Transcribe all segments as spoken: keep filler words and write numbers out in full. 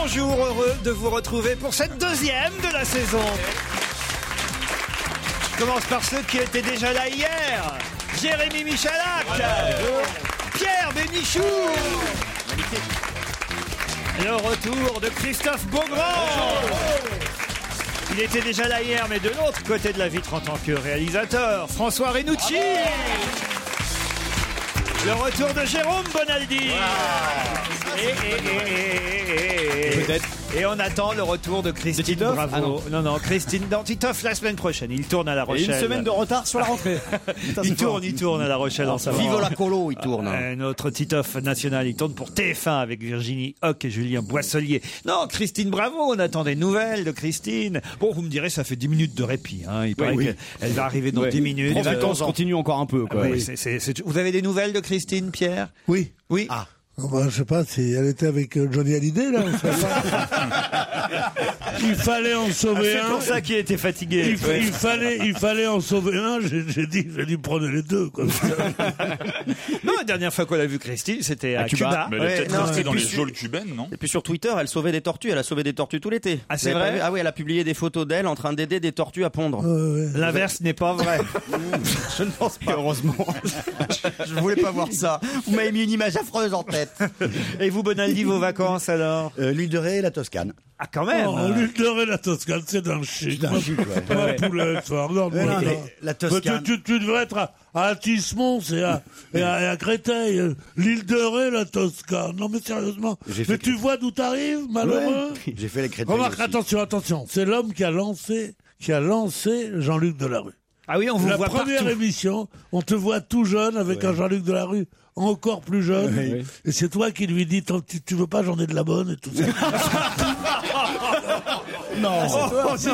bonjour, heureux de vous retrouver pour cette deuxième de la saison. Je commence par ceux qui étaient déjà là hier. Jérémy Michalak, Pierre Bénichou, le retour de Christophe Beaugrand. Il était déjà là hier, mais de l'autre côté de la vitre en tant que réalisateur, François Renucci. Le retour de Jérôme Bonaldi. Wow. Et, et, et, et, et, et, et on attend le retour de Christine Bravo. Ah non. non, non, Christine dans Titoff la semaine prochaine. Il tourne à La Rochelle. Et une semaine de retard sur la rentrée. Putain, il tourne, il tourne à La Rochelle en savoir. Vive la colo, il tourne. Euh, notre Titoff national, il tourne pour T F un avec Virginie Hoc et Julien Boisselier. Non, Christine Bravo, on attend des nouvelles de Christine. Bon, vous me direz, ça fait dix minutes de répit. Hein. Il paraît oui, oui. qu'elle va arriver dans ouais. dix minutes. Les vacances continuent encore un peu. Quoi. Oui, oui. c'est, c'est, c'est... Vous avez des nouvelles de Christine, Pierre? Oui. Oui. Ah. Oh ben, je sais pas si elle était avec Johnny Hallyday là. Il fallait en sauver ah, c'est un. C'est pour ça qu'il était fatigué. Il, ouais. il fallait, il fallait en sauver un. J'ai, j'ai dit, j'ai dit prenez les deux. Comme ça. Non, la dernière fois qu'on a vu Christine, c'était à, à Cuba. Cuba. Mais elle est ouais, peut-être non, restée dans les sur... geôles cubaines, non? Et puis sur Twitter, elle sauvait des tortues. Elle a sauvé des tortues tout l'été. Ah c'est vrai? Ah oui, elle a publié des photos d'elle en train d'aider des tortues à pondre. Euh, ouais. L'inverse n'est pas vrai. Je ne pense pas. Heureusement. Je voulais pas voir ça. Vous m'avez mis une image affreuse en tête. Et vous, Bonaldi, vos vacances alors? euh, L'huile de Ré et la Toscane. Ah, quand même. Oh, l'huile de Ré, la Toscane, c'est d'un chic. C'est d'un chic, ouais. Pas ouais. poulet, ça. Regarde, ouais, moi, non, la Toscane. Tu, tu, tu devrais être à, à Tismons et à, et à, et à Créteil. L'île de Ré, la Toscane. Non, mais sérieusement. Mais tu que... vois d'où t'arrives, malheureux? Ouais. J'ai fait les Créteil. Remarque, aussi. attention, attention. C'est l'homme qui a lancé, qui a lancé Jean-Luc Delarue. Ah oui, on vous la voit première partout. émission, on te voit tout jeune avec ouais. un Jean-Luc Delarue encore plus jeune. Oui. Et c'est toi qui lui dis, tu, tu veux pas, j'en ai de la bonne et tout ça. Non, oh, oh, si, si,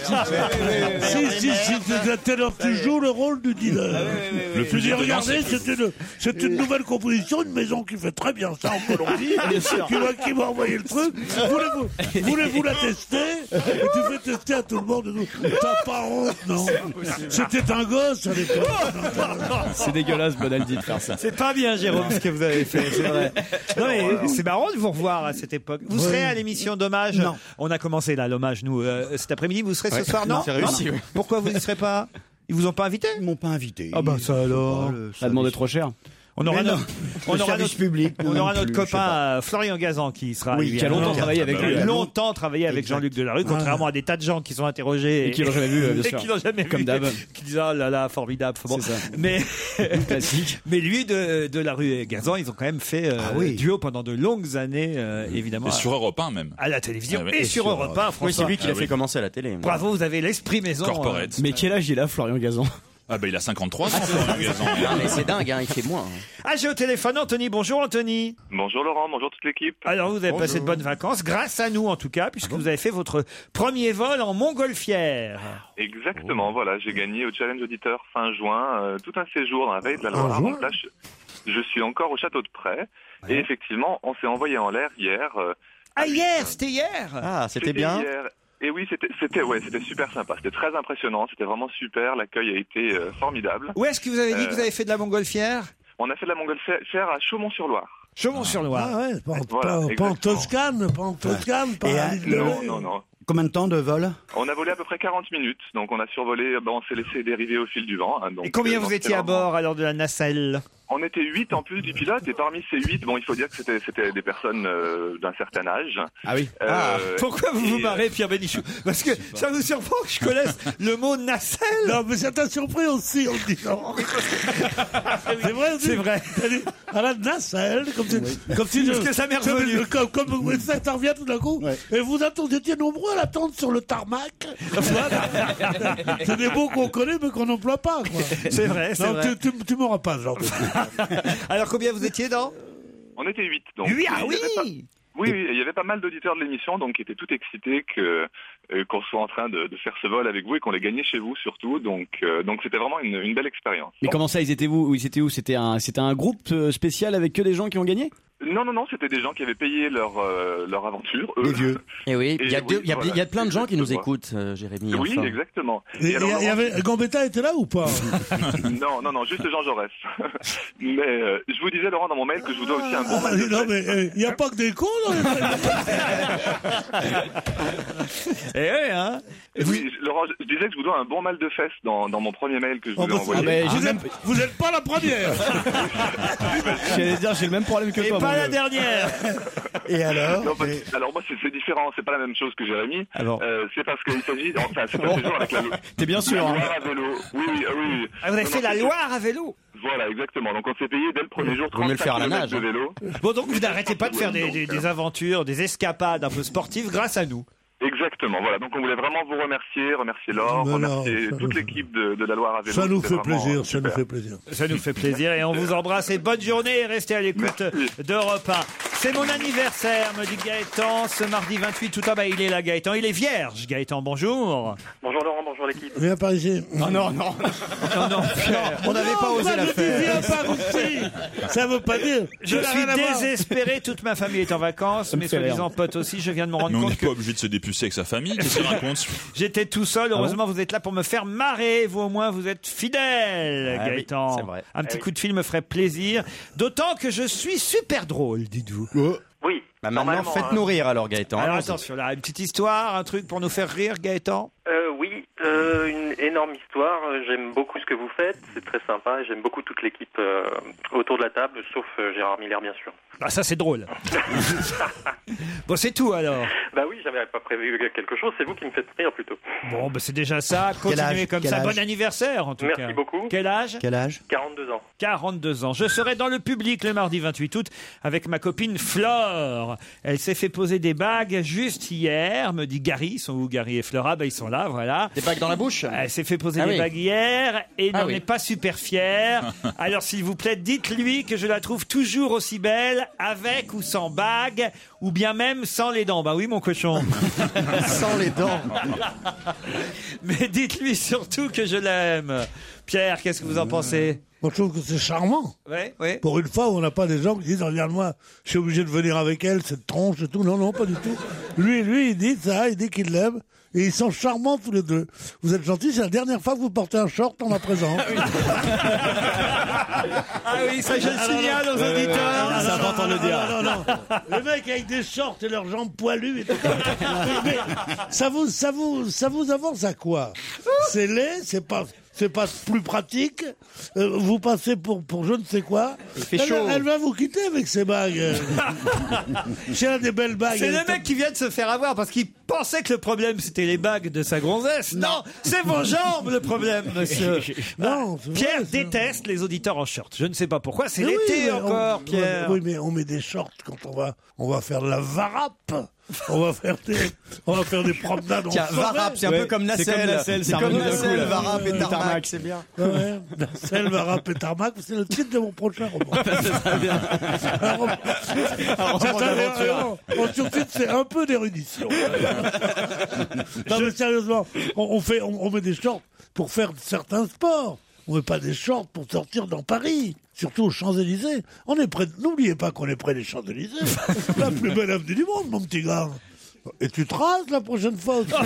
si, si, si, si, tu joues le rôle du dealer. Le plus dis, regardez, c'est une, c'est une nouvelle composition, une maison qui fait très bien ça en Colombie, qui m'a, qui m'a envoyé le truc. Voulez-vous, voulez-vous la tester? Et tu fais tester à tout le monde. T'as pas honte, non? C'était un gosse à l'époque. C'est dégueulasse, Bonaldi, de faire ça. C'est pas bien, Jérôme, ce que vous avez fait, c'est vrai. Non, mais c'est marrant de vous revoir à cette époque. Vous serez à l'émission d'hommage? Non. On a commencé là, l'hommage, nous, euh, cet après-midi. Vous serez ouais. ce soir, non? C'est réussi, non, oui. Pourquoi vous n'y serez pas? Ils vous ont pas invité? Ils m'ont pas invité. Ah bah ça alors. Ça a demandé trop cher. On aura non, notre, on aura notre, public, on aura notre copain Florian Gazan qui sera oui, qui a longtemps travaillé avec lui. Longtemps travaillé avec Jean-Luc Delarue, contrairement à des tas de gens qui sont interrogés et, et qui l'ont jamais vu, bien sûr. Et qui l'ont jamais Comme vu. d'hab. Qui disent oh là là formidable. Bon, c'est ça. Mais classique. Mais lui de Delarue et Gazan, ils ont quand même fait euh, ah oui. duo pendant de longues années, euh, évidemment. Et sur Europe un même. À la télévision ah, ouais. et, et sur, sur Europe un. Oui, c'est lui qui l'a ah, fait oui. commencer à la télé. Bravo, vous avez l'esprit maison. Corporate. Euh... Mais quel âge il a, Florian Gazan? Ah bah il a cinquante-trois, c'est Florian Gazan. Ah mais c'est dingue, hein, il fait moins. Ah j'ai au téléphone Anthony. Bonjour Anthony. Bonjour Laurent, bonjour toute l'équipe. Alors vous avez bonjour. passé de bonnes vacances, grâce à nous en tout cas, puisque ah bon vous avez fait votre premier vol en montgolfière. Exactement, oh. voilà, j'ai gagné au Challenge Auditeur fin juin, euh, tout un séjour dans la vallée de la Loire. Donc là, je, je suis encore au château de Près, ouais. et effectivement, on s'est envoyé en l'air hier. Euh, ah hier, c'était hier. Ah c'était, c'était bien. Hier. Et oui, c'était, c'était, ouais, c'était super sympa. C'était très impressionnant. C'était vraiment super. L'accueil a été euh, formidable. Où est-ce que vous avez dit euh, que vous avez fait de la montgolfière? On a fait de la montgolfière à Chaumont-sur-Loire. Chaumont-sur-Loire. Ah ouais, pas, voilà, pas, pas en Toscane, pas en Toscane, ouais. pas Et à à, non, non, non. Combien de temps de vol? On a volé à peu près quarante minutes. Donc on a survolé, ben, on s'est laissé dériver au fil du vent. Hein, donc, et combien euh, vous étiez à bord alors de la nacelle? On était huit en plus du pilote, et parmi ces huit, bon, il faut dire que c'était, c'était des personnes euh, d'un certain âge. Ah oui. Euh, ah, pourquoi vous et... vous marrez, Pierre Bénichou? Parce que ça vous surprend que je connaisse le mot nacelle? Non, mais ça t'a surpris aussi, on le dit. C'est vrai, c'est vrai. À la nacelle, comme si, oui. comme si parce je, que ça m'est revenu. Comme, comme, comme ça, ça revient tout d'un coup. Ouais. Et vous attendiez nombreux à l'attendre sur le tarmac. C'est des mots qu'on connaît, mais qu'on n'emploie pas, quoi. C'est vrai, c'est non, vrai. Tu, tu, tu m'auras pas, genre. Alors, combien vous étiez dans? On était huit. Donc, oui, ah oui pas... Oui, oui, il y avait pas mal d'auditeurs de l'émission, donc qui étaient tout excités que euh, qu'on soit en train de, de faire ce vol avec vous et qu'on l'ait gagné chez vous surtout. Donc, euh, donc c'était vraiment une, une belle expérience. Mais bon. Comment ça, ils étaient où Ils étaient où C'était un, c'était un groupe spécial avec que des gens qui ont gagné? Non, non, non, c'était des gens qui avaient payé leur, euh, leur aventure, eux. Les vieux. Et oui, il y a Et deux- oui, il y a- voilà. il y a plein de gens qui nous Exactement. écoutent, euh, Jérémy. Oui, enfin. exactement. Et, Et alors, il y a- il y avait, Gambetta était là ou pas? Non, non, non, juste Jean Jaurès. Mais euh, je vous disais, Laurent, dans mon mail, que je vous dois aussi un bon Ah, mal de non, tête. mais il n'y a pas que des cons dans les Eh oui, hein. Oui, je- Laurent, je je disais que je vous dois un bon mal de fesses dans, dans mon premier mail que je vous Oh, ai bah, envoyé. Ah, mais j'ai vous même- êtes- Vous n'êtes pas la première. J'allais dire, j'ai le même problème que Et toi. pas mon la gars. dernière. Et alors Non, parce- alors moi, c'est c'est différent, c'est pas la même chose que Jérémy. Alors. Euh, c'est parce qu'il s'agit, enfin, c'est un séjour avec la, T'es bien sûr, la hein. Loire à vélo. Oui, oui, ah oui, oui. Ah, vous avez Non, fait non, la c'est- Loire à vélo. Voilà, exactement. Donc on s'est payé dès le premier jour Vaut mieux le faire à la trente-cinq nage, kilomètres de vélo. Bon, donc vous n'arrêtez pas de faire des, des- Donc, des aventures, des escapades un peu sportives grâce à nous. Exactement, voilà. Donc on voulait vraiment vous remercier, remercier Laure, Mais non, remercier ça toute nous- l'équipe de, de la Loire à vélo. Ça nous C'était fait vraiment plaisir, ça nous super. fait plaisir. Ça nous fait plaisir et on vous embrasse et bonne journée et restez à l'écoute d'Europe un. C'est mon anniversaire, me dit Gaëtan, ce mardi vingt-huit août. Ah bah il est là Gaëtan, il est vierge Gaëtan, bonjour. Bonjour Laurent, bonjour l'équipe. Viens par ici. Non, non, non. Non, non, Pierre. On n'avait pas Non, osé moi, la je dis faire. viens par ici. Ça veut pas dire. Je Ça n'a suis rien à voir. désespéré, toute ma famille est en vacances, me mes fait rire. soi-disant potes aussi, je viens de me rendre Mais on n'est compte que pas obligé de se dépucer avec sa famille. Qu'est-ce qu'il raconte? j'étais tout seul, heureusement vous êtes là pour me faire marrer, vous au moins vous êtes fidèle Ah oui, Gaëtan. c'est vrai. Un petit coup de fil me ferait plaisir, d'autant que je suis super drôle, dites-vous. Oui. Bah maintenant, normalement, faites-nous rire alors, Gaëtan. Alors Allons-y. attention, là, une petite histoire, un truc pour nous faire rire Gaëtan. Euh, oui, euh, une énorme histoire. J'aime beaucoup ce que vous faites. C'est très sympa. J'aime beaucoup toute l'équipe euh, autour de la table, sauf euh, Gérard Miller, bien sûr. Ah ça c'est drôle. Bon c'est tout alors. Bah oui, j'avais pas prévu quelque chose. C'est vous qui me faites rire plutôt. Bon bah c'est déjà ça, Quel continuez âge comme Quel ça, âge bon anniversaire en tout Merci cas. beaucoup. Quel âge? Quel âge? quarante-deux ans. quarante-deux ans. Je serai dans le public le mardi vingt-huit août avec ma copine Flore. Elle s'est fait poser des bagues juste hier, me dit Gary. Ils sont où Gary et Flora? Ben, ils sont là, voilà. Des bagues dans la bouche? Elle s'est fait poser Ah des oui. bagues hier et Ah n'en oui. est pas super fière. Alors s'il vous plaît, dites-lui que je la trouve toujours aussi belle, avec ou sans bague, ou bien même sans les dents. Bah oui, mon cochon. Sans les dents. Mais dites-lui surtout que je l'aime. Pierre, qu'est-ce que vous en pensez? Moi, je trouve que c'est charmant. Oui, oui. Pour une fois, on n'a pas des gens qui disent, regarde-moi, je suis obligé de venir avec elle, cette tronche et tout. Non, non, pas du tout. Lui, lui, il dit ça, il dit qu'il l'aime. Et ils sont charmants tous les deux. Vous êtes gentils, c'est la dernière fois que vous portez un short en ma présence. Ah oui, ça je le signale aux auditeurs. C'est important de le dire. Non, non, non. Les mecs avec des shorts et leurs jambes poilues. Et tout. Mais, mais ça vous, ça vous, ça vous avance à quoi? C'est laid, c'est pas, c'est pas plus pratique. Euh, vous passez pour, pour je ne sais quoi. Il fait elle, chaud. elle va vous quitter avec ses bagues. J'ai des belles bagues. C'est le Elle- mec qui vient de se faire avoir parce qu'il pensait que le problème c'était les bagues de sa gonzesse. Non, c'est vos jambes le problème, monsieur. Non, c'est Pierre vrai, c'est- déteste les auditeurs en short. Je ne sais pas pourquoi, c'est Mais oui, l'été mais encore, on- Pierre. Oui, mais on met des shorts quand on va, on va faire de la varap. On va faire des, on va faire des promenades en Tiens, forêt. Varap, c'est un peu Ouais, comme c'est Nacelle. comme Nacelle, C'est ça comme remonte d'un coup, Nacelle, là. Varap et Le Tarmac, tarmac. c'est bien. Ouais, Nacelle, Varap et Tarmac, c'est le titre de mon prochain roman. Un roman- C'est un roman. En surtitre, c'est un peu d'érudition. Non, mais sérieusement, on, on fait, on, on met des shorts pour faire certains sports. On met pas des shorts pour sortir dans Paris. Surtout aux Champs-Élysées. On est près, de- n'oubliez pas qu'on est près des Champs-Élysées. La plus belle avenue du monde, mon petit gars. Et tu te rases la prochaine fois aussi.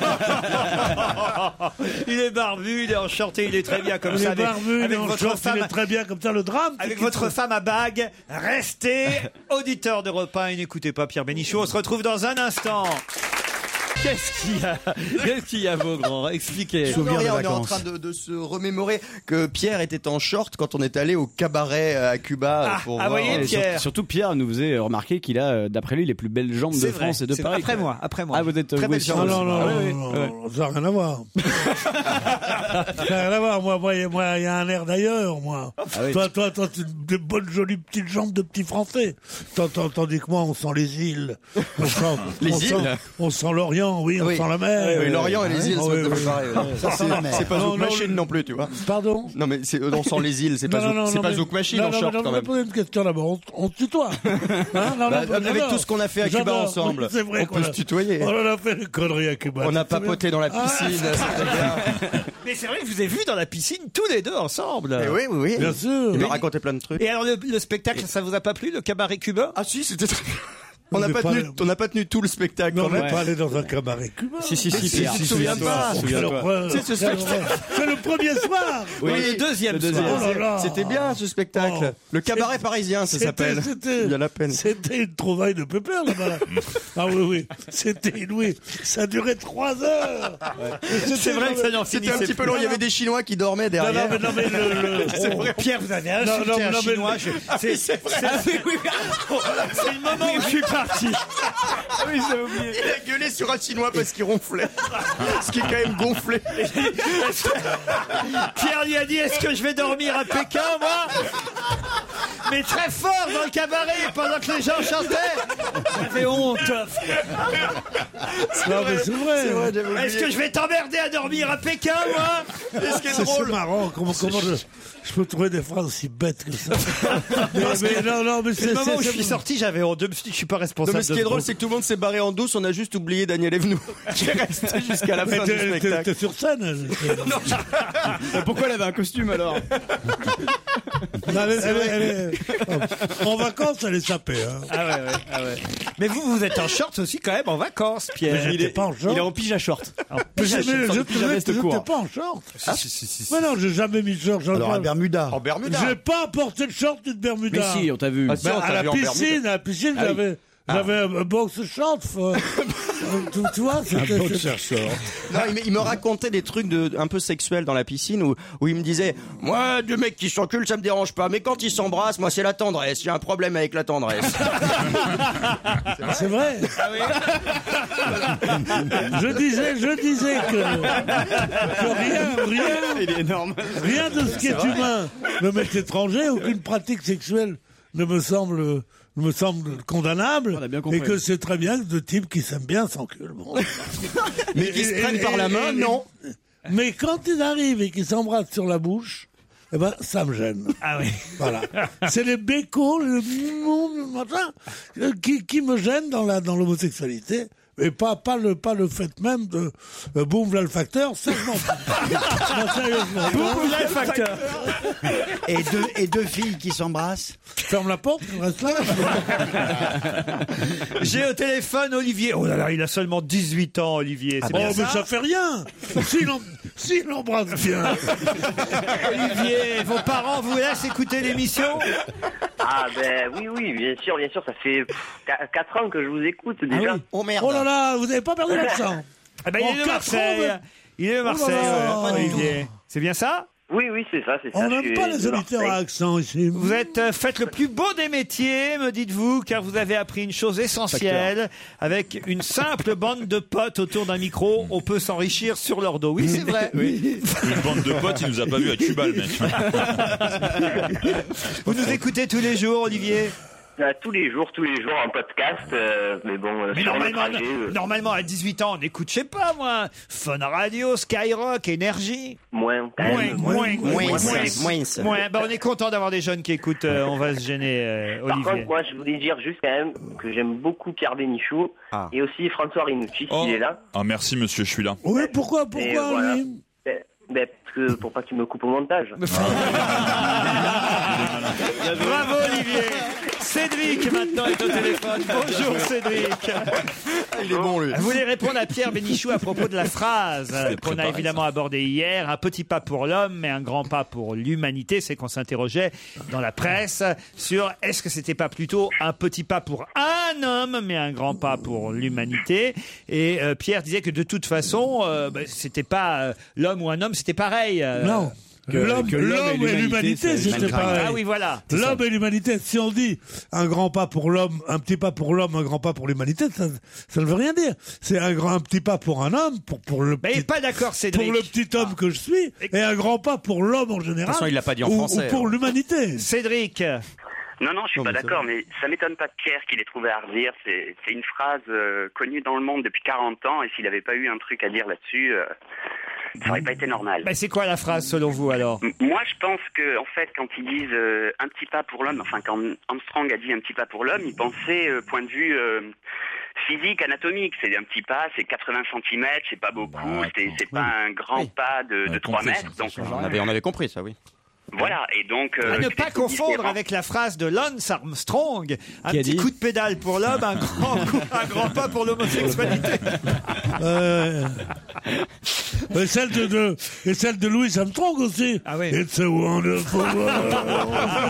Il est barbu, il est enchanté, il est très bien comme Il ça. est avec- barbu, il avec est en votre short, il femme, est très bien comme ça. Le drame, c'est avec qu'il votre faut- femme à bague, restez auditeur d'Europe un et n'écoutez pas Pierre Bénichou. On se retrouve dans un instant. Qu'est-ce qu'il y a? Qu'est-ce qu'il y a, Beaugrand? Expliquez. Non, Souvenir de rien, on est en vacances. train de, de se remémorer que Pierre était en short quand on est allé au cabaret à Cuba Ah, pour ah, voir. voyez, Et sur- Pierre. surtout Pierre nous faisait remarquer qu'il a, euh, d'après lui, les plus belles jambes de C'est vrai, France et de c'est Paris. vrai. Après quoi. moi, après moi. Ah, vous êtes Très vous belle aussi. jambe. Non, non, non, Ah, oui, non, oui. non, Ouais. non, ça n'a rien à voir. Ça n'a rien à voir. Moi, moi, il y a- moi, il y a un air d'ailleurs, moi. Ah oui. Toi, toi, toi, tu des bonnes, jolies petites jambes de petits Français. Tant- tant- Tandis que moi, on sent les îles. On sent, Les on îles sent, on sent l'Orient Lorient, oui, on Oui. sent la mer. Oui, Lorient et les îles, Ah, c'est oui, pas oui. pareil. Ça sent la mer. C'est pas Non, Zouk non, Machine le- non plus, tu vois. Pardon? Non, mais c'est, on sent les îles, c'est pas Non, non, Zouk, c'est non, pas mais- Zouk Machine non, en non, short mais quand on va même. poser une question d'abord. On, on se tutoie. Hein, non, Bah, non, avec j'adore. tout ce qu'on a fait à Cuba J'adore. ensemble, Oui, c'est vrai on qu'on peut a- se tutoyer. On en a fait des conneries à Cuba. On a Tu te souviens? papoté dans la Ah. piscine, c'était bien. Mais c'est vrai que je vous ai vu dans la piscine tous les deux ensemble. Eh oui, oui, oui. Bien sûr. Il m'a raconté plein de trucs. Et alors le, le spectacle, ça vous a pas plu, le cabaret cubain? Ah si, c'était très bien. On n'a Vous pas, êtes pas tenu, allé- on n'a pas tenu tout le spectacle Non, quand on n'est même. pas allé dans un cabaret cubain. Si, si, si, si, Pierre, tu te souviens pas. Quelle Souviens-toi. horreur. C'est ce Quelle spectacle. horreur. C'est le premier soir. Oui, le deuxième le deuxième. soir. Oh là là. C'était bien ce spectacle. Oh. Le cabaret parisien, ça C'était- s'appelle. C'était, Il y a la peine. c'était une trouvaille de pépère là-bas. Là. Ah oui, oui. C'était inouï. Ça a duré trois heures. C'était- C'est vrai que ça n'en C'était finissait un petit peu plus. long, il y avait des Chinois qui dormaient Non, non, derrière. mais, non, mais le, le- C'est vrai. Pierre, vous avez insulté Non, non, un non, mais- Chinois. je- C'est c'est- c'est- c'est le moment où je suis parti. Oui, j'ai oublié. Il a gueulé sur un Chinois parce qu'il ronflait. Ce qui est quand même gonflé. Pierre lui a dit, est-ce que je vais dormir à Pékin, moi? Mais très fort dans le cabaret pendant que les gens chantaient. J'avais honte. Non, mais c'est vrai. C'est vrai, j'avais oublié. Est-ce que je vais t'emmerder à dormir à Pékin, moi? Et ce qui est C'est, c'est drôle, marrant. Comment, comment je, je peux trouver des phrases aussi bêtes que ça. mais, mais non, non, mais C'est c'est, le moment c'est- où je c'est- suis sorti, j'avais honte. Je me suis dit, je suis pas non, responsable. mais ce de qui est ce drôle, groupe. c'est que tout le monde s'est barré en douce. On a juste oublié Daniel Evenou, qui est resté jusqu'à la Mais fin du t'es, t'es- spectacle. t'es sur scène. Mais pourquoi elle avait un costume alors? Non, elle est- elle est- elle est- en vacances, elle est sapée. Hein. Ah ouais, ouais, ah ouais. Mais vous, vous êtes en short aussi quand même en vacances, Pierre. Mais j'étais pas en short. Il est en pyjama short. En Mais pyjama j'ai- short. mais sorte je de pyjama je- veste j'étais court. pas en short. Ah, si, si, si, si. Mais non, j'ai jamais mis de short. j'en Alors, ai à pas- Bermuda. En Bermuda. J'ai pas porté de short ni de Bermuda. Mais si, on t'a vu. Ah, si, Ben, on t'a à la vu en piscine, à la piscine, Ah oui. j'avais, j'avais un box short. faut- tu, tu vois, c'était, c'était- Non, il, me, il me racontait des trucs de, un peu sexuels dans la piscine où, où il me disait moi, deux mecs qui s'enculent, ça me dérange pas, mais quand ils s'embrassent, moi, c'est la tendresse. J'ai un problème avec la tendresse. c'est vrai. je disais, je disais que, que rien, rien, Il est énorme. rien de ce qui est, humain ne m'est étranger, aucune pratique sexuelle ne me semble, me semble condamnable, On a bien compris. et que c'est très bien que de types qui s'aiment bien s'enculent. Bon. Mais qui se Et- prennent et- par la et- main, et- non. Mais quand ils arrivent et qu'ils s'embrassent sur la bouche, eh ben, ça me gêne. Ah oui. Voilà. C'est les bécots, le le machin, euh, qui, qui me gênent dans la, dans l'homosexualité. Et pas, pas le, pas le fait même de, euh, boum, voilà le facteur, ça, non. Non, sérieusement. Boum, là, le facteur. Et deux, et deux filles qui s'embrassent. Ferme la porte, on reste là. J'ai au téléphone Olivier. Oh là là, il a seulement dix-huit ans, Olivier. C'est Oh, bien mais ça, ça fait rien. S'il en- s'il embrasse bien. Olivier, vos parents vous laissent écouter l'émission? Ah ben oui, oui, bien sûr, bien sûr, ça fait quatre ans que je vous écoute déjà. Oh merde. Oh là là, vous n'avez pas perdu l'accent. Ah ben, il En est de quatre Marseille. ans, Il est de Marseille, là là. ouais, Olivier. C'est bien ça? Oui, oui, c'est ça, c'est ça. On je n'aime suis pas les de auditeurs à Marseille. accent ici. Vous êtes euh, faites le plus beau des métiers, me dites-vous, car vous avez appris une chose essentielle. Avec une simple bande de potes autour d'un micro, on peut s'enrichir sur leur dos. Oui, c'est vrai. Une bande de potes, il nous a pas vu à Cuba, le mec. Vous nous écoutez tous les jours, Olivier? Euh, tous les jours, tous les jours en podcast, euh, mais bon, euh, Mais sur le normalement, trajet, euh, normalement, à dix-huit ans, on écoute, je sais pas moi, Fun Radio, Skyrock, Énergie. moins, quand Moins, même. moins, moins, Moins, moins. moins. Moins. Ben, on est content d'avoir des jeunes qui écoutent. euh, on va se gêner, euh, Par Olivier. contre, moi, je voulais dire juste quand même que j'aime beaucoup Pierre Bénichou Ah. et aussi François Rinucci, Oh. s'il est là. Ah, merci, monsieur, je suis là. Oui, pourquoi, Et pourquoi, voilà. lui Ben, ben, parce que pour pas que tu me coupes au montage. Bravo, Olivier. Cédric, maintenant, est au téléphone. Bonjour, Cédric. Il est bon, lui. Vous voulez répondre à Pierre Bénichou à propos de la phrase euh, qu'on a préparé, évidemment abordée hier. Un petit pas pour l'homme, mais un grand pas pour l'humanité. C'est qu'on s'interrogeait dans la presse sur est-ce que c'était pas plutôt un petit pas pour un homme, mais un grand pas pour l'humanité. Et euh, Pierre disait que de toute façon, euh, bah, c'était pas euh, l'homme ou un homme, c'était pareil. euh, Non. Que- L'homme que l'homme l'homme et et l'humanité, l'humanité, c'est c'était mankind. pareil. Ah oui, voilà. L'homme et l'humanité, si on dit un grand pas pour l'homme, un petit pas pour l'homme, un grand pas pour l'humanité, ça, ça ne veut rien dire. C'est un grand, un petit pas pour un homme, pour, pour le Mais il petit, est pas d'accord, Cédric. pour le petit homme que je suis, et un grand pas pour l'homme en général. façon, il l'a pas dit en ou- français, Ou pour alors. l'humanité. Cédric. Non, non, je suis Non, pas mais c'est d'accord, vrai. mais ça m'étonne pas de Pierre qu'il ait trouvé à redire. C'est, c'est une phrase euh, connue dans le monde depuis quarante ans, et s'il avait pas eu un truc à dire là-dessus, euh, ça aurait pas été normal. Ben, c'est quoi la phrase selon vous alors? M- Moi, je pense que, en fait, quand ils disent euh, un petit pas pour l'homme, enfin, quand Armstrong a dit un petit pas pour l'homme, il pensait, euh, point de vue euh, physique, anatomique. C'est un petit pas, c'est quatre-vingts centimètres, c'est pas beaucoup, c'est, c'est pas un grand Oui. pas de, de trois mètres. Donc, On avait, on avait compris ça, oui. voilà, et donc... À euh, ne c'est pas confondre différent. avec la phrase de Lance Armstrong. Un Qui a petit dit coup de pédale pour l'homme, un grand, coup- un grand pas pour l'homosexualité. Euh, et celle de, de et celle de Louis Armstrong aussi. Ah oui. It's a wonderful world.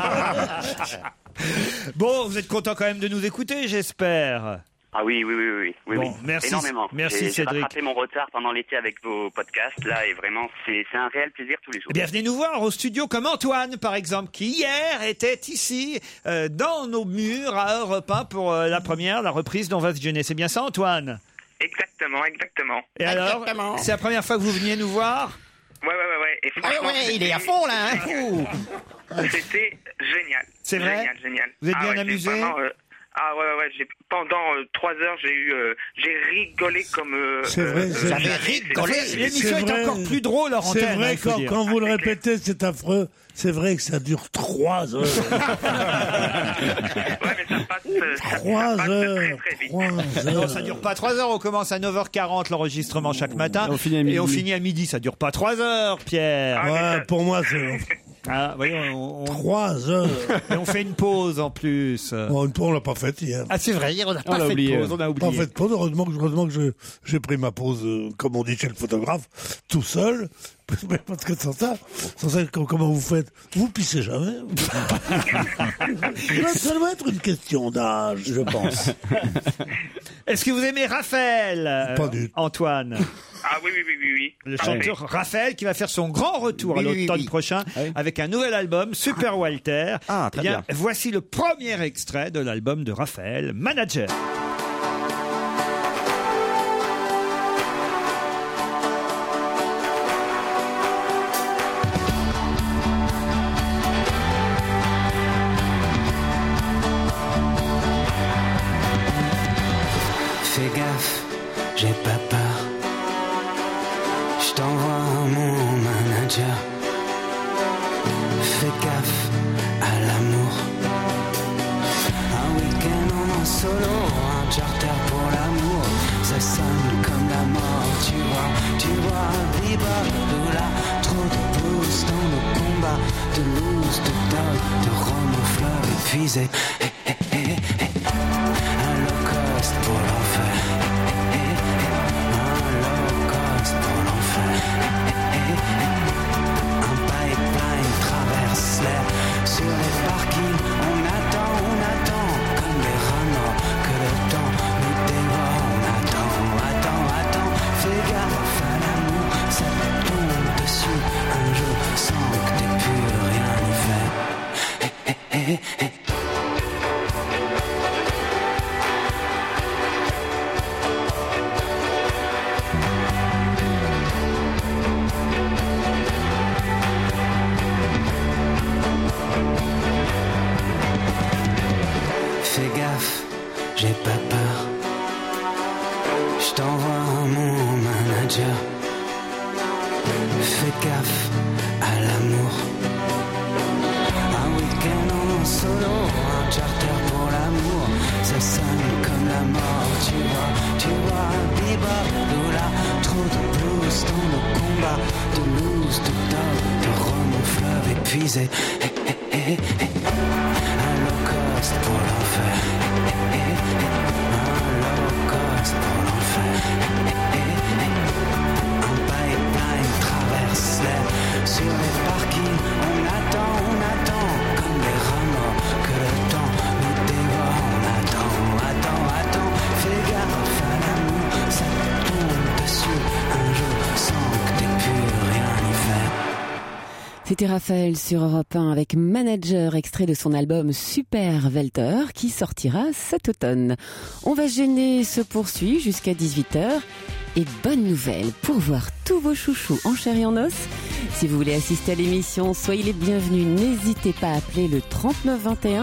Bon, vous êtes content quand même de nous écouter, j'espère. Ah oui, oui, oui, oui, oui, Bon, oui. merci, Énormément. merci, j'ai, j'ai Cédric. rattrapé mon retard pendant l'été avec vos podcasts, là, et vraiment, c'est, c'est un réel plaisir tous les jours. Eh bien, venez nous voir au studio comme Antoine, par exemple, qui hier était ici, euh, dans nos murs à Europe un pour euh, la première, la reprise d'On va se gêner. C'est bien ça, Antoine? Exactement, exactement. Et alors, c'est la première fois que vous veniez nous voir? Ouais, ouais, ouais, ouais. Et franchement, ouais, il est à fond là. Hein. Ouh. c'était génial. C'est vrai? Génial, génial. Vous êtes Ah bien ouais, j'ai amusé? vraiment, euh, Ah ouais, ouais, ouais. J'ai, pendant euh, trois heures, j'ai eu, euh, j'ai rigolé comme. Euh, C'est vrai, euh, c'est euh, vrai. jamais. rigolé. C'est- L'émission C'est est vrai. encore plus drôle hors C'est antenne, hein, vrai, il faut quand, dire. quand vous le Ah, c'est répétez, c'est affreux. C'est vrai que ça dure trois heures. Ouais, mais ça passe. euh, ça- ça Trois passe heures. très très vite. Trois Non, heures. ça dure pas trois heures. On commence à neuf heures quarante l'enregistrement chaque matin. Et on finit à Et midi. on finit à midi. Ça dure pas trois heures, Pierre. Ah, mais Ouais, ça- pour moi, c'est Ah, voyons, on, on- trois heures. et on fait une pause en plus. Bon, on l'a pas faite hier. Ah, c'est vrai, hier on n'a On pas l'a fait oublié. de pause. On a Pas oublié. fait de pause. Heureusement que, heureusement que je- j'ai pris ma pause, euh, comme on dit chez le photographe, tout seul. Mais parce que sans ça, sans ça, com- comment vous faites? Vous pissez jamais? Ça doit être une question d'âge, je pense. Est-ce que vous aimez Raphaël, euh, Pas du tout. Antoine? Ah oui, oui, oui, oui, oui. Le Ah, chanteur Raphaël qui va faire son grand retour à Oui, oui, l'automne oui. prochain Ah oui. avec un nouvel album, Super Walter. Ah, très Eh bien. Voici le premier extrait de l'album de Raphaël, Manager. Fais gaffe, j'ai pas peur. Je t'envoie mon manager. Fais gaffe à l'amour. Un week-end en solo, un charter pour l'amour. Ça sonne comme la mort, tu vois, tu vois. Bebop, là, trop de blues dans nos combats. De loose, de dog, de rhum au fleuve épuisé. Eh, eh, eh, eh. Un low cost pour l'enfer. Eh, eh, eh. Un low cost pour l'enfer. Eh, eh, eh. Un pipeline traverse l'air sur les parkings. On attend, on attend comme des rats morts que le temps nous dévore. On attend, attend, attend. Fais gaffe à l'amour, ça te tombe dessus un jour sans que t'aies pu rien y faire. Eh, eh, eh, eh. Fais gaffe, j'ai pas peur. Je t'envoie mon manager. Fais gaffe à l'amour. Un week-end en solo, un charter pour l'amour. Ça sonne comme la mort, tu vois, tu vois. Bebop, là, trop de blues dans nos combats. De loose, de dog, de rhum au fleuve épuisé. Eh, eh, eh, eh. Un low cost pour l'enfer. Eh, eh, eh. Un low cost pour l'enfer. Eh, eh, eh. Un pipeline traverse l'air sur les parkings. On attend, on attend comme des rats morts que le temps nous dévore. On attend, attend, attend. Fais gaffe à l'amour, ça te tombe dessus un jour sans que t'aies pu rien y faire. C'était Raphaël sur Europe un avec Manager, extrait de son album Super Welter qui sortira cet automne. On va gêner se poursuit jusqu'à dix-huit heures. Et bonne nouvelle, pour voir tous vos chouchous en chair et en os, si vous voulez assister à l'émission, soyez les bienvenus. N'hésitez pas à appeler le trente-neuf vingt et un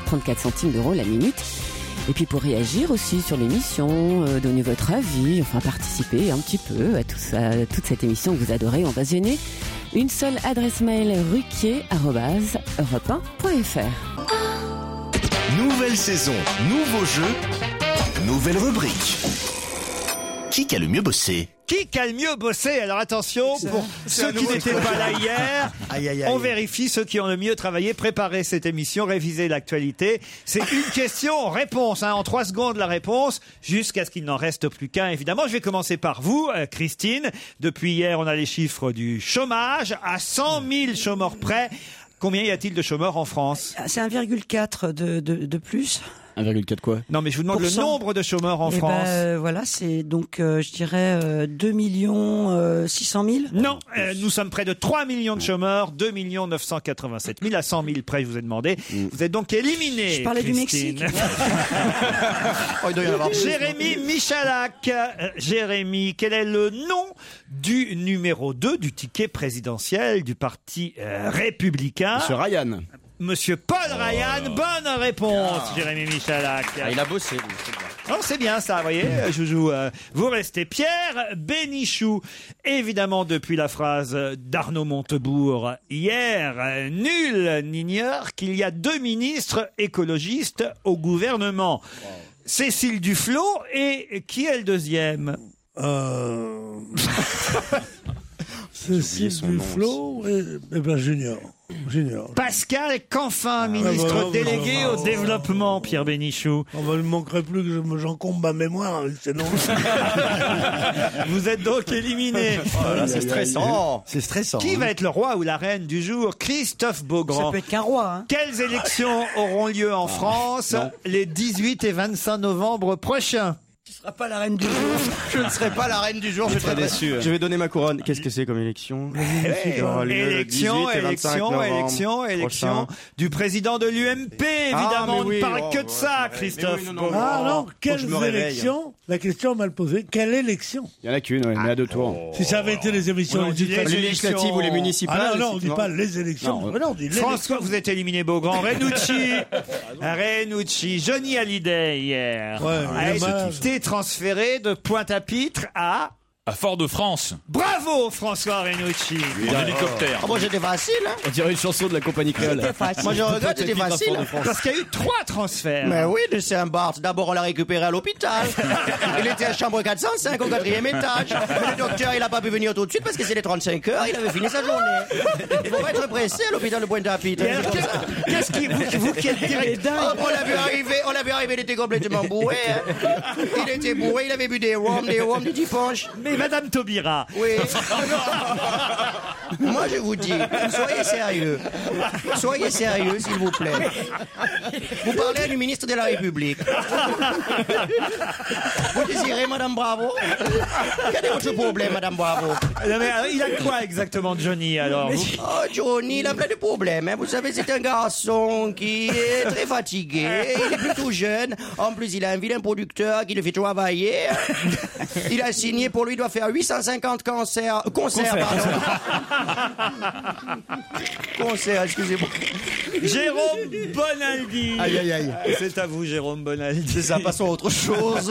trente-quatre centimes d'euros la minute. Et puis pour réagir aussi sur l'émission, euh, donner votre avis, enfin participer un petit peu à tout ça, à toute cette émission que vous adorez, on va se gêner. Une seule adresse mail, ruquier arobase europe un point f r. Nouvelle saison, nouveau jeu, nouvelle rubrique. Qui a le mieux bossé? Qui a le mieux bossé? Alors attention, pour ceux qui n'étaient pas là hier, aïe, aïe, aïe. on vérifie ceux qui ont le mieux travaillé, préparé cette émission, révisé l'actualité. C'est une question, réponse, hein, en trois secondes la réponse, jusqu'à ce qu'il n'en reste plus qu'un, évidemment. Je vais commencer par vous, euh, Christine. Depuis hier, on a les chiffres du chômage, à cent mille chômeurs près. Combien y a-t-il de chômeurs en France? C'est un virgule quatre de, de, de plus. un virgule quatre quoi? Non, mais je vous demande Pour le cent. nombre de chômeurs en Eh France. ben, euh, voilà, c'est donc, euh, je dirais, euh, deux millions six cent mille. Non, euh, nous sommes près de trois millions de chômeurs, deux millions neuf cent quatre-vingt-sept mille à cent mille près, je vous ai demandé. Vous êtes donc éliminé. Je parlais du Christine. Mexique. Oh, il doit y en avoir plus. Jérémy Michalak. Euh, Jérémy, quel est le nom du numéro deux du ticket présidentiel du parti euh, républicain? Monsieur Ryan. Monsieur Paul Ryan, bonne réponse, Jérémy Michalak. Ah, il a bossé. lui, c'est bien. Non, c'est bien ça, vous voyez, Joujou. Euh, vous restez Pierre Bénichou. Évidemment, depuis la phrase d'Arnaud Montebourg hier, euh, nul n'ignore qu'il y a deux ministres écologistes au gouvernement. Cécile Duflot et qui est le deuxième? Euh... Cécile Duflot et, et ben Junior. Junior. Pascal Canfin, ministre bah, délégué bah, au bah, développement, Pierre Bénichou. On ne manquerait plus que je me- j'encombe ma mémoire avec ces noms. Vous êtes donc éliminé. Voilà, c'est stressant. C'est stressant. Qui hein. va être le roi ou la reine du jour? Christophe Beaugrand. Ça peut être qu'un roi. Hein. Quelles élections auront lieu en France les dix-huit et vingt-cinq novembre prochains? Tu seras pas la reine du jour. Je ne serai pas la reine du jour. Je, très serai- déçu. je vais donner ma couronne. Qu'est-ce que c'est comme élection? Il aura lieu le Élection, dix-huit et vingt-cinq élection, novembre élection, élection prochain. du président de l'U M P, évidemment. Ah, mais on ne oui, parle oh, que de ouais, ça, ouais, Christophe. mais oui, non, non, Beaugrand. Ah non, Faut que quelles je me réveille. élections? La question mal posée. Quelle élection? Il y en a qu'une, ouais, mais à deux tours. Si ça avait été les émissions Ouais, on dit les législatives. Les législatives ou les municipales? Ah non, non, on dit non. pas les élections. Non, Mais non, on dit les François, vous êtes éliminé, Beaugrand. Renucci, Renucci, Johnny Hallyday hier Ouais, a dommage. été transféré de Pointe-à-Pitre à... À Fort-de-France. Bravo, François Renucci. En hélicoptère. Ah, moi j'étais facile, hein. On dirait une chanson de la compagnie créole. Moi je regrette, c'était facile. Parce qu'il y a eu trois transferts. Mais oui, de Saint-Barth. D'abord, on l'a récupéré à l'hôpital. Il était à chambre quatre cent cinq au quatrième étage. Mais le docteur, il a pas pu venir tout de suite parce que c'est les trente-cinq heures. Il avait fini sa journée. Il faut pas être pressé à l'hôpital de Pointe-à-Pitre. Et alors, qu'est- Qu'est-ce qui vous, vous qui êtes direct- Oh, on l'a vu arriver, on l'a vu arriver, il était complètement bourré. hein. Il était bourré, il avait bu des rhums, des rhums, des dimanches. Mais Madame Taubira, Oui. Moi, je vous dis, soyez sérieux. Soyez sérieux, s'il vous plaît. Vous parlez du ministre de la République. Vous désirez, Madame Bravo? Quel est votre problème, Madame Bravo? Non, mais, alors, il a quoi exactement, Johnny, alors vous- Oh, Johnny, il a plein de problèmes. hein. Vous savez, c'est un garçon qui est très fatigué. Il est plutôt jeune. En plus, il a un vilain producteur qui le fait travailler. Il a signé pour lui, il doit faire huit cent cinquante concerts. Concerts, pardon. Concerts, excusez-moi. Jérôme Bonaldi. Aïe, aïe, aïe. C'est à vous, Jérôme Bonaldi. C'est ça, passons à autre chose.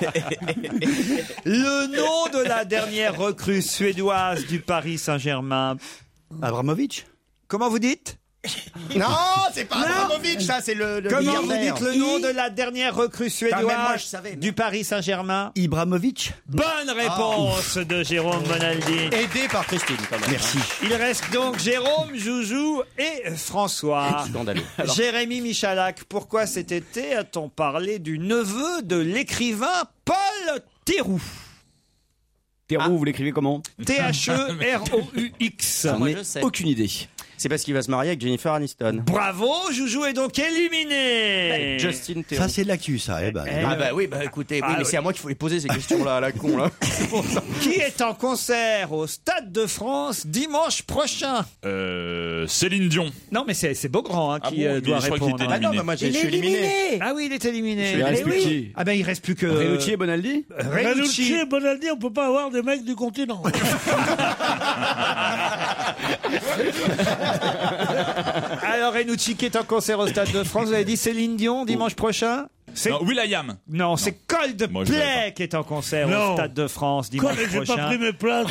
Le nom de la dernière recrue suédoise du Paris Saint-Germain. Abramovich. Comment vous dites? Non, c'est pas Abramovich, ça, c'est le, le Comment vous milliardaire. dites le nom de la dernière recrue Ah, mais moi, je suédoise savais. du Paris Saint-Germain? Ibramovich. Bonne réponse de Jérôme Bonaldi. Aidé par Christine, quand même. Merci. Il reste donc Jérôme, Joujou et François. Scandaleux. Jérémy Michalak, pourquoi cet été a-t-on parlé du neveu de l'écrivain Paul Theroux? Théroux, vous l'écrivez comment? T H E R O U X. J'en moi, ai je sais. aucune idée. C'est parce qu'il va se marier avec Jennifer Aniston. Bravo, Joujou est donc éliminé. Justin Theroux. Ça, c'est de l'actu, ça. Eh ben, Eh, Ah bah oui, bah écoutez, oui, Ah, mais oui. c'est à moi qu'il faut les poser ces questions-là, à la con, là. C'est pour ça. Qui est en concert au Stade de France dimanche prochain? Euh, Céline Dion. Non, mais c'est c'est Beaugrand hein, Ah qui bon, euh, mais doit je crois qu'il répondre. était Ah non, mais moi, je Il suis est éliminé. éliminé. Ah oui, il est éliminé. Il reste Mais plus oui. qui? Ah ben il reste plus que Renucci et Bonaldi? Renucci et Bonaldi, on peut pas avoir des mecs du continent. Alors, Renucci qui est en concert au Stade de France, vous avez dit Céline Dion dimanche prochain? C'est... Non, Will.i.am. Non, c'est Coldplay qui est en concert Non. au Stade de France dimanche Cold, j'ai prochain. pas pris mes places.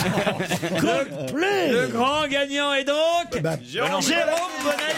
Coldplay. Le grand gagnant est donc Bah, Jérôme, Jérôme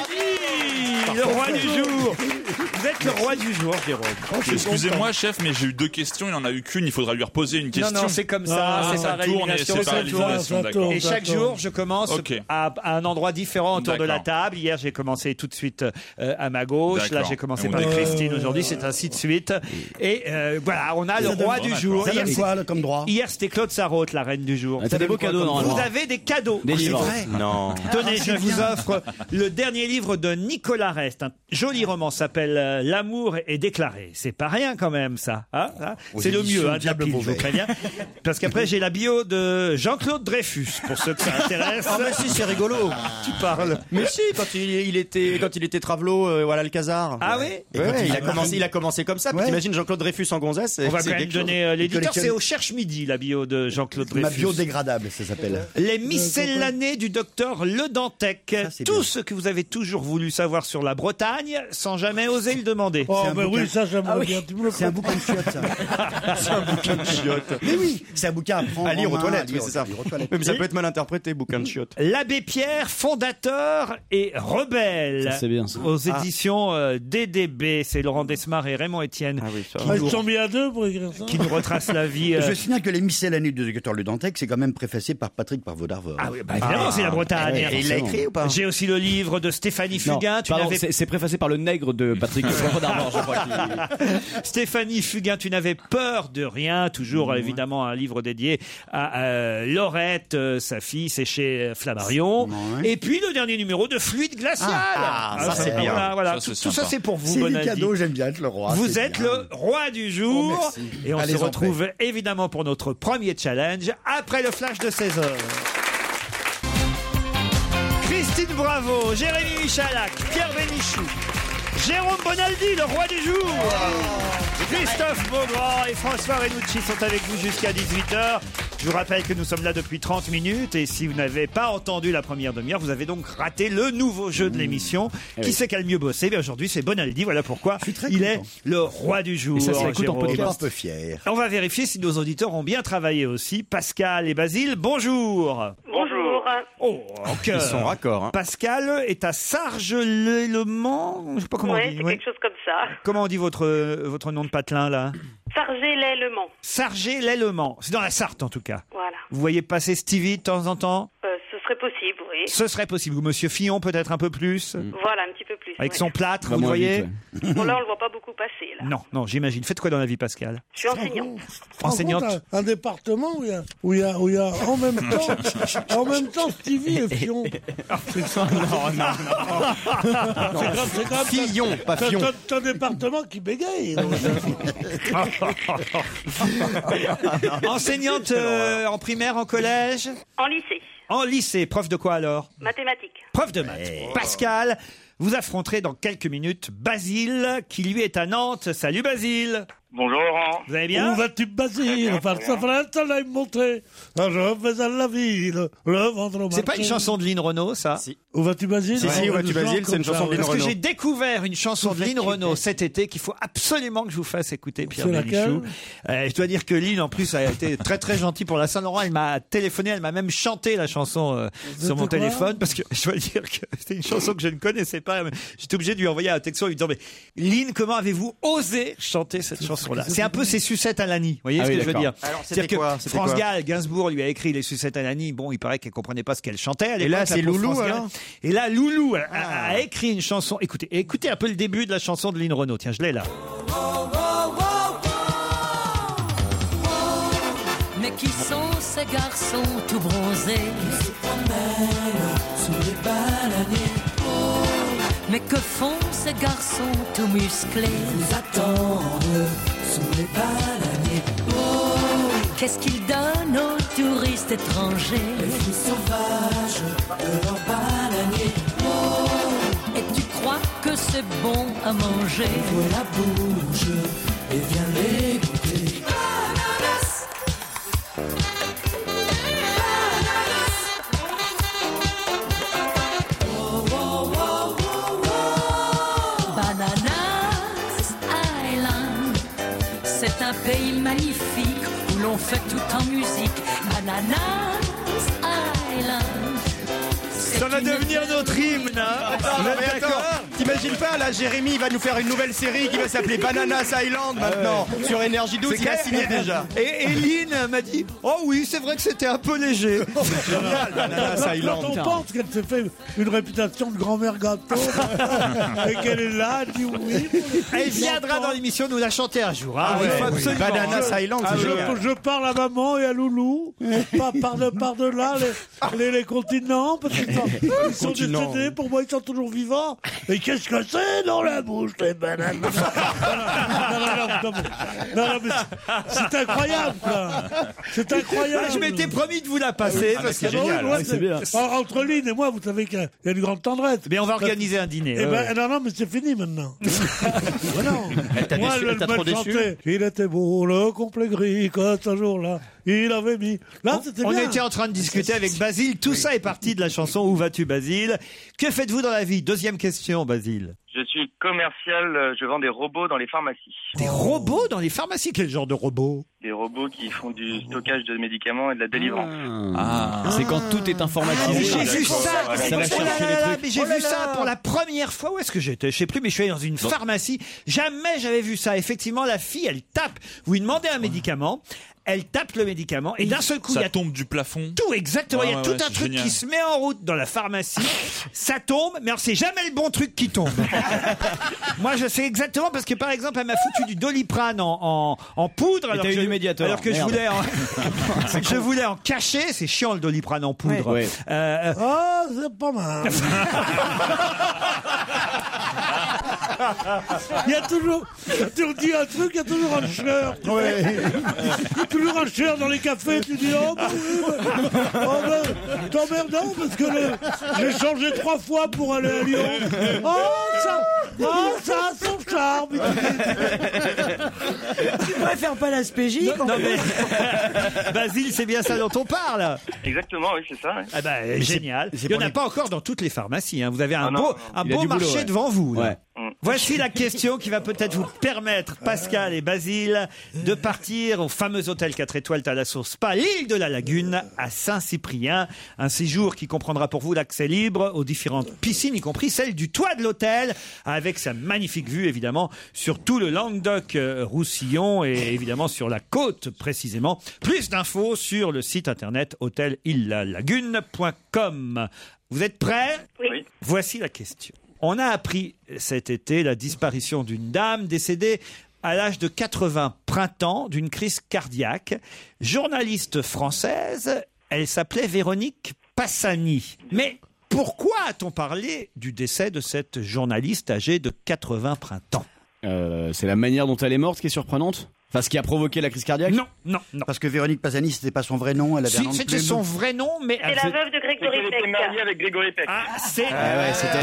Bonaldi, le roi du jour. Vous êtes le roi du jour, Jérôme. Excusez-moi, chef, mais j'ai eu deux questions. Il n'y en a eu qu'une. Il faudra lui reposer une question. Non, non, c'est comme ça. Ah, c'est ça par tourne et élimination. c'est par Ça tourne. élimination, d'accord. Et chaque jour, je commence Ok. à, à un endroit différent autour de la D'accord. table. Hier, j'ai commencé tout de suite euh, à ma gauche. Là, D'accord. j'ai commencé Et par on est- Christine. Aujourd'hui, c'est ainsi de suite. Et euh, voilà, on a le Ça roi donne- du jour. Ça Hier, donne quoi, comme droit? Hier, c'était Claude Sarraute, la reine du jour. Ah, t'as des beaux cadeaux, Vous normalement. avez des cadeaux. Des livres. vrai. Non. Tenez, Ah, je c'est vous bien. offre le dernier livre de Nicolas Rest. Un joli roman s'appelle euh, L'amour est déclaré. C'est pas rien quand même, ça. Hein, hein Aux c'est le éditions mieux, hein, de la Diable pile, je vous Beauvais. préviens. Parce qu'après, j'ai la bio de Jean-Claude Dreyfus, pour ceux que ça intéresse. Ah, mais si, c'est rigolo. Tu parles. Mais si, quand il, il était, quand il était travelot, euh, voilà, Alcazar. Ah oui Ouais, ouais, il a commencé, il a commencé comme ça. Puis Ouais. t'imagines Jean-Claude Dreyfus en gonzesse. On va c'est quand même quelque chose. donner euh, l'éditeur. Collectionne- C'est au Cherche Midi, la bio de Jean-Claude Dreyfus. Ma biodégradable, ça s'appelle. Les miscellanées du docteur Le Dantec. Tout ce que vous avez toujours voulu savoir sur la Bretagne sans jamais oser le demander. Oh, C'est un mais bouquin- oui, ça, j'aimerais Ah oui, bien. Tu me le c'est un prêtes. bouquin de chiottes, ça. C'est un bouquin de chiottes. Mais oui, c'est un bouquin à prendre À lire en aux main, toilettes, à lire oui, c'est ça. à lire aux toilettes. Oui, mais ça peut être mal interprété, bouquin de chiottes. L'abbé Pierre, fondateur et rebelle. Ça, c'est bien, ça. Aux Ah. éditions euh, D D B. C'est Laurent Desmar et Raymond Etienne qui, Ah, ils nous, sont mis à deux pour écrire ça. qui nous retracent la vie. euh, Je signale que les miscellanées du docteur Le Dantec, c'est quand même préfacé par Patrick Parvaux d'Arvor. Ah oui, bah évidemment, c'est la Bretagne. Et il l'a écrit ou pas? J'ai aussi le livre de Stéphanie Non, Fugain. Tu pardon, n'avais- c'est, c'est préfacé par le nègre de Patrick d'Arvor, je crois. qu'il- Stéphanie Fugain, tu n'avais peur de rien. Toujours euh, évidemment un livre dédié à euh, Laurette, euh, sa fille, c'est chez euh, Flammarion. Ouais. Et puis le dernier numéro de Fluide Glacial. Ah, ça, c'est bien. Voilà, voilà. Ça, c'est tout, tout ça sympa. c'est pour vous, C'est des Bonaldi. cadeaux, j'aime bien être le roi. Vous c'est êtes bien. le roi du jour. Oh, merci. Et on Allez, se en retrouve évidemment pour notre premier challenge après le flash de seize heures. Christine Bravo, Jérémy Michalak, Pierre Bénichou, Jérôme Bonaldi, le roi du jour. Christophe Beaugrand et François Renucci sont avec vous jusqu'à dix-huit heures. Je vous rappelle que nous sommes là depuis trente minutes et si vous n'avez pas entendu la première demi-heure, vous avez donc raté le nouveau jeu de l'émission. Eh Qui oui. c'est qui a le mieux bossé? Bien aujourd'hui, c'est Bonaldi. Voilà pourquoi très il content. est le roi du jour. Et ça, ça écoute en Jérôme. Et podcast. un peu fier. On va vérifier si nos auditeurs ont bien travaillé aussi. Pascal et Basile, bonjour. Bonjour. Oh, en cœur. Ils sont raccords. Hein. Pascal est à Sargelé-le-Mans. Je sais pas comment Ouais, on dit. c'est ouais. quelque chose comme ça. Comment on dit votre votre nom de patelin là? Sargé-lès-le-Mans. Sargelé-le-Mans. C'est dans la Sarthe en tout cas. Voilà. Vous voyez passer Stevie de temps en temps? Euh, ce serait possible, oui. Ce serait possible. Ou Monsieur Fillon peut-être un peu plus. Voilà, un petit peu plus. Avec ouais. son plâtre, Bah, vous le moins voyez? vite, Bon, là, on le voit pas beaucoup passer, là. Non, non, j'imagine. Faites quoi dans la vie, Pascal? Je suis enseignante. Enseignante. Un, un département où il y a, où il y a, où il y a en même temps, en même temps Stevie et Fion. C'est ça. Non, non, C'est grave, c'est grave. Fillon, pas C'est Fion. un, c'est un département qui bégaye. Enseignante euh, en primaire, en collège? En lycée. En lycée. Prof de quoi alors? Mathématiques. Prof de maths. Pascal, vous affronterez dans quelques minutes Basile, qui lui est à Nantes. Salut Basile. Bonjour, Laurent. Vous allez bien? Où vas-tu, Basile? Enfin, ça ferait un temps d'aller me montrer. Ah, je vais à la ville, le ventre au C'est pas une marché. chanson de Lynn Renaud, ça? Si. Où vas-tu, Basile? Si, si, Où vas-tu, Basile, c'est une chanson de Lynn Parce que Renaud. j'ai découvert une chanson de Lynn Renaud cet été qu'il faut absolument que je vous fasse écouter, Pierre C'est laquelle? Bénichou. Euh, je dois dire que Lynn, en plus, a été très très gentille pour la Saint-Laurent. Elle m'a téléphoné, elle m'a même chanté la chanson euh, sur mon quoi téléphone parce que je dois dire que c'était une chanson que je ne connaissais pas. J'étais obligé de lui envoyer un texto en lui disant mais Lynn, comment avez-vous osé chanter cette chanson-là? C'est un peu ses sucettes à l'Annie. Vous voyez Ah ce oui, que je veux d'accord. dire? Alors, c'était C'est-à-dire quoi que C'était France quoi Gall, Gainsbourg lui a écrit les sucettes à l'Annie. Bon, il paraît qu'elle comprenait pas ce qu'elle chantait. à Et là, l'époque, c'est la pauvre Loulou, France Gall. alors Et là, Loulou a, a- a écrit une chanson. Écoutez, écoutez un peu le début de la chanson de Lynn Renaud. Tiens, je l'ai là. Mais qui sont ces garçons tout bronzés qui se promènent sous les bananiers? Mais que font ces garçons tout musclés? Ils attendent sous les bananiers. Qu'est-ce qu'ils donnent aux touristes étrangers? Les fruits sauvages de leurs bananiers. Et tu crois que c'est bon à manger? Ouvre la bouche et viens les goûter. Bananas. île magnifique où l'on fait tout en musique. Ananas Island. Ça va devenir notre hymne, hein. Attends, Vous êtes mais attends, d'accord? t'imagines pas, là, Jérémy va nous faire une nouvelle série qui va s'appeler Bananas Island maintenant, Ah ouais. sur Énergie douze, C'est il a clair. signé déjà. Et Eline m'a dit, oh oui, c'est vrai que c'était un peu léger. Génial, Bananas Quand Island. on pense qu'elle s'est fait une réputation de grand-mère gâteau et qu'elle est là, elle dit oui. Elle viendra dans l'émission nous la chanter un jour. Hein. Ah ouais, Il faut oui. absolument. Bananas Island, c'est Ah, génial. je, je parle à maman et à Loulou, pas par de par de là les, les, les continents, parce qu'ils sont, ils sont Continents. décédés. Pour moi, ils sont toujours vivants. Et qu'est-ce que c'est dans la bouche les bananes? Non, non, non, non, mais- non, non, mais c'est- c'est incroyable, quoi. C'est incroyable. Ah, je m'étais promis de vous la passer. parce que Ah, oui, ouais, c'est- Alors, entre Lynn et moi, vous savez qu'il y a il y a une grande tendresse. Mais on va organiser un dîner. Eh ouais, ben, ouais. non, non, mais c'est fini maintenant. Ah non. Elle t'a Moi, déçu, elle elle t'a m'a trop déçu. chanté. Il était beau, le complet gris, que ce jour-là, il avait mis. Là, c'était On bien. était en train de discuter avec Basile. Tout ça est parti de la chanson Où vas-tu, Basile? Que faites-vous dans la vie? Deuxième question, Basile. Je suis commercial, euh, je vends des robots dans les pharmacies. Des robots dans les pharmacies? Quel genre de robots? Des robots qui font du stockage de médicaments et de la délivrance. Ah, c'est quand tout est informatisé. J'ai vu ça. Ça va Oh là chercher là les là, trucs. mais j'ai Oh là vu là. ça pour la première fois. Où est-ce que j'étais? Je sais plus, mais je suis allé dans une pharmacie. Jamais j'avais vu ça. Effectivement, la fille, elle tape. Vous lui demandez un médicament. Elle tape le médicament et d'un seul coup, il y Ça a tombe du plafond. tout exactement. Il y a Ouais, tout ouais, un c'est truc génial. qui se met en route dans la pharmacie. Ça tombe, mais alors c'est jamais le bon truc qui tombe. Moi, je sais exactement parce que par exemple, elle m'a foutu du Doliprane en, en, en poudre. Alors t'as que, eu je, du Mediator. alors que je Merde. voulais, en, je voulais en cacher. C'est chiant le Doliprane en poudre. Ouais. Euh, Ah, c'est pas mal. Il y a toujours, tu dis un truc, il y a toujours un chieur. Il y a toujours un chieur dans les cafés, tu dis, oh, bah, oui, bah, oh, bah, t'emmerdant parce que le- j'ai changé trois fois pour aller à Lyon. Oh, ça, oh, ça a son charme. Tu préfères pas la S P J quand non mais Basile, c'est bien ça dont on parle. Exactement, oui, c'est ça. ouais. Ah bah, génial. c'est Il n'y en pour a les- pas encore dans toutes les pharmacies. Hein. Vous avez un Ah non, beau, non, un Il a beau du boulot, marché ouais. devant vous. là. Ouais. Voici la question qui va peut-être vous permettre, Pascal et Basile, de partir au fameux hôtel quatre étoiles Thalasso Spa, l'île de la Lagune, à Saint-Cyprien. Un séjour qui comprendra pour vous l'accès libre aux différentes piscines, y compris celle du toit de l'hôtel, avec sa magnifique vue, évidemment, sur tout le Languedoc-Roussillon et évidemment sur la côte, précisément. Plus d'infos sur le site internet hôtel île la lagune point com. Vous êtes prêts? Oui. Voici la question. On a appris cet été la disparition d'une dame décédée à l'âge de quatre-vingts printemps d'une crise cardiaque. Journaliste française, elle s'appelait Véronique Passani. Mais pourquoi a-t-on parlé du décès de cette journaliste âgée de quatre-vingts printemps? Euh, c'est la manière dont elle est morte qui est surprenante. Enfin, ce qui a provoqué la crise cardiaque. Non, non, non. Parce que Véronique Pasani, c'était pas son vrai nom, elle avait un Si, nom de c'était plume. son vrai nom, mais... C'est la veuve de C'est Grégory qu'elle était Peck. mariée avec Grégory Peck. Ah, c'est Ah ouais, c'était-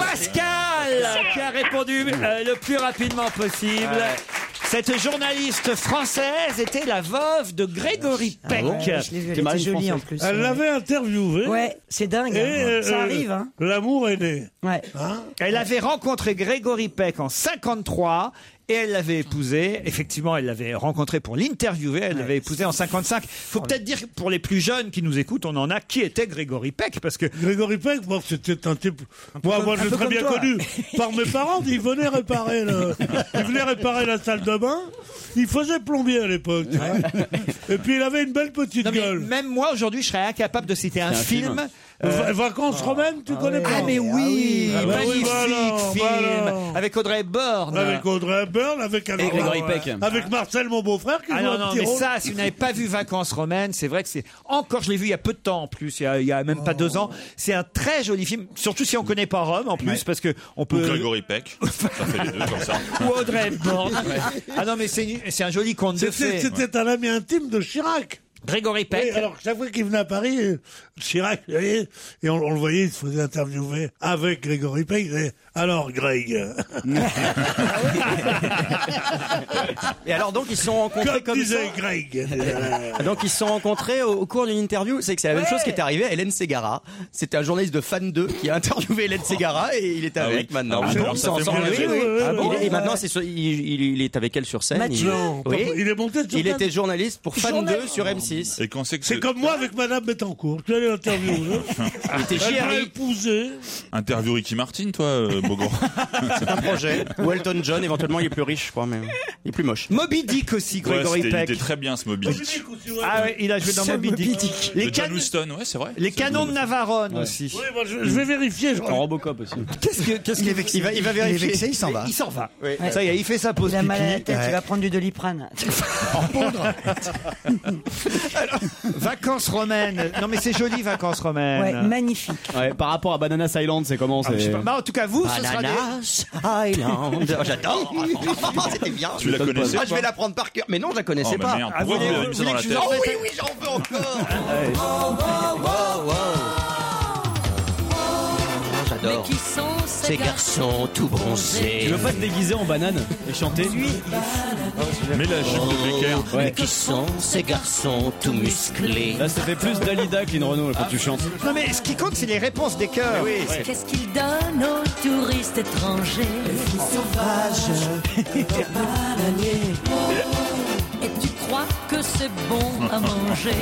Pascal qui a répondu euh, le plus rapidement possible. Cette journaliste française était la veuve de Grégory Peck. bon Je l'ai vu, elle C'est marrant, était jolie une en Française. plus. Elle l'avait interviewé. Ouais, c'est dingue. Et, hein. euh, Ça euh, arrive, hein. L'amour est né. Ouais. Hein? Elle avait rencontré Grégory Peck en cinquante-trois et elle l'avait épousé. Effectivement, elle l'avait rencontré pour l'interviewer. Elle l'avait épousé en cinquante-cinq. Faut peut-être dire que pour les plus jeunes qui nous écoutent, on en a qui était Grégory Peck parce que Grégory Peck, moi, c'était un type. Moi, comme- moi, un je l'ai peu très comme bien toi. connu par mes parents. Ils venaient réparer le, ils venaient réparer la salle de bain. Il faisait plombier à l'époque. tu vois. Et puis il avait une belle petite non, mais gueule. même moi aujourd'hui, je serais incapable de citer un, un film. film. Va- Vacances romaines, tu connais pas? Ah mais oui, Ah bah oui, magnifique voilà, film voilà. avec Audrey Hepburn. Avec Audrey Hepburn, avec Et Grégory Peck. avec Marcel, mon beau-frère, qui Ah joue non, un non, petit mais rôle. ça, si vous n'avez pas vu Vacances romaines, c'est vrai que c'est encore, je l'ai vu il y a peu de temps en plus, il y a, il y a même pas deux ans. C'est un très joli film, surtout si on connaît pas Rome en plus, parce que on Ou peut. Grégory Peck. Ça fait les deux comme ça. Ou Audrey Hepburn. Ah non, mais c'est c'est un joli conte de C'était fées. c'était un ami intime de Chirac. Grégory Peck. Oui, alors chaque fois qu'il venait à Paris, euh, Chirac, vous voyez, et on, on le voyait, il se faisait interviewer avec Grégory Peck. Il disait, Alors, Greg. Et alors donc ils se sont rencontrés Comme comme disait ça. Greg. Donc ils se sont rencontrés au, au cours d'une interview. C'est que c'est la même chose qui est arrivée à Hélène Ségara. C'était un journaliste de Fan deux qui a interviewé Hélène Ségara et il est Ah avec oui. maintenant. Ah oui, Ils alors sont ça fait ensemble. mal. Oui, oui. Ah bon Il est- et maintenant c'est sur- il, il- il est avec elle sur scène. Mathieu. Il, Non, oui. il est monté sur Il scène. était journaliste pour Fan deux sur M six. Et quand c'est que C'est comme moi avec Madame Bettencourt. Tu as l'interview. Il était Elle m'a chéri. épousé. interview Ricky Martin, toi, euh, Beaugrand. C'est un projet. Ou Elton John, éventuellement il est plus riche, je crois, mais il est plus moche. Moby Dick aussi, Ouais, Grégory c'était- il Peck. était très bien ce Moby Dick. Ah ouais, il a joué dans Moby Dick. Les, De John can- Huston, ouais, c'est vrai. les C'est canons de bon. Navarone aussi. Oui, moi, je, je vais vérifier. Je... En Robocop aussi. Qu'est-ce que, qu'est-ce Il est que- vexé. Il va, il va vérifier. Il est vexé, il s'en va. Il s'en va. Oui. Ça y est, il fait sa pause Il a mal à la pipi. tête, Ouais. il va prendre du Doliprane. Vacances romaines. Non mais c'est joli, vacances romaines. Ouais, magnifique. Ouais, par rapport à Bananas Island, c'est comment Ah, je sais c'est... pas. Bah, en tout cas, vous, ce sera des... Bananas Island. Oh, j'adore. C'était bien. Tu la connaissais Ah, je pas vais l'apprendre par cœur. Mais non, je la connaissais Oh, bah pas. merde, Ah, pourquoi vous vous voulez- avez mis ça vous dans la voulez que tête je vous en Oh oui, oui, j'en veux encore. Mais J'adore. qui sont ces Ces garçons tout bronzés. Tu veux pas te déguiser en banane et chanter? Mais la jupe de Becker. Mais qui sont ces garçons tout musclés? Là, ça fait plus Dalida que Lynn Renault quand tu chantes. Non mais ce qui compte, c'est les réponses des chœurs. Oui, Qu'est-ce qu'ils donnent aux touristes étrangers? Et tu crois que c'est bon à manger?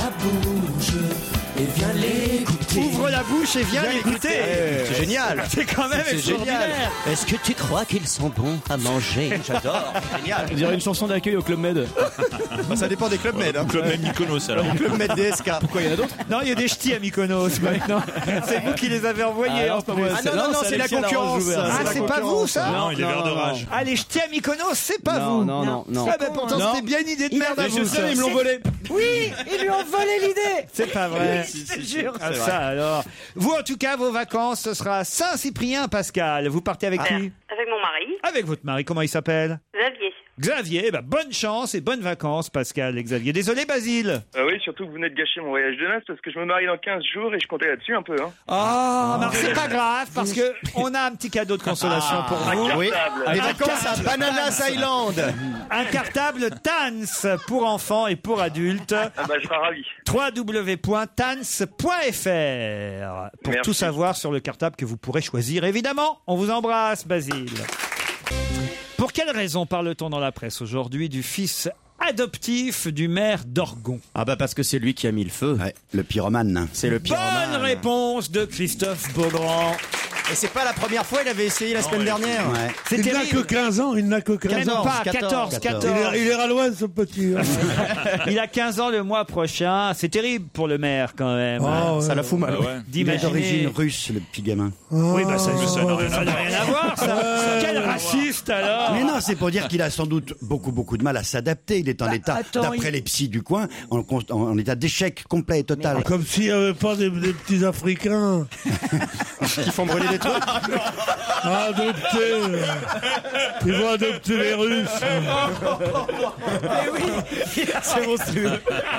Ouvre la bouche et viens l'écouter. c'est génial. C'est quand même C'est génial. extraordinaire. Est-ce que tu crois qu'ils sont bons à manger? J'adore. Génial. On dirait une chanson d'accueil au Club Med. Bah, ça dépend des clubs med. Hein. Club même Mykonos, alors. Club med D S K. Pourquoi il y en a d'autres? Non, il y a des ch'tis à Mykonos maintenant. C'est vous qui les avez envoyés. Ah, en non, c'est pas plus. moi. Ah non, non, non, c'est la Alexia concurrence. Laroche-Joubert. Ah, la c'est pas concurrence. vous ça Non, il est vert de rage. Ah, les ch'tis à Mykonos, c'est pas Non, vous. non, non, non. Ah, ben pourtant, Non. c'était bien une idée de Il merde a à fait vous. Je sais, ça. ils me l'ont volé. Oui, ils lui ont volé l'idée. C'est pas vrai. Je te jure. Ah, ça alors. Vous, en tout cas, vos vacances, ce sera Saint-Cyprien, Pascal. Vous partez avec qui? Avec mon mari, Avec votre mari. Comment il s'appelle? Xavier. Xavier. Eh ben, bonne chance et bonnes vacances, Pascal et Xavier. Désolé, Basile. Ah oui, surtout que vous venez de gâcher mon voyage de noces parce que je me marie dans quinze jours et je comptais là-dessus un peu. Hein. Ah, mais c'est pas grave parce que on a un petit cadeau de consolation pour vous. Un Oui. cartable. Des Un vacances à cartable. Bananas Island. Un cartable Tans pour enfants et pour adultes. Ah bah je serai ravi. w w w point tans point f r pour Merci. tout savoir sur le cartable que vous pourrez choisir. Évidemment, on vous embrasse, Basile. Pour quelle raison parle-t-on dans la presse aujourd'hui du fils adoptif du maire d'Orgon? Ah bah parce que c'est lui qui a mis le feu. Ouais, le pyromane. C'est le pyromane. Bonne réponse de Christophe Beaugrand. Et c'est pas la première fois, il avait essayé la semaine dernière. Ouais. C'est Il n'a que terrible. quinze ans, il n'a que quinze Même ans. pas, quatorze, Il quatorze. est, il est loin ce petit. hein. Il a quinze ans le mois prochain. C'est terrible pour le maire quand même. Ah, ouais. Ça la fout mal. Ah ouais. Il est D'imaginer. d'origine russe, le petit gamin. Oui, bah ça Mais ça n'a rien ça à n'a voir. rien à voir, ça. Quel raciste alors. Mais non, c'est pour dire qu'il a sans doute beaucoup, beaucoup de mal à s'adapter. Il est en état, attends, d'après il- les psys du coin, en, const- en- en état d'échec complet et total. Comme s'il n'y avait pas des, des petits Africains Qui font brûler des trucs. à adopter. euh, Ils vont adopter les Russes. C'est monstrueux.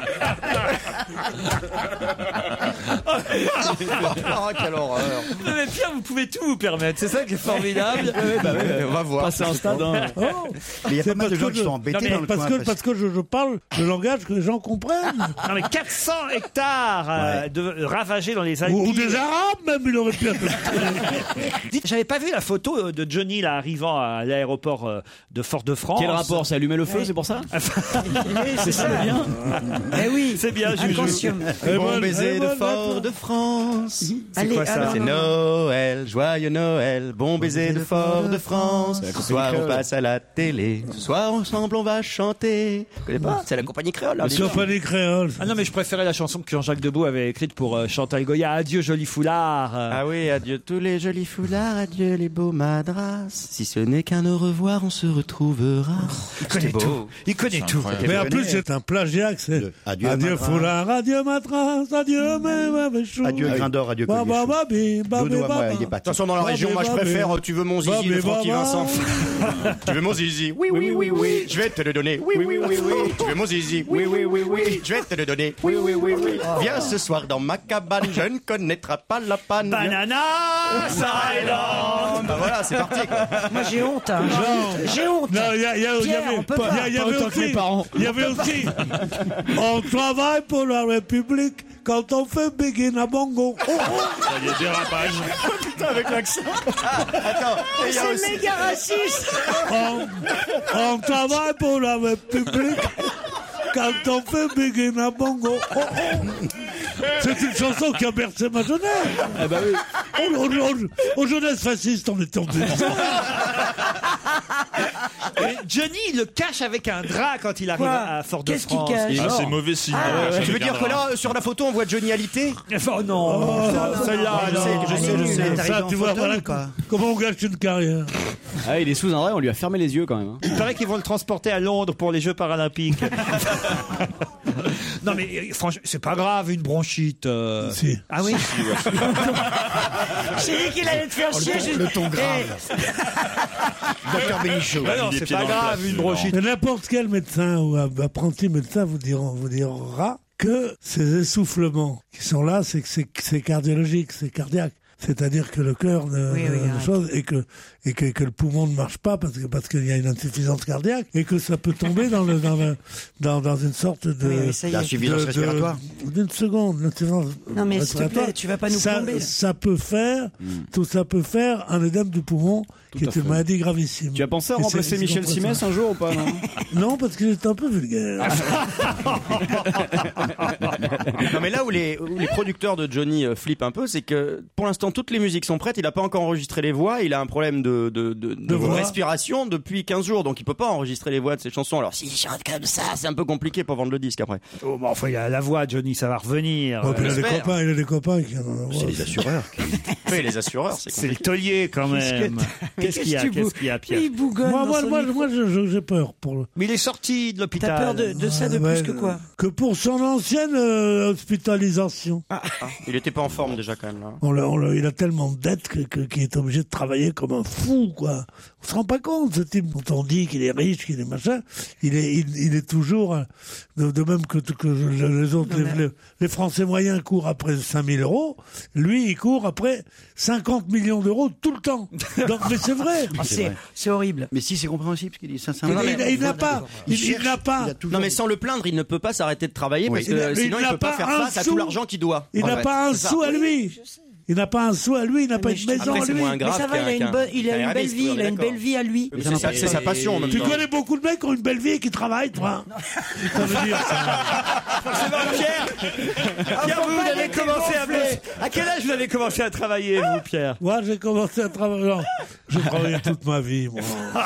Oh, quelle horreur. Non, mais Pierre, vous pouvez tout vous permettre. C'est ça qui est formidable. On va voir. Passer un stade. Hein. Oh, Mais il y a c'est pas mal de parce gens que qui je- sont embêtés Non, mais dans le parce coin. que, parce- parce que je, je parle le langage que les gens comprennent. Non, mais quatre cents hectares euh, de ravagés dans les Alpes. Ou, ou des Arabes, même, il aurait pu être. Dites, j'avais pas vu la photo euh, de Johnny là arrivant à l'aéroport euh, de Fort-de-France. Quel rapport? C'est allumer le feu, c'est pour ça? C'est ça. bien. Eh oui. C'est bien, Un Juju. costume. Eh Bon ben, baiser eh de ben, Fort de France. Allez, quoi ça? alors, C'est Noël, joyeux Noël, bon baiser de Fort de France. Ce soir on passe à la télé, ce soir ensemble on va chanter. Vous connaissez pas? C'est la compagnie créole. là, La dis donc. compagnie créole. Ah non, mais je préférais la chanson que Jean-Jacques Debout avait écrite pour euh, Chantal Goya. Adieu, joli foulard. Euh, Ah oui, adieu tous les jolis foulards, adieu les beaux madras. Si ce n'est qu'un au revoir, on se retrouvera. il connaît beau. tout. Il connaît C'est tout. incroyable. Mais en plus, c'est un plagiat. que C'est Adieu, Adieu Madras. foulard, adieu ma trace, adieu mes mauvais choux. Adieu grain d'or, adieu Ba, collier ba, chaud. ba, bi, ba, Dodo bi, à ba, moi, ba. il est parti. Attention, dans la Ba, région, bi, moi je ba, préfère bi. euh, Tu veux mon Ba, zizi bi, de ba, Francky ba. Vincent. Tu veux mon zizi? Oui, oui, oui, oui. Je vais te le donner. Oui, oui, oui, oui. Tu veux mon zizi? Oui, oui, oui, oui. Je vais te le donner. Oui, oui, oui, oui. Viens ce soir dans ma cabane, je ne connaîtrai pas la panne. Banana Island. Bah voilà, c'est parti quoi. Moi j'ai honte. Hein. J'ai honte. Non, il y, a- il y a- il y Pierre, avait, on peut il y a- pas. il y Pas avait autant que aussi, mes parents. il y avait aussi, on travaille pour la République quand on fait Begin à Bongo. Oh, oh. Ça y est, dérapage. Putain, avec l'accent. Ah, attends, et il y a C'est aussi. méga raciste. On, on travaille pour la République quand on fait Begin à Bongo. Oh, oh. C'est une chanson qui a bercé ma jeunesse. Ah bah oui. Aux, aux- aux- aux jeunesses fascistes, on était en deux. Et Johnny, il le cache avec un drap quand il arrive Quoi à Qu'est-ce qu'il Fort-de-France. cache Ah, c'est mauvais signe. Ah, ouais, Tu veux avec dire un que drap. là, sur la photo, on voit Johnny alité? Oh non, celle-là, je sais, non. je sais, je sais. Ça, tu vois, voilà comment on gâche une carrière. Ah, il est sous un drap, on lui a fermé les yeux quand même. hein. Il paraît qu'ils vont le transporter à Londres pour les Jeux Paralympiques. Non mais euh, franchement, c'est pas grave, une bronchite. euh. Si. Ah oui. J'ai dit qu'il allait te faire chier. Le ton grave. Docteur Bénichou. Bah non, les c'est pieds pas dans le grave, plafond, une non. bronchite. Et n'importe quel médecin ou apprenti médecin vous dira, vous dira que ces essoufflements qui sont là, c'est que c'est, c'est cardiologique, c'est cardiaque. C'est-à-dire que le cœur ne, Oui, oui, ne- arrête. chose et que et que, que le poumon ne marche pas parce que parce qu'il y a une insuffisance cardiaque et que ça peut tomber dans le dans le dans, dans une sorte de Oui, oui, ça y est. L'insuffisance de- respiratoire. de- d'une seconde, l'insuffisance Non, mais s'il te respiratoire. plaît, tu vas pas nous ça, plomber, là. ça peut faire tout ça peut faire un œdème du poumon qui à est une fait. maladie gravissime. Tu as pensé à Et c'est- remplacer c'est Michel donc Simès ça. un jour ou pas non Non, parce qu'il est un peu vulgaire. Non mais là où les, où les producteurs de Johnny euh, flippent un peu, c'est que pour l'instant toutes les musiques sont prêtes, il a pas encore enregistré les voix, il a un problème de, de, de, de voix. respiration depuis quinze jours, donc il peut pas enregistrer les voix de ses chansons. Alors s'il chante comme ça, c'est un peu compliqué pour vendre le disque après. Oh, bah, enfin, il y a la voix, Johnny, ça va revenir. Ouais, puis il a des j'espère. copains, il a des copains qui en ont. C'est les assureurs. qui- Oui, les assureurs, c'est C'est le compliqué. taulier quand même. Qu'est-ce qu'il y a, que tu qu'est-ce bou- qu'il y a, Pierre? Il bougonne. Moi, dans moi, son moi, micro. moi, je- je- j'ai peur pour le. Mais il est sorti de l'hôpital. T'as peur de, de ça de Ah, plus ouais, que quoi Que pour son ancienne euh, hospitalisation. Ah, il était pas en forme déjà quand même là. On l'a- on l'a- il a tellement de dettes que- que- qu'il est obligé de travailler comme un fou, quoi. On se rend pas compte, ce type. Quand on dit qu'il est riche, qu'il est machin, il est, il, il est toujours, euh, de, de même que, que les autres, Non, les, mais- les- les Français moyens courent après cinq mille euros, lui, il court après cinquante millions d'euros tout le temps. Donc, mais c'est vrai. Ah, c'est, c'est horrible. Mais si, c'est compréhensible ce qu'il dit. Ça, c'est Il, un- il- il n'a pas, il, il cherche, n'a pas, il a toujours- Non mais sans le plaindre, il ne peut pas s'arrêter de travailler Oui. parce Il que a- il sinon il n'a peut pas pas faire un face à sou. tout l'argent qu'il doit. il En n'a fait, pas un c'est ça. sou à lui. Il n'a pas un sou à lui, il n'a pas Mais une je- maison Après, à c'est lui. moins Mais grave ça va, il a qu'un- une, bonne- il a qu'un une belle réaliste, vie, on est il a une d'accord. belle vie à lui. Mais c'est sa- c'est sa passion en même Tu temps. connais beaucoup de mecs qui ont une belle vie et qui travaillent, toi. Ça veut dire ça. Pierre, Pierre, vous, vous avez commencé à bosser. À quel âge vous avez commencé à travailler, vous, Pierre? Moi, j'ai commencé à travailler. Non, j'ai travaillé toute ma vie, moi.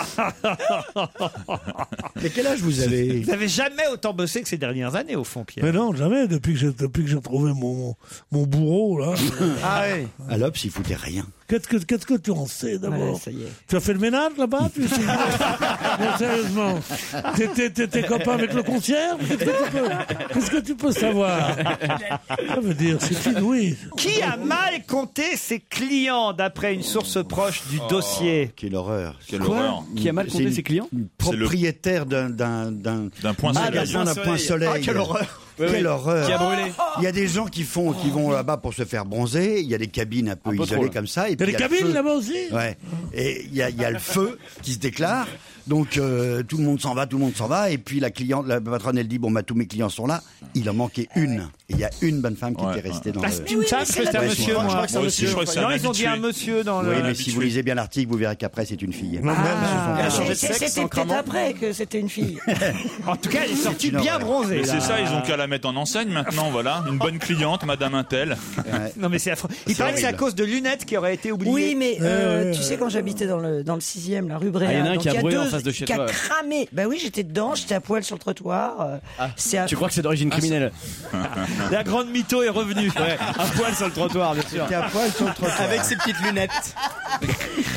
Mais quel âge vous avez Vous n'avez jamais autant bossé que ces dernières années, au fond, Pierre. Mais non, jamais, depuis que j'ai, depuis que j'ai trouvé mon, mon bourreau, là. Ah ouais. À l'Obs, il foutait rien. Qu'est-ce que, qu'est-ce que tu en sais, d'abord? Ouais, ça y est. Tu as fait le ménage, là-bas? Tu sais- Non, sérieusement. T'es, t'es, t'es, t'es copain avec le concierge? Qu'est-ce que tu peux, qu'est-ce que tu peux savoir? Ça veut dire, c'est inouï. Qui a mal compté ses clients, d'après une source proche du dossier? Quelle horreur. Quelle Quoi horreur. Qui a mal C'est compté une- ses clients une C'est le- propriétaire d'un, d'un, d'un, D'un point d'un soleil. magasin d'un point soleil. Ah, quelle horreur. Oui, Quelle oui. horreur. Qui a brûlé. Il y a des gens qui font, qui vont là-bas pour se faire bronzer. Il y a des cabines un peu Un peu isolées trop, là. comme ça. Et Il y a puis des le cabines feu. là-bas aussi? Ouais. Et il y a, il y a le feu qui se déclare. Donc euh, tout le monde s'en va, tout le monde s'en va. Et puis la cliente, la patronne, elle dit bon bah tous mes clients sont là. Il en manquait une. Et il y a une bonne femme qui Ouais, était restée dans Ah, le. c'est une femme, mais c'est c'est la un Ouais, monsieur, je moi. crois que c'est un Moi aussi, monsieur. je crois que c'est Non, un ils ont dit habitué. un monsieur dans le... Oui, mais habitué. si vous lisez bien l'article, vous verrez qu'après c'est une fille. Non, même, Ah, Elle a changé de c'est- sexe c'était en peut-être cramant. après que c'était une fille. En tout cas, elle est sortie une bien horreur. bronzée. Mais là. c'est ça, ils ont qu'à la mettre en enseigne maintenant, voilà. Une bonne cliente, Madame Intel. Ouais. Non, mais c'est affreux. Il C'est paraît que c'est à horrible. cause de lunettes qui auraient été oubliées. Oui, mais euh, ouais, tu ouais. sais, quand j'habitais dans le, dans le sixième, la rue Bréa, Ah, il y en a un donc qui a il y brûlé deux- en face de chez qui toi. a cramé. Ben oui, j'étais dedans, j'étais à poil sur le trottoir. euh, c'est à- Tu crois que c'est d'origine criminelle La grande mytho est revenue. Ouais, un poil sur le trottoir, bien sûr. C'était à poil sur le trottoir. Avec ses petites lunettes.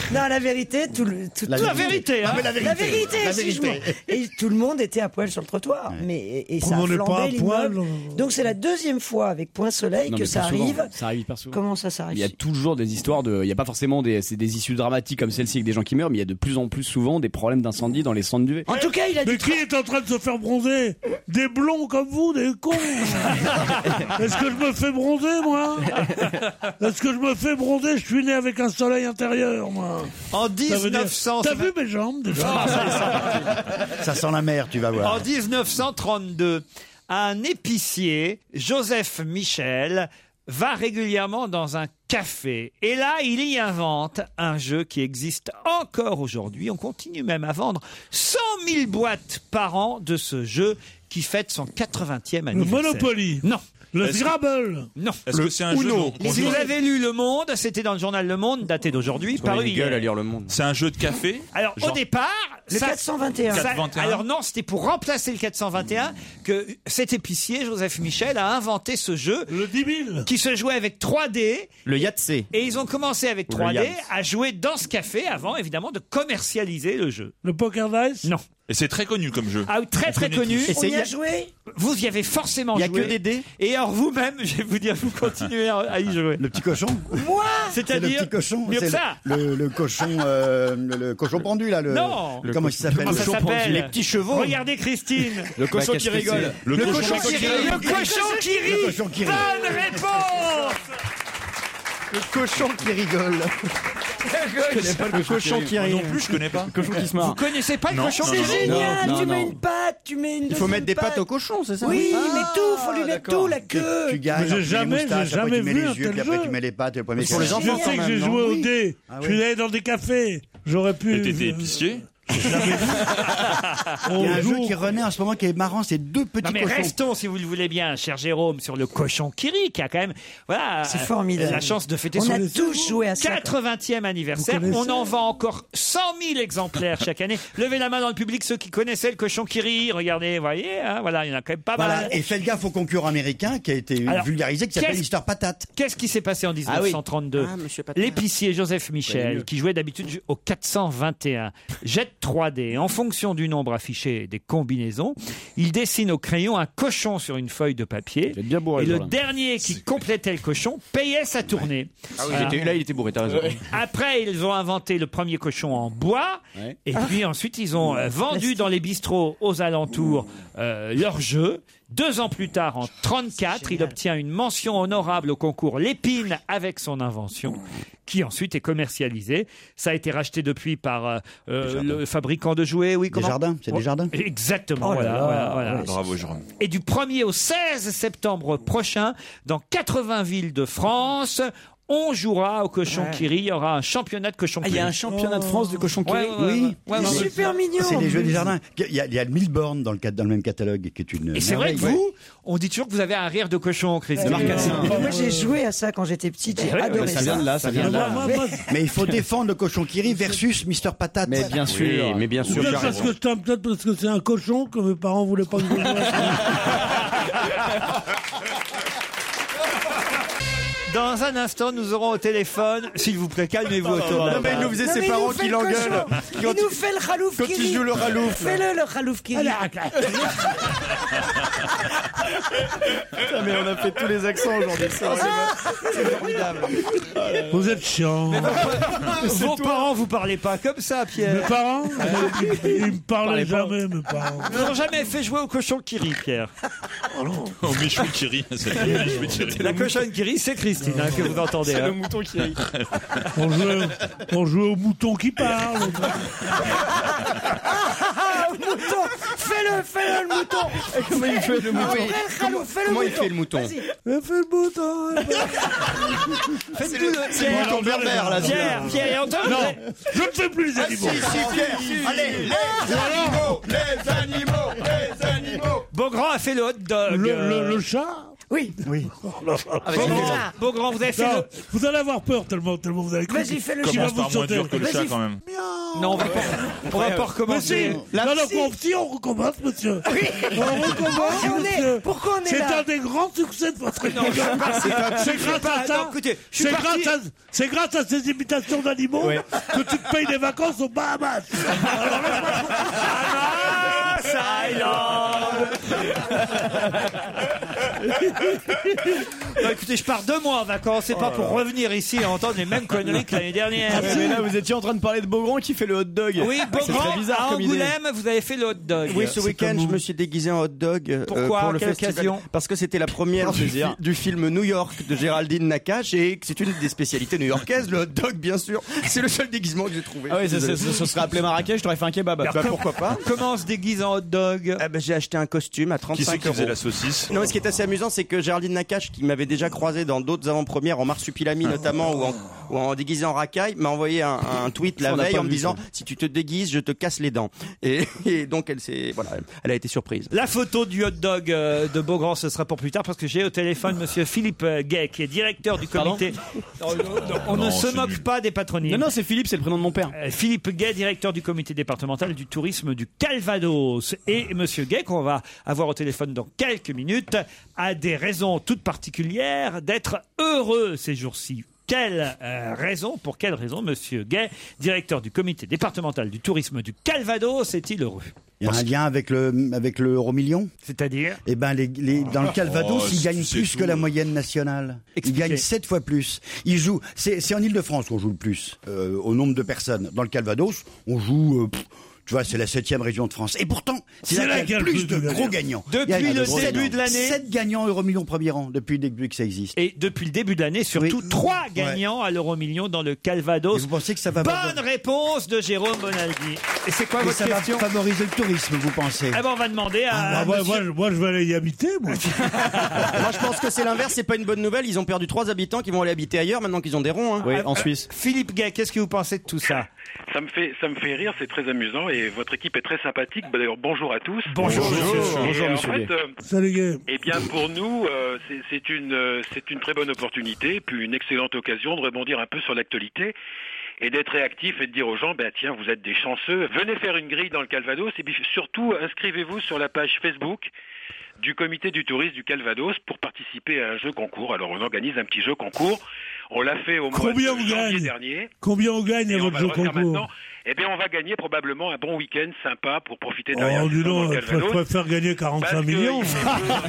Non, la vérité, tout le, tout, La tout- vérité. vérité, hein. Ah, mais la vérité, La vérité, la excuse-moi. vérité. Et tout le monde était à poil sur le trottoir. Mais, et, et Comme ça a on n'est pas flambé à l'immeuble. poil, Donc c'est la deuxième fois avec Point Soleil Non, que mais ça plus souvent. arrive. Ça arrive hyper souvent. Comment ça, ça arrive? Il y a toujours des histoires de. Il n'y a pas forcément des, c'est des issues dramatiques comme celle-ci avec des gens qui meurent, mais il y a de plus en plus souvent des problèmes d'incendie dans les centres d'U V. En tout cas, il a Mais qui est en train de se faire bronzer? Des blonds comme vous, des cons. Est-ce que je me fais bronzer, moi? Est-ce que je me fais bronzer? Je suis né avec un soleil intérieur, moi. En Ça veut dire- mille neuf cents. T'as vu mes jambes déjà? Ça sent la mer, tu vas voir. En dix-neuf cent trente-deux, un épicier, Joseph Michel, va régulièrement dans un café. Et là, il y invente un jeu qui existe encore aujourd'hui. On continue même à vendre cent mille boîtes par an de ce jeu qui fête son quatre-vingtième Le anniversaire. Monopoly. Non. Le Est-ce que- Scrabble. Non. Est-ce que c'est un jeu dont- Si vous avez lu Le Monde, c'était dans le journal Le Monde, daté d'aujourd'hui, paru hier. Le Monde. C'est un jeu de café. Alors au Genre- départ, Le ça- quatre cent vingt et un. ça- quatre cent vingt et un. alors non, c'était pour remplacer le quatre cent vingt et un que cet épicier, Joseph Michel, a inventé ce jeu Le dix mille. qui se jouait avec trois D. Le Yatsé. Et ils ont commencé avec Ou le trois D Yams. à jouer dans ce café avant, évidemment, de commercialiser le jeu. Le Poker Dice. Non. Et c'est très connu comme jeu. Ah, oui, très On très connaît connu. tous. On y a joué? Vous y avez forcément Il y a joué. que des dés. Et alors vous-même, je vais vous dire, vous continuez à à y jouer. Le petit cochon. Moi? C'est le C'est-à-dire petit cochon. mieux que c'est ça. Le, le, le cochon, euh, le, le cochon pendu là. Le, Non. le- comment il s'appelle? Comment ça Le cochon pendu. s'appelle Les petits chevaux. Regardez Christine. Le cochon qui rigole. Le, Le cochon, cochon qui qui rit. rit. Le cochon qui rit. Le cochon qui rit. Bonne réponse. Le cochon qui rigole. Je connais pas le cochon qui Moi rit. non plus, je connais pas. Le cochon qui se Vous marre. connaissez pas le Non, cochon non, qui non, rit? C'est génial, Non, tu non. mets une patte, tu mets une Il faut deuxième mettre des pattes patte. au cochon, c'est ça? Oui, Ah, mais tout, faut lui mettre d'accord. tout, la queue. Tu gagnes. Mais j'ai après, tu mets les jamais- moustaches, j'ai après, jamais tu mets vu les un yeux, tel puis après jeu. tu mets les pattes, et le premier pour les qui- enfants, Je quand sais que même, j'ai non? joué au Oui. dé. Ah Je oui. suis allé dans des cafés. J'aurais pu. Et t'étais épicier. Il y a un jeu qui renaît en ce moment qui est marrant, c'est deux petits Non mais cochons. restons, si vous le voulez bien, cher Jérôme, sur le cochon qui rit, qui a quand même, voilà, C'est euh, formidable. la chance de fêter On son a tous joué à ça. quatre-vingtième anniversaire. Vous connaissez On en vend encore cent mille exemplaires chaque année. Levez la main dans le public ceux qui connaissaient le cochon qui rit. Regardez, vous voyez, hein, voilà, il y en a quand même pas mal. Voilà, et faites gaffe au concurrent américain qui a été Alors, vulgarisé, qui s'appelle qu'est-ce- Mister Patate. Qu'est-ce qui s'est passé en dix-neuf cent trente-deux Ah, monsieur Patate. L'épicier Joseph Michel, qui jouait d'habitude au quatre cent vingt et un, jette trois dés. En fonction du nombre affiché des combinaisons, il dessine au crayon un cochon sur une feuille de papier. Vous êtes bien bourré, Et le Jordan. dernier qui complétait le cochon payait sa tournée. Ah oui, Alors, il était- là, il était bourré, t'as raison. après, ils ont inventé le premier cochon en bois. Ouais. Et puis ensuite, ils ont euh, vendu dans les bistrots aux alentours euh, leur jeu. Deux ans plus tard, en trente-quatre, il obtient une mention honorable au concours Lépine avec son invention, qui ensuite est commercialisée. Ça a été racheté depuis par euh, euh, le fabricant de jouets. Oui, comment Desjardins, c'est Desjardins. Exactement. Oh là voilà, là, voilà, voilà. ouais. Bravo, Jérôme. Et du premier au seize septembre prochain, dans quatre-vingts villes de France, on jouera au cochon Ouais. qui rit. Il y aura un championnat de cochon Ah, qui il y a un rit. championnat de France de cochon qui Ouais, rit. ouais, ouais, Oui. ouais, ouais, ouais, ouais. Super mignon. C'est les Jeux des Jardins. Il y a, il y a le Milborn dans le, cat- dans le même catalogue, qui est une. Et c'est vrai que merveille. vous, on dit toujours que vous avez un rire de cochon, Christine. Ouais, ouais. Moi, j'ai joué à ça quand j'étais petite. J'ai Ouais, adoré Ça vient de là, ça vient de Moi, là. moi, moi, Mais il faut défendre le cochon qui rit versus Mister Patate. Mais bien sûr, Oui, mais bien sûr. peut-être tu as parce raison. que c'est un- peut-être parce que c'est un cochon que mes parents voulaient pas que je joue à ça. Dans un instant, nous aurons au téléphone, s'il vous plaît, calmez-vous autour de la Non, mais il table. nous faisait Non, ses mais il parents nous fait qui le l'engueulent. cochon. Quand Il nous fait le ralouf quand qui il rit. joue le ralouf. Fais-le, le ralouf qui rit. Putain, mais on a fait tous les accents aujourd'hui. C'est c'est formidable. Vous êtes chiant. Vos parents, vous parlez pas comme ça, Mes Pierre. parents, ils, ils me parlaient Parlez pas. jamais, mes parents. Ils n'ont jamais fait jouer au cochon qui rit, Pierre. Au méchoui qui rit. C'est le méchoui qui rit. La cochonne qui rit, c'est Christine hein, que vous entendez. C'est hein. le mouton qui rit. On jouait, on jouait au mouton qui parle. Ah, le mouton. Fais-le, fais-le, le mouton. Comment il fait le mouton Fais le ralouf, fais le Comment il mouton. fait le mouton Vas-y. Mais fais le mouton. Faites C'est tout le le- c'est le Pierre, mouton berbère là. Pierre, Pierre, et Antoine, Non, vous avez- je ne fais plus les Ah, animaux. si, si, Pierre. Allez, les animaux, les animaux, les animaux. Beaugrand a fait le hot dog. Le, euh, le, le chat. Oui. Oui. Beaugrand, Beaugrand, vous avez fait Non, le... vous allez avoir peur tellement, tellement vous allez écouter. Vas-y, fais le Qui chien. va Commence vous par moins sauter. dur que le Vas-y. chat quand même. Non, on va pas, on va pas recommencer. Non, non, on- si on recommence, monsieur. On recommence, Et on est- monsieur. pourquoi on est C'est là un des grands succès de votre émission. je C'est suis grâce pas- à ça. non, écoutez, je suis C'est parti- grâce à, c'est grâce à ces imitations d'animaux que tu te payes des vacances aux Bahamas. Bah, écoutez, je pars deux mois en vacances, c'est pas pour revenir ici et entendre les mêmes conneries que l'année dernière. Mais là, vous étiez en train de parler de Beaugrand qui fait le hot dog. Oui, C'est Beaugrand, très bizarre à comme idée. Angoulême, vous avez fait le hot dog. Oui, ce C'est week-end, comme je vous. me suis déguisé en hot dog. euh, Pourquoi pour le Quelle festival. occasion Parce que c'était la première du, fi- du film New York de Géraldine Nakache et que c'est une des spécialités new-yorkaises, le hot dog, bien sûr. C'est le seul déguisement que j'ai trouvé. Ah oui, ça, Désolé. ça, ça, ça serait appelé Marrakech, t'aurais fait un kebab. Bah, pourquoi pas. Comment on se déguise en hot dog Ah bah, j'ai acheté un costume à Qui trente-cinq c'est qui euros. faisait la saucisse? Non, mais ce qui est assez amusant, c'est que Géraldine Nakache, qui m'avait déjà croisé dans d'autres avant-premières, en Marsupilami notamment, ou en, ou en déguisé en racaille, m'a envoyé un, un tweet la Ça, on n'a veille pas en me vu, disant ça. si tu te déguises, je te casse les dents. Et, et donc elle s'est, voilà, elle a été surprise. La photo du hot dog euh, de Beaugrand, ce sera pour plus tard parce que j'ai au téléphone monsieur Philippe euh, Gay, qui est directeur du comité. Oh, non, non, on Non, ne se c'est moque nul. pas des patronymes. Non, non, c'est Philippe, c'est le prénom de mon père. Euh, Philippe Gay, directeur du comité départemental du tourisme du Calvados. Et monsieur Gay, qu'on va avoir au téléphone dans quelques minutes, a des raisons toutes particulières d'être heureux ces jours-ci. Quelle euh, raison, pour quelle raison, monsieur Gay, directeur du comité départemental du tourisme du Calvados, est-il heureux? Il y a un lien avec le avec le euro million. C'est-à-dire? Eh ben, les, les, dans le Calvados, Oh, ils gagnent c'est plus tout. que la moyenne nationale. Expliquez. Ils gagnent sept fois plus. Ils jouent. C'est c'est en Île-de-France qu'on joue le plus euh, au nombre de personnes. Dans le Calvados, on joue. Euh, pff, tu vois, c'est la septième région de France. Et pourtant, c'est C'est là là qu'il y a qu'il y a le le plus plus de de gros gagnants. gagnants. Depuis Il y a le gros début gagnants. de l'année. Sept gagnants euro million premier rang depuis, depuis que ça existe. Et depuis le début de l'année, surtout Oui. trois gagnants à l'euro million dans le Et Calvados. vous pensez que ça va Bonne réponse de Jérôme Bonaldi. Et c'est quoi et votre ça va question? favoriser le tourisme, vous pensez? Ah ben, on va demander à. Ah, moi, monsieur- moi, je- moi, je vais aller y habiter, moi. Moi, je pense que c'est l'inverse, c'est pas une bonne nouvelle. Ils ont perdu trois habitants qui vont aller habiter ailleurs maintenant qu'ils ont des ronds. Hein. Oui, Ah, en ah, Suisse. Philippe Gay, qu'est-ce que vous pensez de tout ça? Ça me fait, ça me fait rire, c'est très amusant et votre équipe est très sympathique. Bah, d'ailleurs, bonjour à tous. Bonjour, Bonjour, monsieur. Et bonjour, en monsieur fait, Gay. euh, Salut, gars. eh bien, pour nous, euh, c'est- c'est une, euh, c'est une très bonne opportunité, puis une excellente occasion de rebondir un peu sur l'actualité et d'être réactif et de dire aux gens, ben tiens, vous êtes des chanceux, venez faire une grille dans le Calvados et puis surtout inscrivez-vous sur la page Facebook du comité du tourisme du Calvados pour participer à un jeu concours. Alors on organise un petit jeu concours. On l'a fait au mois Combien de on janvier gagne dernier. Combien on gagne à Et on votre va jeu le refaire concours? maintenant. Eh bien, on va gagner probablement un bon week-end sympa pour profiter d'un Oh, voyage dis dans donc, le je Calvados. préfère gagner quarante-cinq Parce que millions. il fait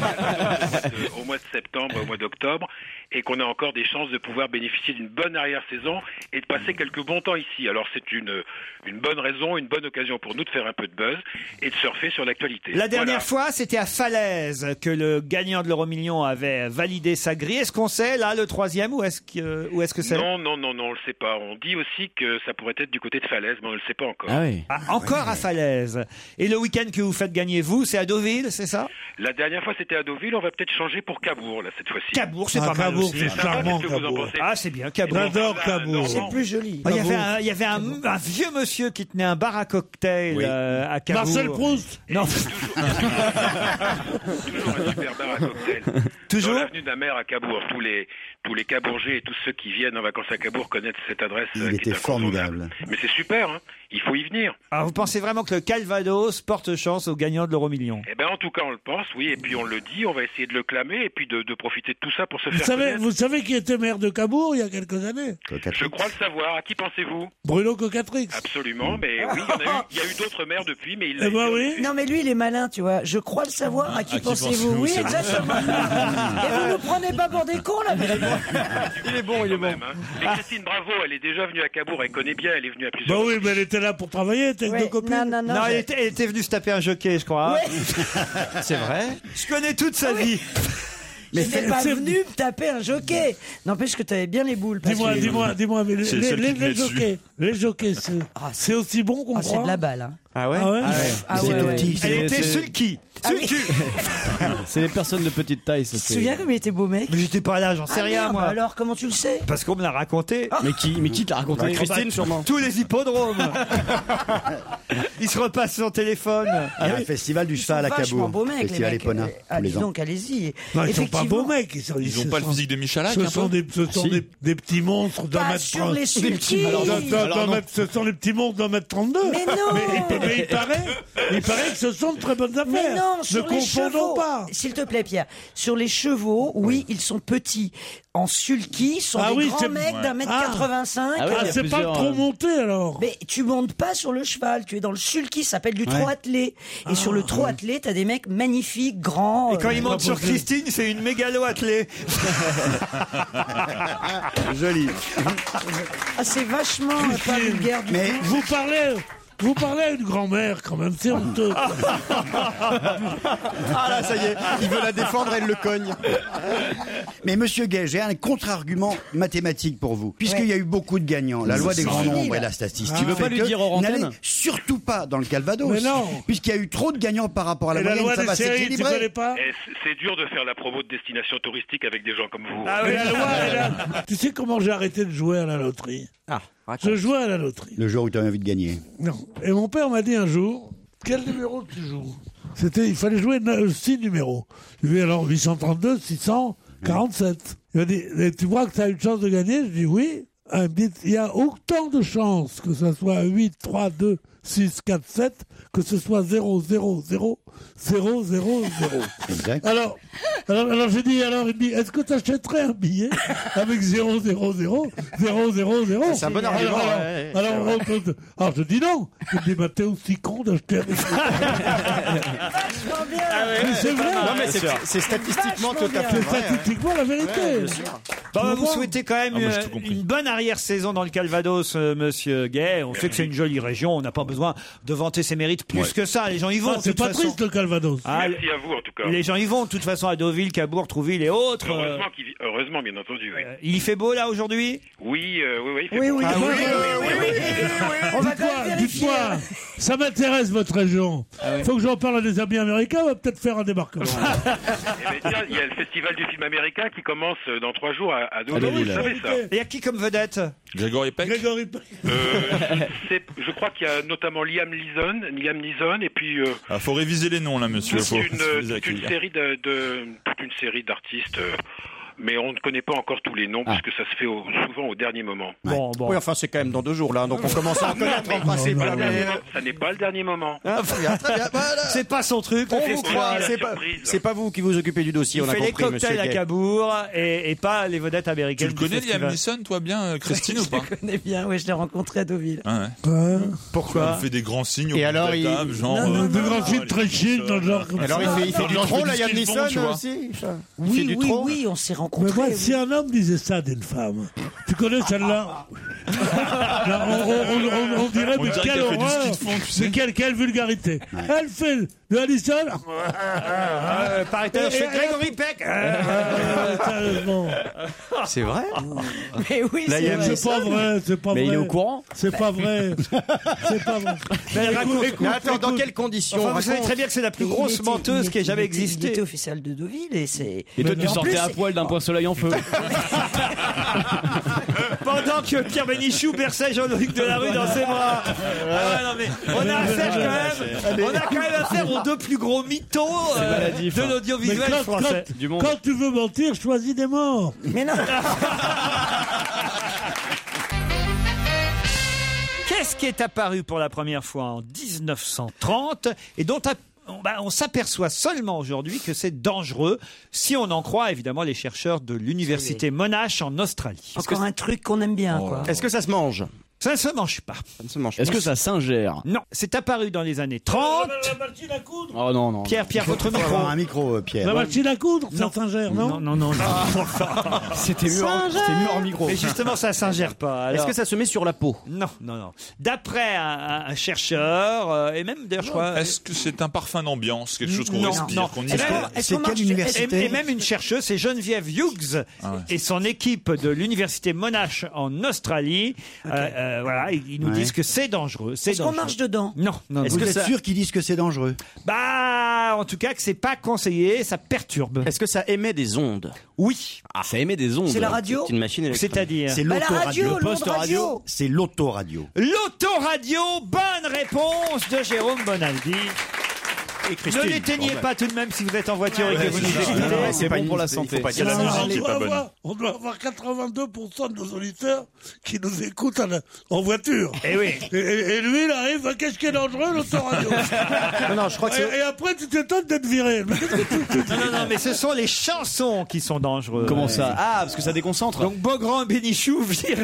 beau au mois de septembre, au mois d'octobre, et qu'on a encore des chances de pouvoir bénéficier d'une bonne arrière-saison et de passer quelques bons temps ici. Alors c'est une une bonne raison, une bonne occasion pour nous de faire un peu de buzz et de surfer sur l'actualité. La dernière Voilà. fois, c'était à Falaise que le gagnant de l'euro million avait validé sa grille. Est-ce qu'on sait, là, le troisième, ou est-ce que, ou est-ce que c'est? Non, non, non, non, on le sait pas. On dit aussi que ça pourrait être du côté de Falaise, mais on ne le sait pas encore. Ah oui. Ah, encore à Falaise. Et le week-end que vous faites gagner, vous, c'est à Deauville, c'est ça? La dernière fois, c'était à Deauville. On va peut-être changer pour Cabourg, là, cette fois-ci. Cabourg, c'est Ah, pas mal Cabourg, aussi. c'est sympa, charmant, qu'est-ce que vous en Cabourg. pensez Ah, c'est bien, Cabourg. J'adore Ah, Cabourg. non, C'est non. plus joli. Ah, Il y avait, un, il y avait un, un vieux monsieur qui tenait un bar à cocktail Oui. euh, à Cabourg. Marcel Proust. Non, Toujours un super bar à cocktail. Toujours Dans l'avenue de la mer à Cabourg. Tous les, tous les Cabourgais et tous ceux qui viennent en vacances à Cabourg connaissent cette adresse. Il euh, qui était est incontournable. formidable. Mais c'est super, hein. Il faut y venir. Alors, vous pensez vraiment que le Calvados porte chance au gagnant de l'euro million? Eh ben, en tout cas, on le pense, oui. Et puis, on le dit. On va essayer de le clamer et puis de, de profiter de tout ça pour se Vous faire savez, connaître. vous savez qui était maire de Cabourg il y a quelques années? Je crois le savoir. À qui pensez-vous? Bruno Cocatrix. Absolument. Mais oui, il y en a eu, il y a eu d'autres maires depuis, mais il l'a Eh ben été oui. aussi. Non, mais lui, il est malin, tu vois. Je crois le savoir. À qui À qui pensez-vous? pensez-vous, Oui, c'est bon. exactement. Et vous ne prenez pas pour des cons, là? Il est bon, il est bon. Mais Christine Bravo, elle est déjà venue à Cabourg. Elle connaît bien. Elle est venue à plusieurs Bah oui, mais elle était là pour travailler, elle était avec Ouais, deux copines. non, non, non. Non, j'ai- elle était, elle était venue se taper un jockey, je crois. Ouais. C'est vrai. Je connais toute sa Ah oui. vie. Mais c'est- t'es pas c'est- venu me taper un jockey. N'empêche que t'avais bien les boules. parce Dis-moi, que- dis-moi, dis-moi, mais les, C'est le les, seul qui les, te met les dessus. jockeys, les jockeys, c'est, c'est aussi bon qu'on Ah, c'est croit. de la balle. Hein. Ah ouais? Ah ouais? Ah C'est ouais, tout ouais. petit. Elle était c'est- sulky. Ah oui. Sulky. C'est les personnes de petite taille, ça. Tu te c'est- souviens comme il était beau mec? Mais j'étais pas là, j'en sais Ah, rien, merde, moi. alors, comment tu le sais? Parce qu'on me l'a raconté. Mais qui, mais qui te l'a raconté? Bah, Christine, sûrement. Tous les hippodromes. Il se repasse son téléphone. Il y a un festival du Ils sont cheval à vachement Cabourg. beaux mecs, les Festival mecs. Epona, Ah, tous dis les ans. donc, allez-y. Non, ils sont pas Effectivement. beaux mecs. Ils, sont, Ils ont ce pas le sont- physique de Michalak, Ce un sont, peu des, ce sont Si. des, des petits monstres d'un Pas mètre sur trente. les sulky. Alors, d'un- d'un- Alors d'un non. mètre- ce sont les petits monstres d'un mètre trente-deux. Mais non. Mais, il, mais il paraît, il paraît que ce sont de très bonnes affaires. Mais non, ne sur les confondons chevaux. pas. S'il te plaît, Pierre. Sur les chevaux, oui, ils sont petits. En sulky, ils sont Ah des oui, grands c'est- mecs ouais. d'un mètre Ah. quatre-vingt-cinq. Ah ouais, Ah, il y a c'est pas plusieurs, trop euh, monté alors. Mais tu montes pas sur le cheval, tu es dans le sulky, ça s'appelle du trot Ouais. attelé. Et sur le trot attelé, t'as des mecs magnifiques, grands. Et quand euh, il monte sur possible. Christine, c'est une mégalo attelée. Joli. Ah, c'est vachement euh, pas Christine, vulgaire du mais tout. Vous parlez, vous parlez à une grand-mère quand même, c'est honteux. Ah là, ça y est, il veut la défendre, elle le cogne. Mais monsieur Gay, j'ai un contre-argument mathématique pour vous. Puisqu'il Ouais. y a eu beaucoup de gagnants, la loi des C'est grands fini, nombres là. et la statistique. Tu veux fait pas lui que dire hors antenne n'allez surtout pas dans le Calvados. Mais non. Puisqu'il y a eu trop de gagnants par rapport à la Et la moyenne, loi ça des va séries, tu s'équilibrer. connais pas? Et c'est- c'est dur de faire la promo de destination touristique avec des gens comme vous. Ah oui, Mais la loi, elle a- Tu sais comment j'ai arrêté de jouer à la loterie? Ah, Je jouais à la loterie. Le jour où tu as envie de gagner. Non. Et mon père m'a dit un jour, quel numéro tu joues? C'était, il fallait jouer six numéros. Je lui ai dit alors huit cent trente-deux, six cent quarante-sept. Il m'a dit, et tu crois que tu as une chance de gagner? Je dis oui. Ah, il me dit, il y a autant de chances que ce soit huit, trois, deux, six, quatre, sept, que ce soit zéro, zéro, zéro, zéro, zéro, zéro. Exact. Alors, alors, alors j'ai dit, alors il me dit, est-ce que tu achèterais un billet avec zéro, zéro, zéro, zéro, zéro, zéro? C'est un bon argument, Alors, ouais, alors, c'est alors, on- alors, je dis non. Il me dit, bah, t'es aussi con d'acheter un billet. Vachement bien. Mais c'est vrai. Non, mais c'est c'est statistiquement tout à fait C'est vrai. hein. statistiquement la vérité. Ouais, bien sûr. Bon, bah, Tu vous vois souhaitez quand même Ah, moi, j'ai euh, tout compris. une bonne arrière-saison dans le Calvados, euh, monsieur Gay. On sait que c'est une jolie région. On n'a pas besoin de vanter ses mérites plus Ouais. que ça. Les gens y vont. Ah, de c'est toute pas façon. triste le Calvados. Ah, Merci à vous en tout cas. les gens y vont de toute façon à Deauville, Cabourg, Trouville et autres. Euh, Heureusement, qu'il vit- heureusement, bien entendu. Oui, il y fait beau là aujourd'hui? oui, euh, oui, oui, il fait Oui, beau. oui, Ah oui, oui, oui, oui, oui, oui, oui. On va quand Dites-moi, même vérifier. dites-moi, ça m'intéresse votre région. Faut que j'en parle à des amis américains, on va peut-être faire un débarquement. Eh ben, tiens, il y a le festival du film américain qui commence euh, dans trois jours à, à Deauville. Deauville. Vous savez ça? Et il y a qui comme vedette? Grégory Peck. Grégory Peck. Euh, c'est- je crois qu'il y a notamment Liam Neeson, Liam Neeson, et puis euh, Ah, faut réviser les noms là, monsieur. toute Faut une, faut les toute une accueillir. série de, de- toute une série d'artistes. euh, mais on ne connaît pas encore tous les noms puisque ça se fait au- souvent au dernier moment. Bon, bon. Oui, enfin, c'est quand même dans deux jours, là, donc on commence à en connaître en principe. non, là, non, mais- Ça n'est pas le dernier moment. Ah, très bien, très bien. Voilà. C'est pas son truc. On le vous festival. croit, la c'est pas, surprise. c'est pas vous qui vous occupez du dossier, Il on a fait les compris, monsieur cocktails à Gay. Cabourg et, et pas les vedettes Tu américaines. le du connais, Liam festival. Neeson, toi bien, euh, Christine, ou pas? Je connais bien, oui, je l'ai rencontré à Deauville. Ah ouais. Hein Pourquoi? Il fait des grands signes au Et bout alors, de la il- table, genre. Euh, euh, De grands ah, films les très chics dans le genre comme Alors, il ça. fait, il fait du Non, je troll, me là, dis Liam ce qu'ils font, Neeson tu vois. aussi ça. Il Oui, fait du oui, troll. oui, on s'est Mais rencontrés. moi, oui. si un homme disait ça d'une femme, tu connais celle-là? Là, on, on- on- on dirait, On mais dirait quelle qu'elle fait du horreur! ski de fond, tu sais. Mais quelle, quelle vulgarité! Elle fait de Allison! Euh, Paraît-il, je fais Grégory Peck. Euh, sérieusement. C'est vrai? Mais oui, Là, il y c'est a- vrai. C'est pas vrai, c'est pas Mais vrai. il est au courant? C'est pas vrai. C'est pas vrai. Mais elle raconte- Mais attends, dans quelles conditions? Enfin, vous savez Raconte. très bien que c'est la plus Mais il grosse était- menteuse il qui ait était- jamais il était- Il existé. était officiel de Deauville et c'est. Et toi, Mais tu en sortais plus, à c'est- poil d'un point soleil en feu. Pendant que Pierre Bénichou berçait Jean-Luc Delarue dans ses bras. Ah ouais, non, mais on a affaire quand même, on a quand même affaire aux deux plus gros mythos euh, maladif, de hein. Mais l'audiovisuel quand, français. quand- Du monde. quand tu veux mentir, choisis des morts. Mais non. Qu'est-ce qui est apparu pour la première fois en dix-neuf cent trente et dont a- on, bah, on s'aperçoit seulement aujourd'hui que c'est dangereux si on en croit évidemment les chercheurs de l'université Monash en Australie. Encore un truc qu'on aime bien, quoi. Est-ce que ça se mange? Ça ne se mange pas. Ça ne se mange pas. Est-ce que ça s'ingère? Non, c'est apparu dans les années trente. La machine à coudre. Oh non, non. Pierre, Pierre, votre Faut micro. avoir un micro, euh, Pierre. La machine à coudre, ça s'ingère, non? Non, non, non. non. C'était mieux, en- c'était mieux en micro. Mais justement, ça s'ingère pas. Est-ce Alors- que ça se met sur la peau? Non, non, non. D'après un, un- un chercheur, euh, et même d'ailleurs, je crois. Est-ce que c'est un parfum d'ambiance, quelque chose qu'on Non, respire, non. qu'on Est-ce inhale? qu'on- est-ce qu'on marche- Et, et même une chercheuse, c'est Geneviève Hughes Ah ouais. et son équipe de l'université Monash en Australie, euh, Euh, voilà, ils ils nous Ouais. disent que c'est dangereux. C'est Est-ce qu'on dangereux. marche dedans? Non, non. Vous non. êtes sûr qu'ils disent que c'est dangereux? Bah, en tout cas, que c'est pas conseillé, ça perturbe. Est-ce que ça émet des ondes? Oui. Ah, ça émet des ondes. C'est la radio? C'est une machine électronique. C'est-à-dire C'est Bah, la l'autoradio. radio, Le l'onde poste radio. radio, c'est l'autoradio. l'autoradio. Bonne réponse de Jérôme Bonaldi. Ne l'éteignez pas tout de même si vous êtes en voiture et que vous nous écoutez. C'est bon pour la santé. Faut pas dire la Non, musique on, est doit pas bonne. avoir, on doit avoir quatre-vingt-deux pour cent de nos auditeurs qui nous écoutent en, en voiture. Eh oui. Et, et- et lui, il arrive, ah, qu'est-ce qui est dangereux, l'autoradio? Non, non, je crois que c'est. et, et après, tu t'étonnes d'être viré. Mais qu'est-ce que tu- tu- Non, non, non, mais ce sont les chansons qui sont dangereuses. Comment ça? Ah, parce que ça déconcentre. Donc Beaugrand, Bénichou, je dirais.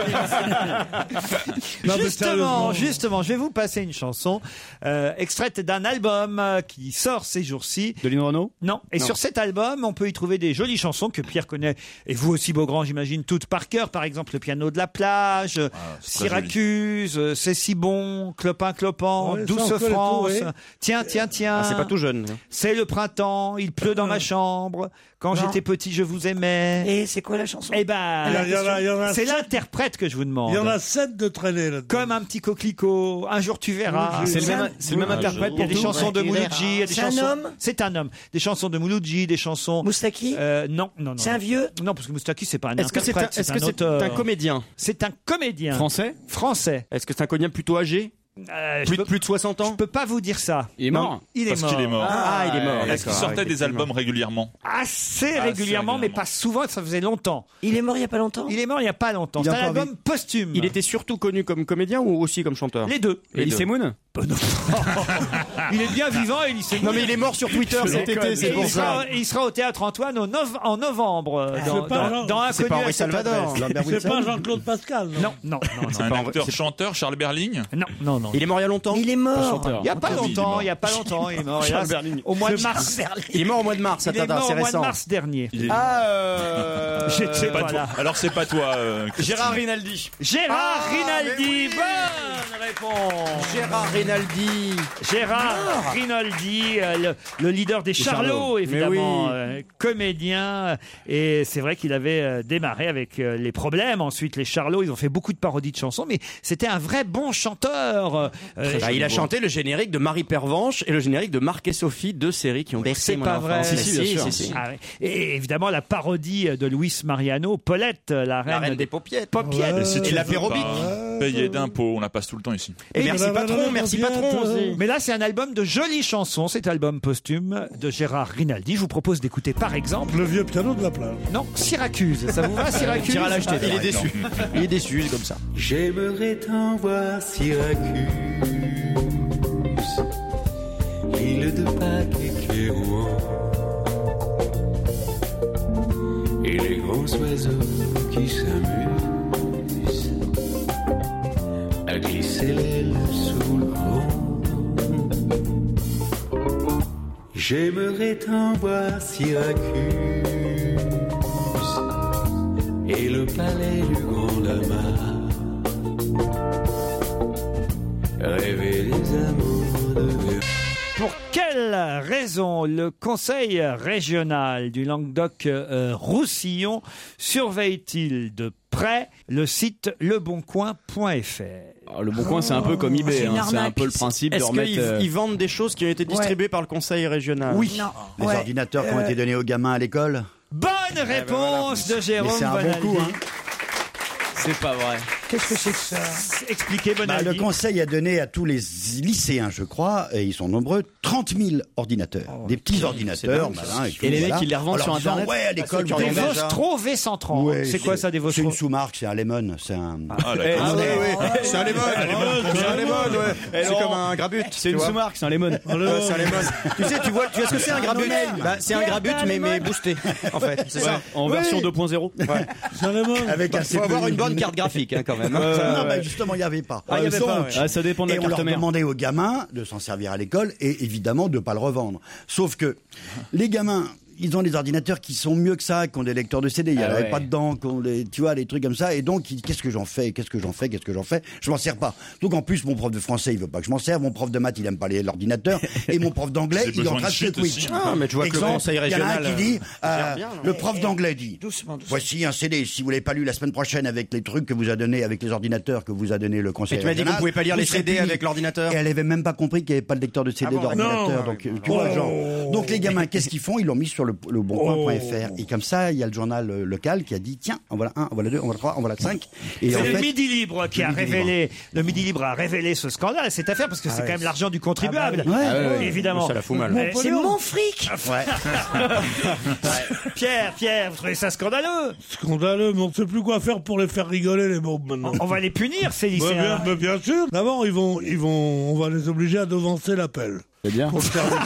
Non, mais Justement, sérieusement. justement, je vais vous passer une chanson euh, extraite d'un album euh, qui sort ces jours-ci. De Lynn Renaud? Non. Et Non. sur cet album, on peut y trouver des jolies chansons que Pierre connaît, et vous aussi, Beaugrand, j'imagine, toutes par cœur. Par exemple, Le piano de la plage, c'est très Syracuse, euh, C'est si bon, Clopin Clopin, Ouais, ça, Douce on connaît tout, France. oui. Tiens, tiens, tiens. Ah, c'est pas tout jeune. C'est le printemps, il pleut dans ma chambre. Quand Non. j'étais petit, je vous aimais. Et c'est quoi la chanson? Eh ben, Il y en a- il y en a- il y en a c'est sept. l'interprète que je vous demande. Il y en a sept de traînés là-dedans. Comme un petit coquelicot, un jour tu verras. Oui, C'est le C'est même, un- c'est le même Oui, interprète Il y a pour des tout. chansons de Mouloudji, il y a des C'est un chansons. homme? C'est un homme. Des chansons de Mouloudji, des chansons. Moustaki? Euh, non, non, non. C'est un vieux? Non, parce que Moustaki, c'est pas un Est-ce que c'est un, interprète, est-ce que un c'est auteur. un comédien? C'est un comédien. Français? Français. Est-ce que c'est un comédien plutôt âgé? Euh, je Plus, peux- plus de soixante Je ans? peux pas vous dire ça. Il est Non, mort? Il est Parce mort. qu'il est mort. Ah, il est mort. Est-ce qu'il d'accord, sortait des effectivement. albums régulièrement? Assez Assez régulièrement, mais régulièrement. pas souvent, ça faisait longtemps. Il est mort il y a pas longtemps? Il est mort il y a pas longtemps. Il C'est a un encore album posthume. Il était surtout connu comme comédien ou aussi comme chanteur? Les deux. Les Elise deux. Moon? Il est bien vivant, Elise Moon. Non mais il est mort sur Twitter cet été, c'est Et pour il, sera, ça. il sera au Théâtre Antoine au nov- en novembre euh, dans, C'est pas dans, Jean- dans c'est Inconnu pas à Henri cette Salvador. adresse. Lambert C'est Wilson? pas Jean-Claude Pascal, non? Non, non, non, C'est non. un acteur-chanteur, Charles Berling? Non, non, non. Il est mort il y a longtemps? Il est mort. Il y a pas Oui, il est longtemps, mort. il y a pas longtemps, il est mort. Charles hélas, Berling. au mois de mars. Il est mort au mois de mars, Il est attends, mort c'est au mois de récent. mars dernier. Il est- Ah, euh... J'étais pas pas toi. là. Alors c'est pas toi, euh, Christine. Gérard Rinaldi. Gérard Ah, Rinaldi, mais oui. bonne réponse. Gérard Rinaldi. Gérard Rinaldi, euh, le, le leader des Charlots, Charlots. évidemment, Mais oui. euh, comédien. Et c'est vrai qu'il avait euh, démarré avec euh, les problèmes. Ensuite, les Charlots, ils ont fait beaucoup de parodies de chansons, mais c'était un vrai bon chanteur. Euh, Bah, il a chanté le générique de Marie Pervenche et le générique de Marc et Sophie, deux séries qui ont bercé C'est mon pas vrai. enfance. Si, Si, si, si, si. Ah ouais. Et évidemment, la parodie de Luis Mariano, Paulette, la reine, La reine des paupiètes. paupiètes. Et si tu Et veux l'apérobique. pas payer d'impôts, on la passe tout le temps ici. Et merci mais la- patron, la- merci la- patron la- aussi. Mais là, c'est un album de jolies chansons, cet album posthume de Gérard Rinaldi. Je vous propose d'écouter par exemple, Le vieux piano de la plage. non, Syracuse. Ça vous va, Syracuse? Tire à l'acheter. Il est déçu. Il est déçu, c'est comme ça. J'aimerais tant voir Syracuse, l'île de Pâques et Kérouan, et les grands oiseaux qui s'amusent à glisser l'aile sous le vent. J'aimerais tant voir Syracuse et le palais du grand lama, rêver des amours de Véro. Pour quelle raison le Conseil régional du Languedoc-Roussillon surveille-t-il de près le site leboncoin point f r? Alors, le Bon Coin, c'est un peu comme eBay. C'est une hein. C'est un arnaque. peu le principe de Est-ce remettre. qu'ils euh, ils vendent des choses qui ont été distribuées par le conseil régional? Oui. Non. Les Ouais. ordinateurs qui ont Euh, été donnés aux gamins à l'école. Bonne réponse de Jérôme Mais c'est un bon Bonaldi. coup, hein. C'est pas vrai. Qu'est-ce que c'est que ça? Expliquez Bah, Bonaldi. le conseil a donné à tous les lycéens, je crois, et ils sont nombreux, trente mille ordinateurs. des petits ordinateurs, malins et tout. Et les mecs, voilà. ils les revendent Alors, sur en disant, Internet. ouais, à l'école, Des vous Des avez- déjà. Vostro V cent trente. Ouais, c'est quoi ça, des C'est Vostro? une sous-marque, c'est un lemon, c'est un. Ah, Eh, d'accord. ah, ouais, ouais, ouais. ouais. C'est un lemon. C'est un lemon, ouais. C'est Laurent, comme un grabut. C'est tu une vois. sous-marque, c'est un lemon. Ouais, c'est un lemon. Tu sais, tu vois, tu vois ce que c'est un grabut? Bah, c'est un grabut, mais, mais boosté, en fait. C'est ça. En Oui. version deux point zéro. C'est un lemon. Avec un Faut avoir une bonne carte graphique, hein, quand même. hein. Non, bah, justement, il n'y avait pas. Ah, il y avait Donc, pas, ouais. Ah, ça dépend de et la on leur carte mère. demandait aux gamins de s'en servir à l'école et évidemment de ne pas le revendre. Sauf que les gamins, ils ont des ordinateurs qui sont mieux que ça, qui ont des lecteurs de C D. Il y en Ah avait ouais. pas dedans, qui ont des, tu vois, des trucs comme ça. Et donc, il dit, qu'est-ce que j'en fais, qu'est-ce que j'en fais, qu'est-ce que j'en fais. Je m'en sers pas. Donc, en plus, mon prof de français, il veut pas que je m'en serve. Mon prof de maths, il aime pas les- l'ordinateur. Et mon prof d'anglais, J'ai il est en besoin train de de shit Twitch. aussi. Ah, mais tu vois que le Exemple, conseil il y en a un régional, qui dit, euh, euh, gère bien, non le prof d'anglais dit, Doucement, doucement. voici un C D. Si vous l'avez pas lu la semaine prochaine avec les trucs que vous a donné, avec les ordinateurs que vous a donné le conseil Et tu m'as dit régional, qu'on pouvait pas lire vous les serez C D puni. avec l'ordinateur. Et elle avait même pas compris qu'il n'y avait pas de lecteur de C D Ah bon, d'ordinateur. non. Donc, euh, tu vois, genre. Donc, les gamins, qu'est-ce qu'ils font? Ils l'ont mis sur le, le boncoin point F R. Oh. Et comme ça, il y a le journal euh, local qui a dit, tiens, en voilà un, en voilà deux, en voilà trois, en voilà cinq. Et C'est en le fait, Midi Libre qui le a Midi révélé, le Midi Libre a révélé ce scandale, cette affaire, parce que c'est ouais. quand même l'argent du contribuable. Ah bah oui. Euh, Ah ouais, ouais. Évidemment. Ça la fout mal. Mais- C'est mon fric. ouais. Pierre, Pierre, vous trouvez ça scandaleux? Scandaleux, mais on ne sait plus quoi faire pour les faire rigoler, les mômes, maintenant. On va les punir, ces Bah, lycéens. bien, bah, bien sûr. D'abord, ils vont, ils vont, on va les obliger à devancer l'appel. C'est bien. Pour le service.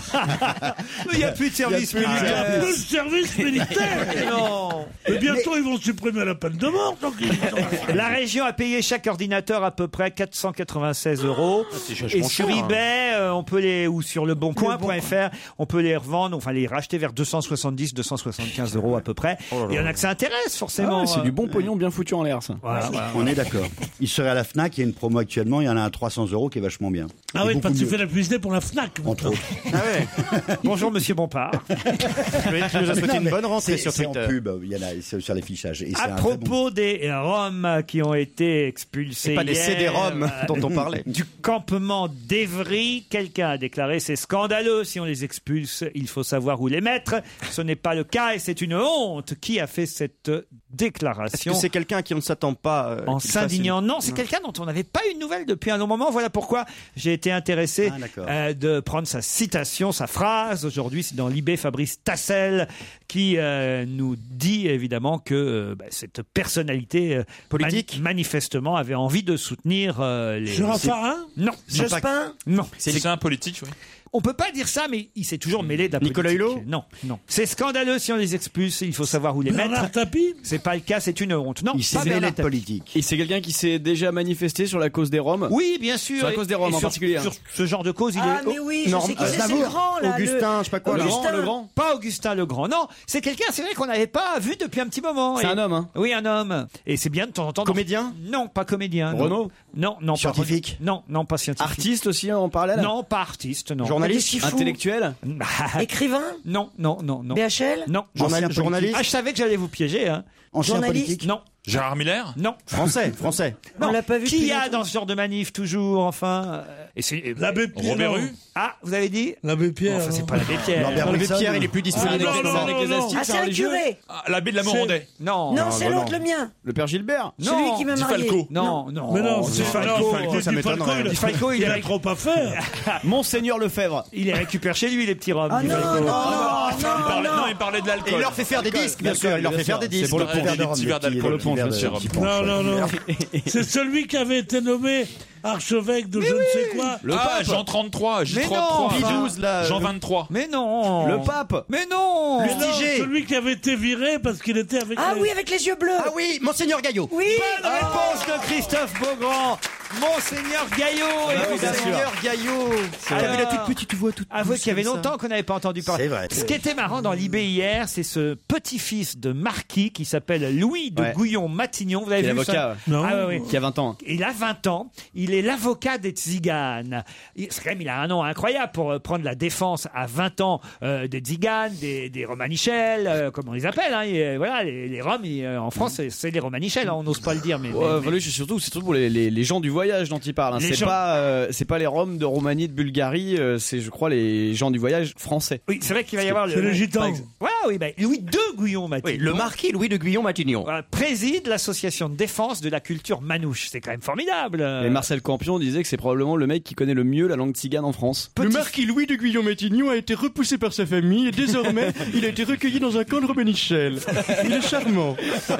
Il n'y a plus de service Il y a militaire. plus de service militaire. Non. Et bientôt, ils vont supprimer la peine de mort. Donc ils sont- La région a payé chaque ordinateur à peu près quatre cent quatre-vingt-seize euros. c'est Et vachement sur cher, hein. eBay, euh, on peut les, ou sur le boncoin point F R, on peut les revendre, enfin les racheter vers deux cent soixante-dix, deux cent soixante-quinze euros à peu près. Il y en a que ça intéresse, forcément. Ah ouais, c'est du bon pognon bien foutu en l'air, ça. Voilà, voilà. On est d'accord. Il serait à la Fnac, il y a une promo actuellement, il y en a à trois cents euros qui est vachement bien. Ah Et oui, beaucoup parce que tu mieux, fais la publicité pour la Fnac. entre autres. Bonjour, monsieur Bompard. Tu nous as souhaité Non, une mais bonne rentrée c'est- sur c'est Twitter. en pub, il y en a c'est sur l'affichage. Et c'est À un très bon- propos des Roms qui ont été expulsés Et pas des hier, C D ROM euh, dont on parlait. du campement d'Evry, quelqu'un a déclaré c'est scandaleux si on les expulse, il faut savoir où les mettre. Ce n'est pas le cas et c'est une honte. Qui a fait cette Est-ce déclaration que c'est quelqu'un qui on ne s'attend pas euh, en qu'il fasse s'indignant? une- Non, c'est quelqu'un dont on n'avait pas eu de nouvelles depuis un long moment. Voilà pourquoi j'ai été intéressé Ah, d'accord. euh, de prendre sa citation, sa phrase. Aujourd'hui, c'est dans Libé Fabrice Tassel qui euh, nous dit évidemment que euh, bah, cette personnalité euh, Politique mani- manifestement avait envie de soutenir euh, les... Sur un Farin Non. Jospin. Non. C'est un politique, oui. On peut pas dire ça, mais il s'est toujours mêlé de la Nicolas politique. Hulot Non, non. C'est scandaleux si on les expulse, il faut savoir où les Bernard mettre. Tapie. C'est pas le cas, c'est une honte. Non, Il s'est pas mêlé Bernard de Tapie. politique. Et c'est quelqu'un qui s'est déjà manifesté sur la cause des Roms. Oui, bien sûr. Sur la Et- cause des Roms et en sur- particulier, hein. Sur ce genre de cause, il Ah, est. mais oui, je Norm- sais qui c'est, c'est le Aznavour, grand, là. Augustin, le- je sais pas quoi, là. Augustin. Le grand. Pas Augustin le Grand, non. C'est quelqu'un, c'est vrai qu'on n'avait pas vu depuis un petit moment. C'est Et- un homme, hein. Oui, un homme. Et c'est bien de temps en temps. Comédien Non, pas comédien. non. Renaud Non, non, pas Scientifique Renaud. Non, non, pas scientifique. Artiste aussi en parallèle. Non, pas artiste, non. Journaliste Qu'est-ce qu'il fout Intellectuel. Écrivain. Non, non, non, non. B H L. Non. Journal- Ancien journaliste Ah, je savais que j'allais vous piéger, hein. Ancien Journaliste. politique. Non. Gérard Miller Non. Français, français. On l'a pas vu Qui depuis y a longtemps. dans ce genre de manif toujours, enfin euh, et c'est L'abbé Pierre. Robert non. Hue Ah, vous avez dit L'abbé Pierre. Enfin, c'est non. pas l'abbé Pierre. Lambert L'abbé Wilson. Pierre, il est plus disponible Ah, en ce non, moment. non, non, non. Ah, c'est un curé. Ah, l'abbé de la Morandais. Non. Non, c'est bah l'autre, non. le mien. Le père Gilbert. Celui qui m'a Di marié. Falco. Non, non. Mais non, Di c'est Falco. non, Falco, ça Di m'étonnerait. Falco, il a- Di Falco, il il a est- trop à faire. Monseigneur Lefebvre. Il les récupère chez lui, les petits robes. Ah Di non, Falco. non, non, Il parlait, non, non, non. il parlait de Et l'alcool. il leur fait faire des disques, bien sûr. Il leur fait faire des disques. C'est pour le Petit verre de des rhum, petits le verres petit- d'alcool. le petit verre de- Monsieur petit Rob. punch, Non, ouais. non, non. C'est celui qui avait été nommé archevêque de je ne sais quoi. Le Ah, pape. Jean trente-trois, J Mais trente-trois. non, Pie douze, là. Jean le- vingt-trois. Mais non. Le pape. Mais non. Mais non, celui qui avait été viré parce qu'il était avec Ah les- oui, avec les yeux bleus. Ah oui, Monseigneur Gaillot. Oui. Bonne réponse de Christophe Beaugrand. Monseigneur Gaillot, évidemment. Monseigneur Gaillot. Alors, T'avais la toute petite voix toute Avouez douce qu'il y avait comme ça. longtemps qu'on n'avait pas entendu parler. C'est vrai. Ce qui était marrant dans l'Ibé hier, c'est ce petit-fils de marquis qui s'appelle Louis de Ouais. Gouillon-Matignon. Vous avez Qui est vu ça l'avocat, Non. Ah, ouais, ouais. Qui a vingt ans. Il a vingt ans. Il est l'avocat des tziganes. Il, c'est quand même, il a un nom incroyable pour euh, prendre la défense à vingt ans euh, des tziganes, des, des romanichels, euh, comme on les appelle. Hein. Et, euh, voilà, les, les Roms, ils, euh, en France, c'est, c'est les romanichels. Hein, on n'ose pas le dire, mais. Ouais, mais- voilà, c'est surtout, c'est surtout pour les, les, les gens du voyage dont il parle. hein. Les C'est gens- pas, euh, c'est pas les Roms de Roumanie, de Bulgarie. euh, c'est, je crois, les gens du voyage français. Oui, c'est vrai qu'il va y avoir le. C'est les gitans. par exemple- Ouais, oui, bah, Louis de Gouillon-Matignon. Oui, le marquis Louis de Gouillon-Matignon. Voilà, préside l'association de défense de la culture manouche. C'est quand même formidable. Et Marcel Campion disait que c'est probablement le mec qui connaît le mieux la langue tzigane en France. Le marquis Louis de Gouillon-Matignon a été repoussé par sa famille et désormais il a été recueilli dans un camp de Romanichel. Il est charmant.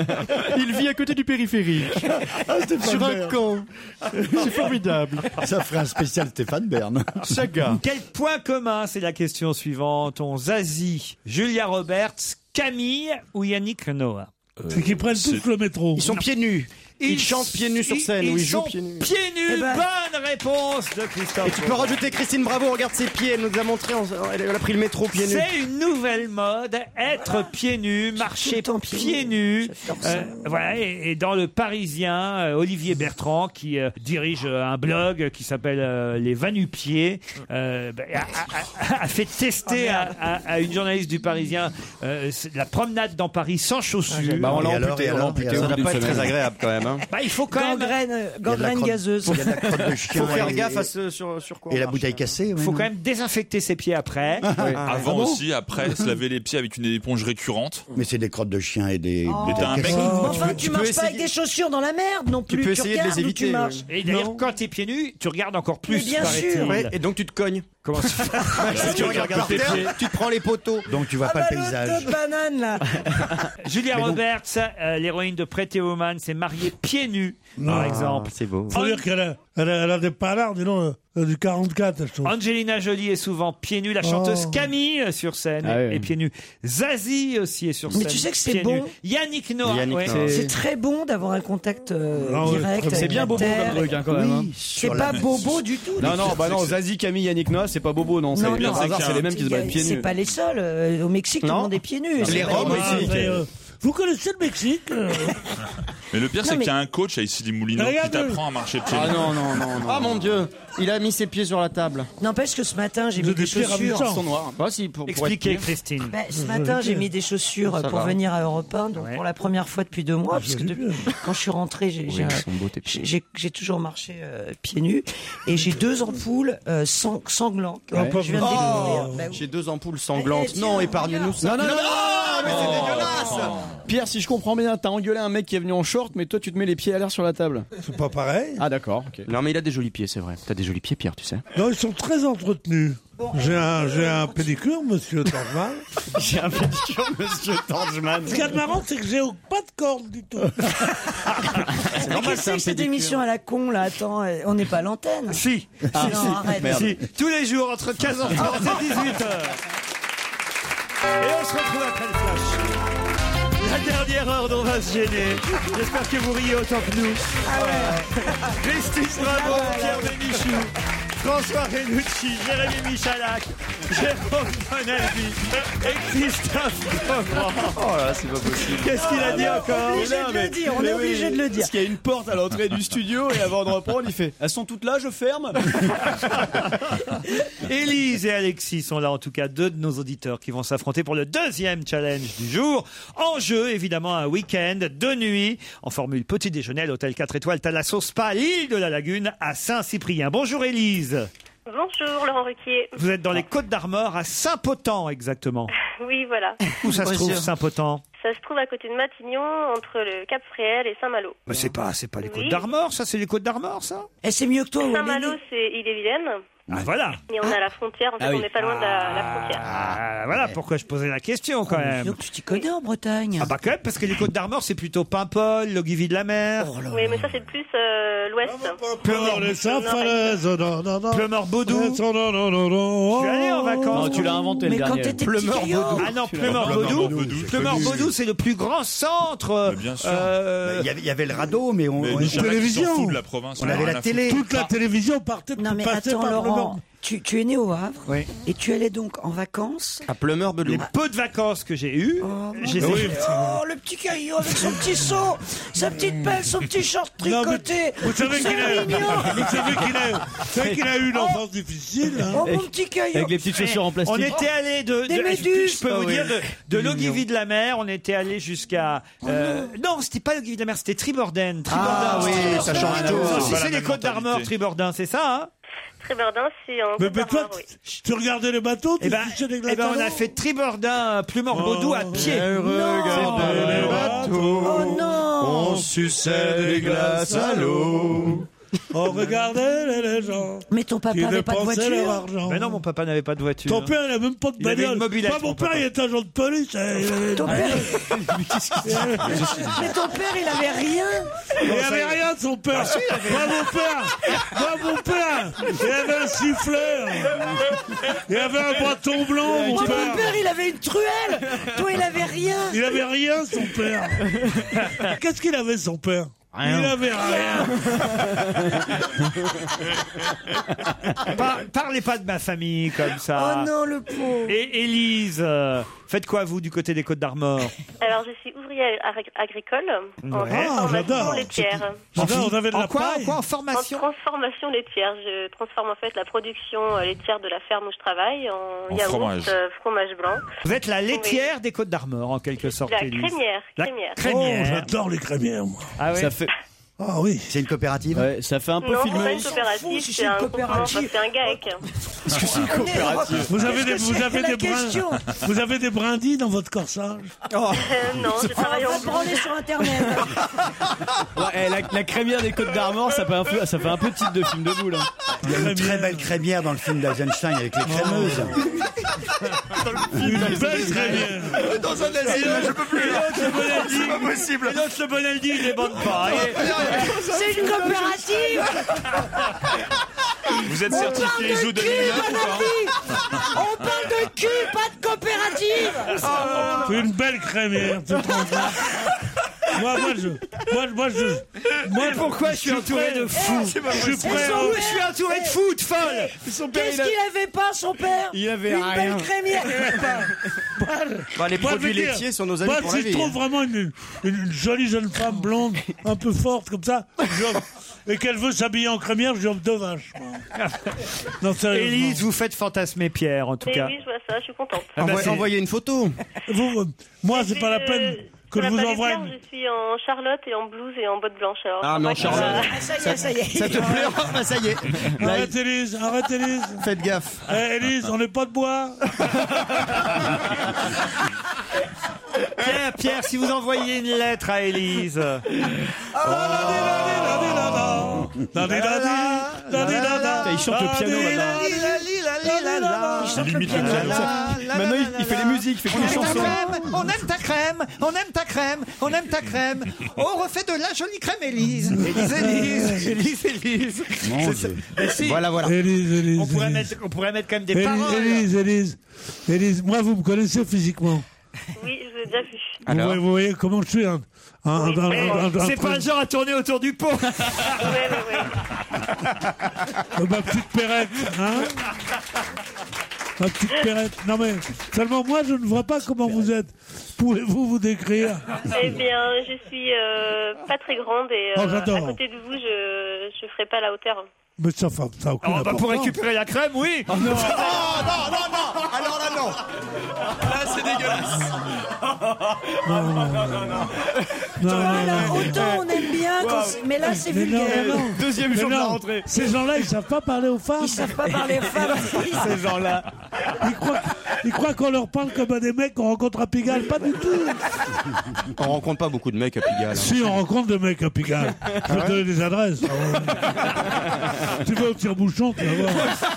Il vit à côté du périphérique. Sur un camp. C'est formidable. Ça ferait un spécial Stéphane Bern. Saga. Quel point commun, c'est la question suivante. On Zazie, Julia Roberts, Camille ou Yannick Noah? C'est qu'ils prennent tous le métro. Ils sont pieds nus. Ils chantent pieds nus sur scène, ils, ou ils ils jouent sont pieds nus. Pieds nus, Eh ben- bonne réponse de Christophe. Et tu peux rajouter Christine Bravo, regarde ses pieds, elle nous a montré, en- elle a pris le métro pieds nus. C'est une nouvelle mode, être pieds nus, marcher tout le temps pieds pieds nus. Euh, voilà, et, et dans le Parisien, euh, Olivier Bertrand, qui euh, dirige euh, un blog qui s'appelle euh, Les Va-nu-pieds, euh, bah, a, a- a- a fait tester à, à- à une journaliste du Parisien euh, c'est la promenade dans Paris sans chaussures. Bah, on l'a Et alors, amputé, et on l'a alors, amputé et au alors, bout Ça d'une doit pas être semaine. très agréable quand même. Hein. Bah, il faut quand même, Gangrène, Il y a de la gangrène crotte- gazeuse. Il y a de la crotte de chien. Faut faire et- gaffe à ce, sur, sur quoi on Et la marche. bouteille cassée. ouais, faut non. quand même désinfecter ses pieds après. Avant Ah bon aussi, après, se laver les pieds avec une éponge récurrente. Mais c'est des crottes de chien et des. Oh. Mais t'as un mec- cassées. Mais Tu enfin, peux- tu, tu peux marches essayer- pas avec des chaussures dans la merde non Tu plus. peux essayer de regardes les où éviter, tu marches. Et d'ailleurs, Non. quand t'es pieds nus, tu regardes encore plus. Mais bien paraît-il. sûr. Ouais, et donc tu te cognes. Comment ça Si tu regardes par terre, tu te prends les poteaux. Donc tu vois Ah pas bah le paysage. l'autre de banane là. Julia Mais donc- Roberts, euh, l'héroïne de Pretty Woman, s'est mariée pieds nus, par exemple. C'est beau. Faut dire qu'elle a, elle a, elle a des palards, dis donc, euh, du quarante-quatre, je trouve. Angelina Jolie est souvent pieds nus. La chanteuse Oh. Camille euh, sur scène Ah est- ouais. est pieds nus. Zazie aussi est sur Mais scène. tu sais que c'est pieds bon. nus. Yannick Noah. Yannick ouais. Noah. C'est très bon d'avoir un contact euh, Ah ouais, direct. très avec C'est bien la bobo terre. comme truc, hein, quand même. hein. C'est pas bobo du tout. Non, non, bah non, Zazie, Camille, Yannick Noah, c'est pas bobo, non. C'est Non, par non. hasard, c'est les mêmes qui se battent pieds C'est nus. pas les seuls. euh, Au Mexique, tout le Non. monde est pieds nus. Les C'est pas Roms les- Ah, aussi. mais, euh, vous connaissez le Mexique euh Mais le pire, Non, c'est mais- qu'il y a un coach à ici les Moulineaux qui Regarde. t'apprend à marcher pieds Ah nus. non, non, non, non. Ah mon dieu, il a mis ses pieds sur la table. N'empêche que ce matin, j'ai Vous mis êtes des des pires chaussures. habitants. Ils sont noirs. Bah si, pour, pour être Expliquez, pire. Christine. Ben, ce matin, j'ai mis des chaussures Ça pour va. venir à Europe un, donc Ouais. pour la première fois depuis deux mois, parce que joli depuis- bien. quand je suis rentrée, j'ai Oui, j'ai ils un- sont beaux, tes pieds. j'ai- j'ai toujours marché euh, pieds nus, et j'ai deux ampoules euh, sang- sanglantes. que Ouais. Je viens de Oh, découvrir. Ben oui. j'ai deux ampoules sanglantes. Eh, tiens, non, épargne-nous ça. Non, non, non, mais c'est Oh. dégueulasse. Pierre, si je comprends bien, t'as engueulé un mec qui est venu en short, mais toi, tu te mets les pieds à l'air sur la table. C'est pas pareil. Ah, d'accord, ok. Non, mais il a des jolis pieds, c'est vrai. T'as des jolis pieds, Pierre, tu sais. Non, ils sont très entretenus. J'ai un, j'ai un pédicure, monsieur Tangeman. J'ai un pédicure, monsieur Tangeman. Ce qui est marrant, c'est que j'ai pas de corne du tout. C'est Mais qu'est-ce que c'est que cette émission à la con, là? Attends, euh, on n'est pas à l'antenne. Si. Ah, non, arrête. Si. Tous les jours, entre quinze heures trente et dix-huit heures. Et on se retrouve après le flash. La dernière heure dont on va se gêner. J'espère que vous riez autant que nous. Christine Bravo, Pierre Bénichou, François Renucci, Jérémy Michalak, Jérôme Bonaldi et Christophe Beaugrand. Oh là, c'est pas possible. Qu'est-ce qu'il a dit encore? Obligé de le dire, on est obligé de le dire. Parce qu'il y a une porte à l'entrée du studio et avant de reprendre, il fait: elles sont toutes là, je ferme. Élise et Alexis sont là, en tout cas deux de nos auditeurs qui vont s'affronter pour le deuxième challenge du jour. En jeu, évidemment, un week-end de nuit en formule petit déjeuner à l'hôtel quatre étoiles Thalasso Spa, l'île de la Lagune à Saint-Cyprien. Bonjour Élise. Bonjour Laurent Ruquier. Vous êtes dans les Côtes d'Armor à Saint-Potent exactement. Oui, voilà. Où ça se trouve Saint-Potent? Ça se trouve à côté de Matignon, entre le Cap Fréhel et Saint-Malo. Mais c'est pas, c'est pas les Côtes Oui. d'Armor, ça, c'est les Côtes d'Armor, ça? Et c'est mieux que toi, Saint-Malo, c'est Ille-et-Vilaine. Ah, voilà. Et on est à la frontière, en fait, Ah oui. on n'est pas loin de la, la frontière. Ah, voilà pourquoi je posais la question quand même. Donc tu t'y connais en Bretagne. Ah bah quand même, parce que les Côtes d'Armor, c'est plutôt Paimpol, l'Ogivie de la Mer. Oui, mais ça, c'est plus euh, l'ouest. Pleumeur les falaises, non, non, non. Pleumeur Baudou. Non, non, non, non, non. Je suis allé en vacances. Non, tu l'as inventé Mais le quand dernier. t'étais Pleumeur petit caillot. Baudou. Ah non, Pleumeur Baudou. Pleumeur Baudou, c'est le plus grand centre. bien sûr. euh, Il y avait- il y avait le radeau, mais on. Mais on- les Michalak, ils s'en télévision. foutent de la province. On ils en ont avait rien la à télé. Toute la télévision partait Non mais passait attends par Laurent, Pleumeur. tu, tu es né au Havre Oui. et tu allais donc en vacances. À Pleumeur Bedou. Les peu de vacances que j'ai eues, j'ai bah oui. Oh le petit caillou avec son petit seau, sa petite pelle, son petit short Non, mais tricoté. Vous savez C'est qu'il a, mignon. vous savez qu'il a, vous savez qu'il a eu une enfance difficile. Hein. Oh mon petit caillou. Avec les petites chaussures en plastique. On était allé de, Des de- méduses. je peux Ah vous oui. dire de, de l'Ogivie de la Mer, on était allé jusqu'à euh, non, c'était pas l'Ogivie de la Mer, c'était Triborden. Ah Triborden. oui, ça change Ça, tout. si pas la c'est les même Côtes d'Armor, mentalité. Triborden, c'est ça hein? Trébordin, c'est en Mais, Côte mais toi, d'Armor, oui. tu regardais les bateaux, tu Eh ben, fichais des eh ben, on a glaçons. fait Triborden, Pleumeur Baudou à pied. Regardez les bateaux. Oh non. On suçait des glaces à l'eau. On regardait les, les gens Mais ton papa qui avait pas de dépensaient leur voiture. argent. Mais non, mon papa n'avait pas de voiture. Ton père, il a même pas de Il avait bagnole. une mobilette, Moi, mon mon père, papa. il était agent de police. hein, il avait- Ton père. Mais ton père, il avait rien. Il avait rien, son père. Moi, mon père, moi, mon père, il avait un siffleur. Il avait un bâton blanc, mon Moi, mon père. père, il avait une truelle. Toi, il avait rien. Il avait rien, son père. Qu'est-ce qu'il avait, son père? Il avait rien. Par- parlez pas de ma famille comme ça. Oh non, le pauvre. Et Élise, euh, faites quoi vous du côté des Côtes d'Armor? Alors, je suis ouvrière agri- agricole en Ouais. transformation Ah, j'adore. laitière. J'adore, on avait de En la quoi, paille. en quoi, en formation? En transformation laitière. Je transforme en fait la production euh, laitière de la ferme où je travaille en, En yaourt, fromage. euh, fromage blanc. Vous êtes la Oui. laitière des Côtes d'Armor en quelque sorte, La Élise. crémière, La crémière. crémière. Oh, j'adore les crémières, moi. Ah ouais. Ça fait. Ah oui. C'est une coopérative. Ouais, ça fait un peu Non, c'est pas filmé. une coopérative, si c'est c'est une un coopérative. groupement, enfin, c'est un GAEC. Est-ce que c'est une coopérative? Vous avez des, Est-ce que vous c'est avez la des question brins, vous avez des brindilles dans votre corsage. Euh, non, je travaille On en va se branler sur Internet. Ouais, eh, la, la crémière des Côtes d'Armor, ça fait un peu, ça fait un peu titre de film de boule. Hein. Il y a une très belle crémière dans le film d'Eisenstein avec les crémeuses. Une belle crémière. Dans un asile, je peux plus. C'est pas possible. Et l'autre, le Bonaldi, il les bande pas. Et- C'est une coopérative. Vous êtes On certifié parle I S O de deux cul, mille neuf ou pas? Bonaldi. On parle de cul, pas de coopérative. C'est une belle crémière. tu te rends compte. Moi, moi, je, moi, moi, je, moi, Mais pourquoi je suis entouré prêt- de fous? Je suis prêt. son Je suis entouré de fous, de folles. Son père, Qu'est-ce il a- qu'il avait pas, son père? Il avait Une rien. belle crémière. Bah, les Moi, produits je veux dire, laitiers sont nos amis moi, pour la si je vie. trouve vraiment une, une, une jolie jeune femme blonde, un peu forte comme ça, je- et qu'elle veut s'habiller en crémière, je lui offre deux vaches. moi. Non, sérieusement. Élise, vous faites fantasmer Pierre, en tout Mais cas. oui, je vois ça, je suis contente. Ah bah, Envoie- c'est- Envoyez une photo. Vous, euh, moi, c'est pas la Euh, peine que sur je la vous palette envoie verte, une... Je suis en Charlotte et en blouse et en botte blanche. Alors, Ah, c'est mais en vrai que ça- Charlotte. Ah, ça y est, ça y est. Ça te plaît? Ah, ça y est. Là, Arrête Élise, arrête Élise. faites gaffe. Eh, Élise, on n'est pas de bois. Pierre, Pierre, si vous envoyez une lettre à Élise. Il chante le piano maintenant. Il chante le Limite le piano. piano. Maintenant, il, il fait les musiques, il fait plus les chansons. On aime ta crème, on aime ta crème, on aime ta crème. Oh, refais de la jolie crème, Élise. Élise, Élise, Élise, Élise. Mon C'est ça. Dieu. Mais si, Voilà, voilà. Élise, Élise, on pourrait Élise. mettre, on pourrait mettre quand même des Élise, paroles. Élise, Élise, Élise, moi, vous me connaissez physiquement. Oui, je l'ai déjà vu. Vous voyez, vous voyez comment je suis un, un, un, un- un- un- C'est pas le genre à tourner autour du pot. Ouais, ouais, ouais. Euh, ma petite perrette, hein? Ma petite perrette. Non mais, seulement moi, je ne vois pas comment vous êtes. Pouvez-vous vous décrire? Eh bien, je suis euh, pas très grande et Oh, euh, j'adore. à côté de vous, je je ferai pas la hauteur. Mais ça, ça, ça a aucune Oh, bah, pour importance. récupérer la crème, oui. Oh non, non, non. Alors là, non. Là, c'est dégueulasse. Non, non, non, non. Non, Voilà, non, non. autant on aime bien, quand c'est- mais là c'est Mais non, vulgaire. mais non. Deuxième Mais jour de la non, rentrée. Ces gens-là, ils savent pas parler aux femmes. Ils savent pas parler aux femmes. Ces gens-là. Ils croient, ils croient qu'on leur parle comme à des mecs qu'on rencontre à Pigalle. Pas du tout. On rencontre pas beaucoup de mecs à Pigalle. Si, on rencontre des mecs à Pigalle. Je vais te donner des adresses. Tu vas au tire-bouchon, tu vas voir.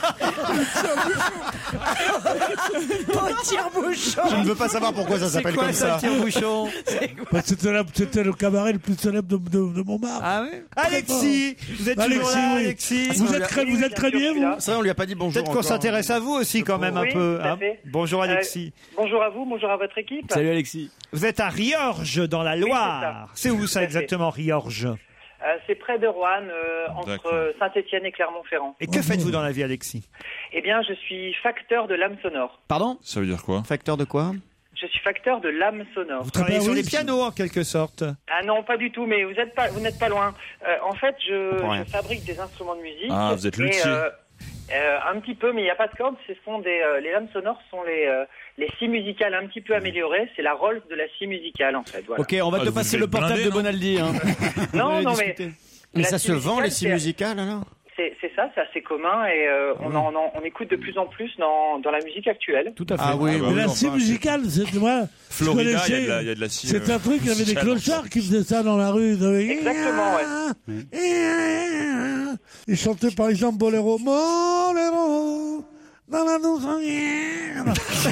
Au tire-bouchon. Je ne veux pas savoir pourquoi ça s'appelle comme ça. tire-bouchon? Bah, c'était, la- c'était le cabaret le plus célèbre de, de, de Montmartre. Ah oui. Alexis, vous êtes toujours Alexis, là, oui. Alexis. Vous êtes, cré- vous êtes crémier, vous? C'est vrai, on lui a pas dit bonjour. Peut-être qu'on encore. s'intéresse à vous aussi quand même un Oui, peu. tout à hein. fait. Bonjour Alexis. Euh, bonjour à vous, bonjour à votre équipe. Salut Alexis. Vous êtes à Riorges dans la Loire. c'est où ça Tout à fait. exactement Riorges? Euh, c'est près de Roanne, euh, D'accord. entre Saint-Étienne et Clermont-Ferrand. Et que faites-vous dans la vie Alexis? Eh bien, je suis facteur de l'âme sonore. Pardon? Ça veut dire quoi? Facteur de quoi? Je suis facteur de l'âme sonore. Vous travaillez bah sur oui, les c'est- pianos en quelque sorte. Ah non, pas du tout, mais vous êtes pas, vous n'êtes pas loin. Euh, en fait, je, comprends rien. je fabrique des instruments de musique. Ah, vous êtes et, luthier. euh, euh, un petit peu, mais il n'y a pas de cordes. Ce sont des, euh, les lames sonores sont les, euh, les scies musicales un petit peu améliorées. C'est la Rolls de la scie musicale, en fait. Voilà. Ok, on va Ah, te vous passer êtes le portable blindé, de non Bonaldi. Hein. Non, On va non, mais discuter. Mais la ça scie se vend, les scies c'est- musicales, alors? C'est c'est ça, c'est assez commun et euh, on, en, en- on écoute de plus en plus dans, dans la musique actuelle. Tout à fait. Ah oui, Ah bah oui, Mais la enfin, scie musicale, c'est moi. je Florida, il y a connaissais- de la- il y a de la scie, C'est euh, un truc, il y avait des musicale. clochards qui faisaient ça dans la rue. Exactement, Ils chantaient par exemple Boléro. Boléro, dans la douce lumière.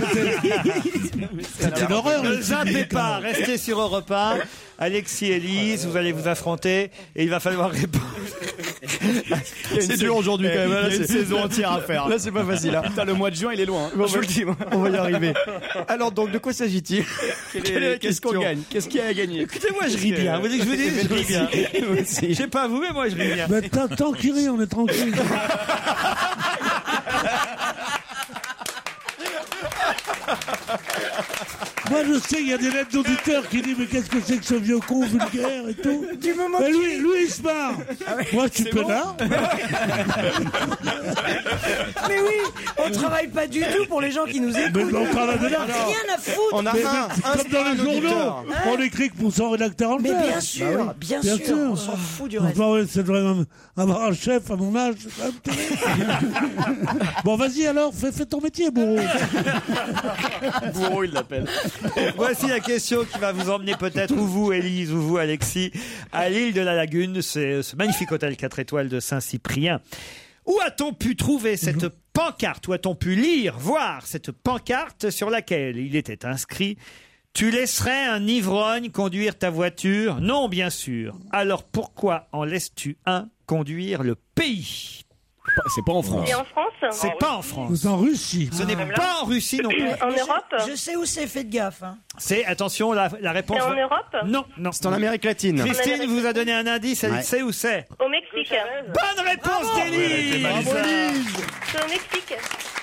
C'est une horreur. Ne zappez pas, restez sur Europe un. Alexis et Lise, vous allez vous affronter et il va falloir répondre. C'est dur aujourd'hui quand même. Là, Il y a une c'est- saison entière à faire. Là, c'est pas facile. Hein. Putain, le mois de juin, il est loin. Hein. Bon, Je vous on le va- dis, moi. On va y arriver. Alors donc, de quoi s'agit-il? Quelle est la Qu'est-ce qu'on question gagne? Qu'est-ce qu'il y a à gagner? Écoutez, moi je ris bien. Vous voulez que je vous dise, je ris bien. Je sais pas vous, mais moi je ris bien. Mais tant, tant qu'il rit, on est tranquille. Moi, je sais qu'il y a des lettres d'auditeurs qui disent mais qu'est-ce que c'est que ce vieux con vulgaire et tout. Du moment Mais qu'il- lui, lui, il se marre. Moi, je suis peinard. Mais oui, on travaille pas du tout pour les gens qui nous écoutent. Mais on travaille de On là. a rien à foutre. On a Mais- un, mais un, comme dans un les journaux, auditeur. on écrit que pour son rédacteur en Mais chef. bien sûr, bien, Bien sûr, sûr. on s'en fout du reste. Enfin, ouais, c'est vraiment avoir un chef à mon âge. c'est quand même terrible. Bon, vas-y alors, fais, fais ton métier, bourreau. Bourreau, il l'appelle. Voici la question qui va vous emmener peut-être, ou vous, Élise, ou vous, Alexis, à l'île de la Lagune, c'est ce magnifique hôtel quatre étoiles de Saint-Cyprien. Où a-t-on pu trouver cette pancarte? Où a-t-on pu lire, voir cette pancarte sur laquelle il était inscrit « Tu laisserais un ivrogne conduire ta voiture ?» Non, bien sûr. Alors pourquoi en laisses-tu un conduire le pays? C'est pas en France. Et en France? C'est pas en France. C'est en Russie. Ce n'est pas en Russie non plus. En Europe? Je sais où c'est, faites gaffe. Hein. C'est, attention, la, la réponse... C'est en Europe? Non, non. C'est en Amérique latine. Christine vous a donné un indice, elle Ouais. sait où c'est. Au Mexique. Bonne réponse d'Élise. Bravo, C'est au Mexique.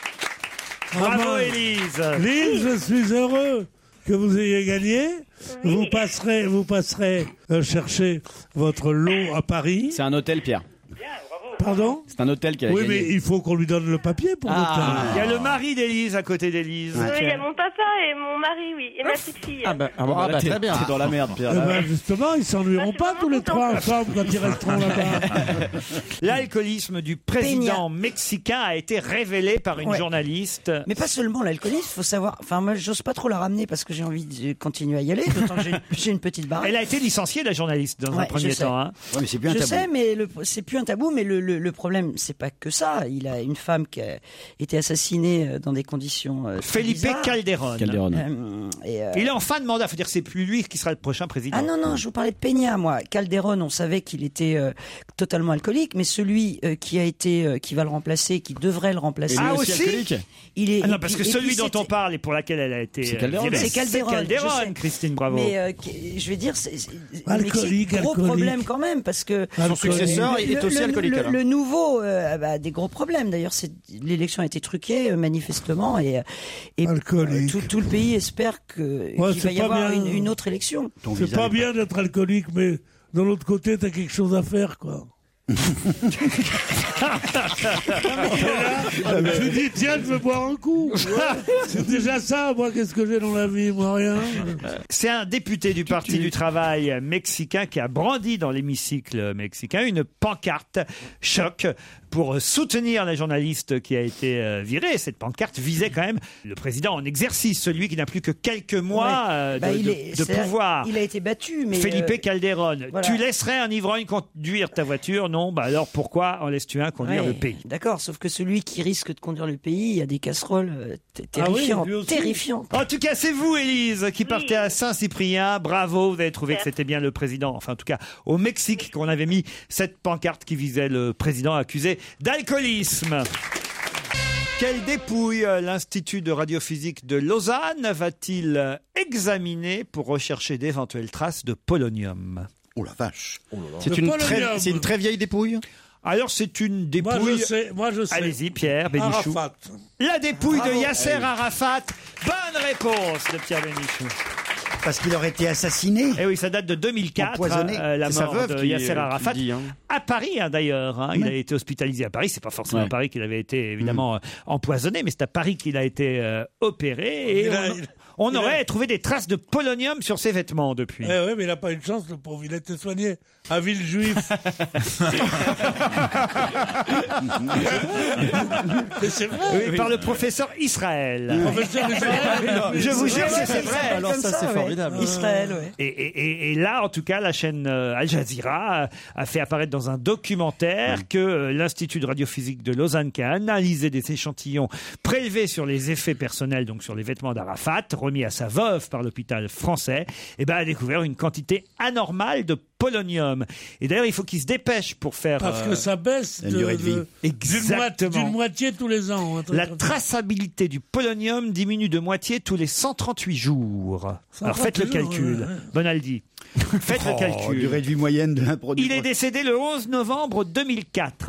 Bravo Élise. Lise, je suis heureux que vous ayez gagné. Vous passerez, vous passerez euh, chercher votre lot à Paris. C'est un hôtel, Pierre. Pardon? C'est un hôtel qui a Oui, gagné. mais il faut qu'on lui donne le papier pour Ah. Il y a le mari d'Élise à côté d'Élise. Oui, il y a mon papa et mon mari, oui, et ma petite fille. Ah bah, ah bah, Ah bah, très t'es- bien. T'es dans la merde, Pierre. Eh là. ben, justement, ils s'ennuieront pas tous les trois ensemble quand ils resteront là-bas. L'alcoolisme du président mexicain a été révélé par une Ouais. journaliste. Mais pas seulement l'alcoolisme, faut savoir. Enfin, moi, j'ose pas trop la ramener parce que j'ai envie de continuer à y aller, d'autant que j'ai- j'ai une petite barre. Elle a été licenciée, la journaliste, dans un Ouais, premier je sais. temps. hein. Ouais, mais c'est plus un Je tabou. sais, mais le- c'est plus un tabou. Mais le, le, le problème, c'est pas que ça. Il a une femme qui a été assassinée euh, dans des conditions. euh, très Felipe bizarres. Calderón. Calderón. Euh, et, euh, Il est en fin de mandat, faut dire que c'est plus lui qui sera le prochain président. Ah non, non, je vous parlais de Peña, moi. Calderón, on savait qu'il était euh, totalement alcoolique, mais celui euh, qui a été, euh, qui va le remplacer, qui devrait le remplacer. Ah, aussi alcoolique. Il est, Ah non, et parce puis- que et celui puis dont c'était- on parle et pour laquelle elle a été C'est euh, Calderón. virée, C'est Calderón, c'est Calderón, je sais. Christine, bravo. Mais euh, qui- je vais dire, c'est c'est- le Alcoolique, Mexique, gros alcoolique. problème quand même, parce que Son successeur le- est le- aussi le- alcoolique. Le, alors. le nouveau euh, bah, des gros problèmes. D'ailleurs, c'est- l'élection a été truquée euh, manifestement, et, euh, et Alcoolique. tout, tout le pays espère que Ouais, qu'il va c'est y pas avoir bien. une, une autre élection. Ton C'est visage pas est bien d'être alcoolique, mais de l'autre côté, t'as quelque chose à faire, quoi. Tu dis, tiens, je vais boire un coup. C'est déjà ça, moi, qu'est-ce que j'ai dans la vie? Moi, rien. C'est un député du Parti du Travail mexicain qui a brandi dans l'hémicycle mexicain une pancarte choc pour soutenir la journaliste qui a été euh, virée. Cette pancarte visait quand même le président en exercice, celui qui n'a plus que quelques mois Ouais. euh, de, Bah, il de- est- de c'est- pouvoir. Il a été battu, mais Felipe euh, Calderón, voilà. tu laisserais un ivrogne conduire ta voiture? Non, bah alors pourquoi en laisses-tu un conduire ouais, le pays? D'accord, sauf que celui qui risque de conduire le pays, il y a des casseroles euh, t- Ah oui, terrifiantes, lui aussi. terrifiantes. En tout cas, c'est vous, Élise, qui partez à Saint-Cyprien. Bravo, vous avez trouvé que c'était bien le président. Enfin, en tout cas, au Mexique, qu'on avait mis cette pancarte qui visait le président accusé d'alcoolisme. Quelle dépouille euh, l'Institut de radiophysique de Lausanne va-t-il euh, examiner pour rechercher d'éventuelles traces de polonium? Oh la vache. C'est Le une, polonium. très, c'est une très vieille dépouille. Alors, c'est une dépouille... Moi, je sais. Moi, je sais. Allez-y, Pierre Bénichou. Arafat. La dépouille Bravo. de Yasser Arafat. Bonne réponse de Pierre Bénichou. Parce qu'il aurait été assassiné. Eh oui, ça date de deux mille quatre, Empoisonné. euh, la C'est sa mort veuve de qui, Yasser euh, qui Arafat. le dit, hein. À Paris, hein, d'ailleurs. hein. Il a été hospitalisé à Paris. C'est pas forcément Ouais. à Paris qu'il avait été, évidemment, euh, empoisonné, mais c'est à Paris qu'il a été euh, opéré. Et Il a- on, On Il aurait a- trouvé des traces de polonium sur ses vêtements depuis. Eh oui, mais il n'a pas eu de chance, le pauvre. Il a été soigné à Villejuif. Mais c'est vrai. Oui, par le professeur Israël. Professeur Israël. Je vous jure que c'est Ouais, vrai. alors ça, c'est formidable. Israël, ouais. Et, et- et- et là, en tout cas, la chaîne euh, Al Jazeera a fait apparaître dans un documentaire que euh, l'Institut de radiophysique de Lausanne, qui a analysé des échantillons prélevés sur les effets personnels, donc sur les vêtements d'Arafat, remis à sa veuve par l'hôpital français, eh ben, a découvert une quantité anormale de polonium. Et d'ailleurs, il faut qu'il se dépêche pour faire... Parce euh, que ça baisse la de- durée de vie. de- d'une moitié, Exactement. d'une moitié tous les ans. un truc La comme ça. traçabilité du polonium diminue de moitié tous les cent trente-huit jours. Alors faites le cent trente-huit jours, calcul. ouais, ouais. Bonaldi. Faites le Oh, calcul. durée de vie moyenne d'un produit. Il est décédé le onze novembre deux mille quatre.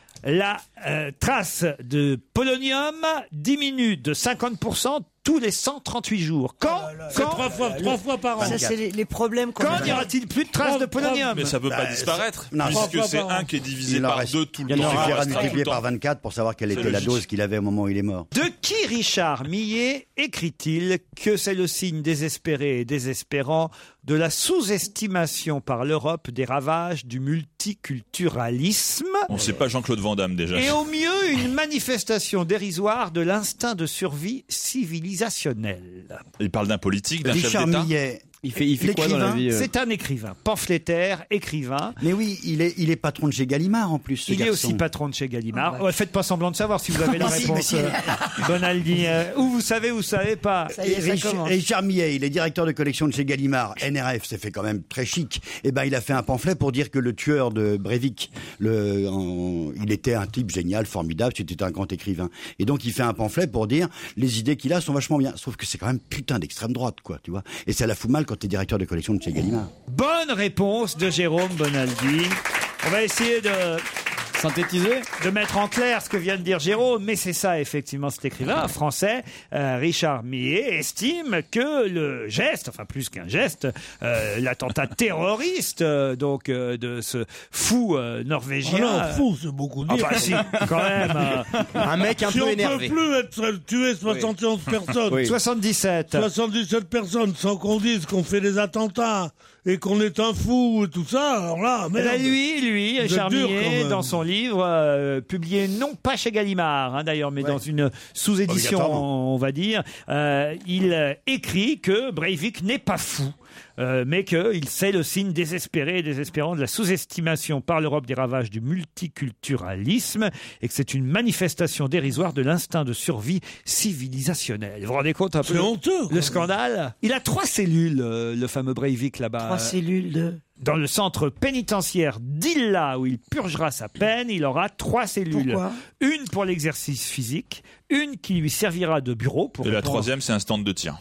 La euh, trace de polonium diminue de cinquante pour cent tous les cent trente-huit jours. Quand, C'est quand, trois fois, trois fois par an. Ça, c'est les, les problèmes qu'on quand a. n'y aura-t-il plus de traces de polonium? Mais ça peut pas Bah, disparaître, non, puisque pas c'est par an. un qui est divisé Il en par reste- deux tout le Il temps. suffira de restera tout le multiplier temps. par vingt-quatre pour savoir quelle C'est était la logique. dose qu'il avait au moment où il est mort. De qui Richard Millet écrit-il que c'est le signe désespéré et désespérant de la sous-estimation par l'Europe des ravages du multiculturalisme On sait pas Jean-Claude Van Damme déjà. et au mieux une manifestation dérisoire de l'instinct de survie civilisationnel. Il parle d'un politique, d'un chef Richard d'État. Millet. Il fait, il fait quoi dans la L'écrivain, vie euh C'est un écrivain, pamphlétaire, écrivain. Mais oui, il est, il est patron de chez Gallimard en plus. Ce Il est garçon. aussi patron de chez Gallimard. Ah bah. Ouais, faites pas semblant de savoir si vous avez la Ah, si, mais réponse. si. euh, Bonaldi. Euh, ou vous savez ou vous savez pas. Ça y est, Et ça Richard, commence. Richard Millet, il est directeur de collection de chez Gallimard. N R F, c'est fait quand même très chic. Et ben, il a fait un pamphlet pour dire que le tueur de Breivik, le, en- il était un type génial, formidable, c'était un grand écrivain. Et donc, il fait un pamphlet pour dire les idées qu'il a sont vachement bien. Sauf que c'est quand même putain d'extrême droite, quoi, tu vois. Et ça la fout mal quand t'es directeur de collection de chez Gallimard. Bonne réponse de Jérôme Bonaldi. On va essayer de Synthétiser de mettre en clair ce que vient de dire Jérôme, mais c'est ça effectivement cet écrivain français, euh, Richard Millet, estime que le geste, enfin plus qu'un geste, euh, l'attentat terroriste euh, donc euh, de ce fou euh, norvégien. Ah non, fou, c'est beaucoup Ah dire. bah si, quand même. euh, Un mec un si peu on énervé. peut plus être tué soixante et onze personnes, Oui. soixante-dix-sept. soixante-dix-sept personnes, sans qu'on dise qu'on fait des attentats et qu'on est un fou et tout ça, alors là, Eh merde. ben, lui, lui, Vous êtes Richard dur, Millet, quand même. dans son livre, euh, publié non pas chez Gallimard, hein, d'ailleurs, mais dans une sous-édition, Obligatoirement. on va dire, euh, il euh, écrit que Breivik n'est pas fou. Euh, mais qu'il c'est le signe désespéré et désespérant de la sous-estimation par l'Europe des ravages du multiculturalisme et que c'est une manifestation dérisoire de l'instinct de survie civilisationnel. Vous vous rendez compte un peu C'est honteux. le scandale? Il a trois cellules, euh, le fameux Breivik, là-bas. Trois cellules de. Dans le centre pénitentiaire d'Illa, où il purgera sa peine, il aura trois cellules. Pourquoi Une pour l'exercice physique, une qui lui servira de bureau pour Et la répondre, troisième, c'est un stand de tir.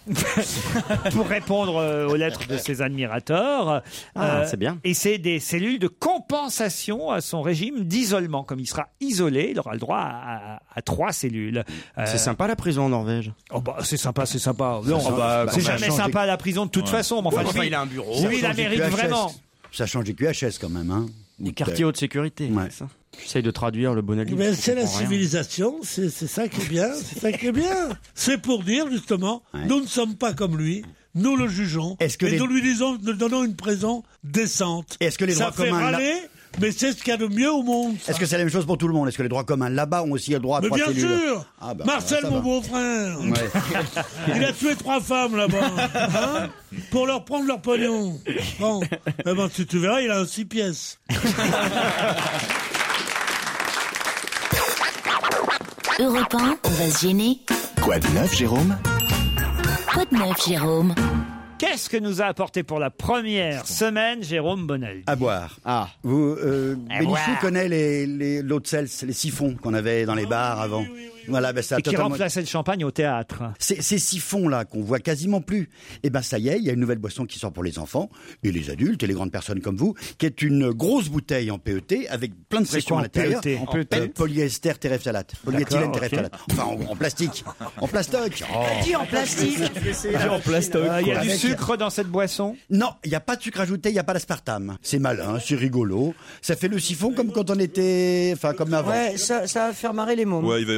pour répondre euh, aux lettres de ses admirateurs. Ah, Euh, c'est bien. Et c'est des cellules de compensation à son régime d'isolement. Comme il sera isolé, il aura le droit à, à- à trois cellules. Euh, C'est sympa la prison en Norvège. oh bah, c'est sympa, c'est sympa. Non, Ça- bah, bah, c'est ça jamais change sympa à la prison de toute Ouais. façon. Mais enfin, Enfin, lui, il a un bureau. lui, il la mérite vraiment. Ça change du Q H S quand même, hein. Des quartiers haute sécurité. Ouais. c'est ça. J'essaye de traduire le bon avis. Mais je c'est la comprends rien. civilisation, c'est c'est ça qui est bien, c'est ça qui est bien. C'est pour dire justement, Ouais. nous ne sommes pas comme lui, nous le jugeons, Est-ce que et les- nous lui disons, nous donnons une prison décente. Est-ce que les ça droits fait communs, là- râler, mais c'est ce qu'il y a de mieux au monde. ça. Est-ce que c'est la même chose pour tout le monde? Est-ce que les droits communs là-bas ont aussi le droit à Mais trois bien cellules? sûr, Ah bah, Marcel, ça mon va. beau-frère, Ouais. il a tué trois femmes là-bas, hein, pour leur prendre leur pognon. Bon, eh ben, si tu verras, il a un six pièces. Europe un, on va se gêner. Quoi de neuf, Jérôme? Quoi de neuf, Jérôme? Qu'est-ce que nous a apporté pour la première semaine Jérôme Bonaldi? À boire. Ah. Vous, euh, À Bénichou boire. connaît les, les, l'eau de sels, les siphons qu'on avait dans les bars avant. Voilà, ben ça a Et qui totalement- remplaçait le champagne au théâtre. Ces, ces siphons-là qu'on voit quasiment plus, eh ben ça y est, il y a une nouvelle boisson qui sort pour les enfants et les adultes et les grandes personnes comme vous, qui est une grosse bouteille en P E T avec plein de C'est pression quoi à en l'intérieur. P E T? En P E T? Euh, polyester terephthalate, polyéthylène D'accord, ok. terephthalate. Enfin, en, en plastique, en plastoc. Oh. Dis en plastique. en plastoc. Euh, Il y a quoi. du Avec- sucre dans cette boisson? Non, il n'y a pas de sucre ajouté, il n'y a pas d'aspartame. C'est malin, c'est rigolo. Ça fait le siphon comme quand on était, enfin comme avant. Ouais, ça, ça va faire marrer les mômes. Ouais, il va y avoir des Ça bagarres.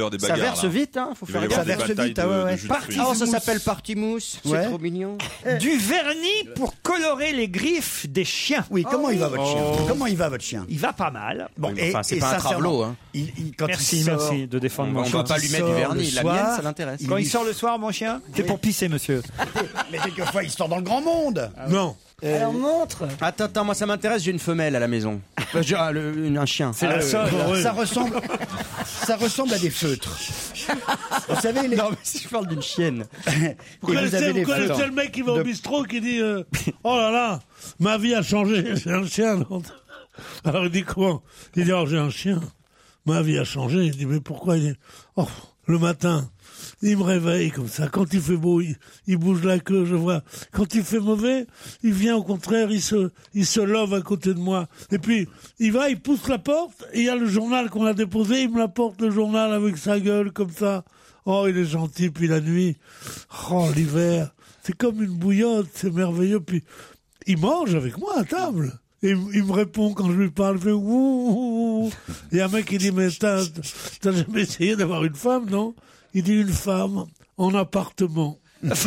verse là. vite, hein. Faut Il faire va y gaffe. avoir Ça des verse batailles vite, ah ouais, de- ouais. de jus de Parti- fruits. Oh, ça s'appelle party mousse. C'est Ouais. trop mignon. Du vernis pour colorer les griffes des chiens. Oui, comment il va votre chien Oh. Comment il va votre chien Il va pas mal. Bon, Oui, mais enfin, c'est pas un sincèrement, travelot, hein. il- il- quand Merci, il sort- merci de défendre On mon va chien. pas lui mettre du sort vernis. le La soir, mienne, ça l'intéresse. Quand il il- sort le soir, mon chien, c'est pour pisser, monsieur. Mais quelquefois, il sort dans le grand monde. Non. Alors montre. Attends, attends, moi ça m'intéresse, j'ai une femelle à la maison. Enfin, j'ai- ah, le- une- un chien. C'est Ah, la euh, seule. oui. Ça ressemble, ça ressemble à des feutres. Vous savez, les... Non, mais si je parle d'une chienne. Vous Et vous connaissez, avez vous des connaissez feutres. le mec qui va De- au bistrot qui dit euh, oh là là, ma vie a changé, j'ai un chien. non Alors il dit comment Il dit oh j'ai un chien, ma vie a changé. Il dit mais pourquoi Il dit oh le matin, il me réveille comme ça. Quand il fait beau, il, il bouge la queue, je vois. Quand il fait mauvais, il vient au contraire, il se, il se love à côté de moi. Et puis, il va, il pousse la porte, et il y a le journal qu'on a déposé, il me l'apporte le journal avec sa gueule comme ça. Oh, il est gentil, puis la nuit, oh, l'hiver, c'est comme une bouillotte, c'est merveilleux. Puis, il mange avec moi à table. Et il il me répond quand je lui parle, il fait ouh, ouh, ouh. Il y a un mec qui dit, mais t'as, t'as jamais essayé d'avoir une femme, non? Il dit une femme en appartement.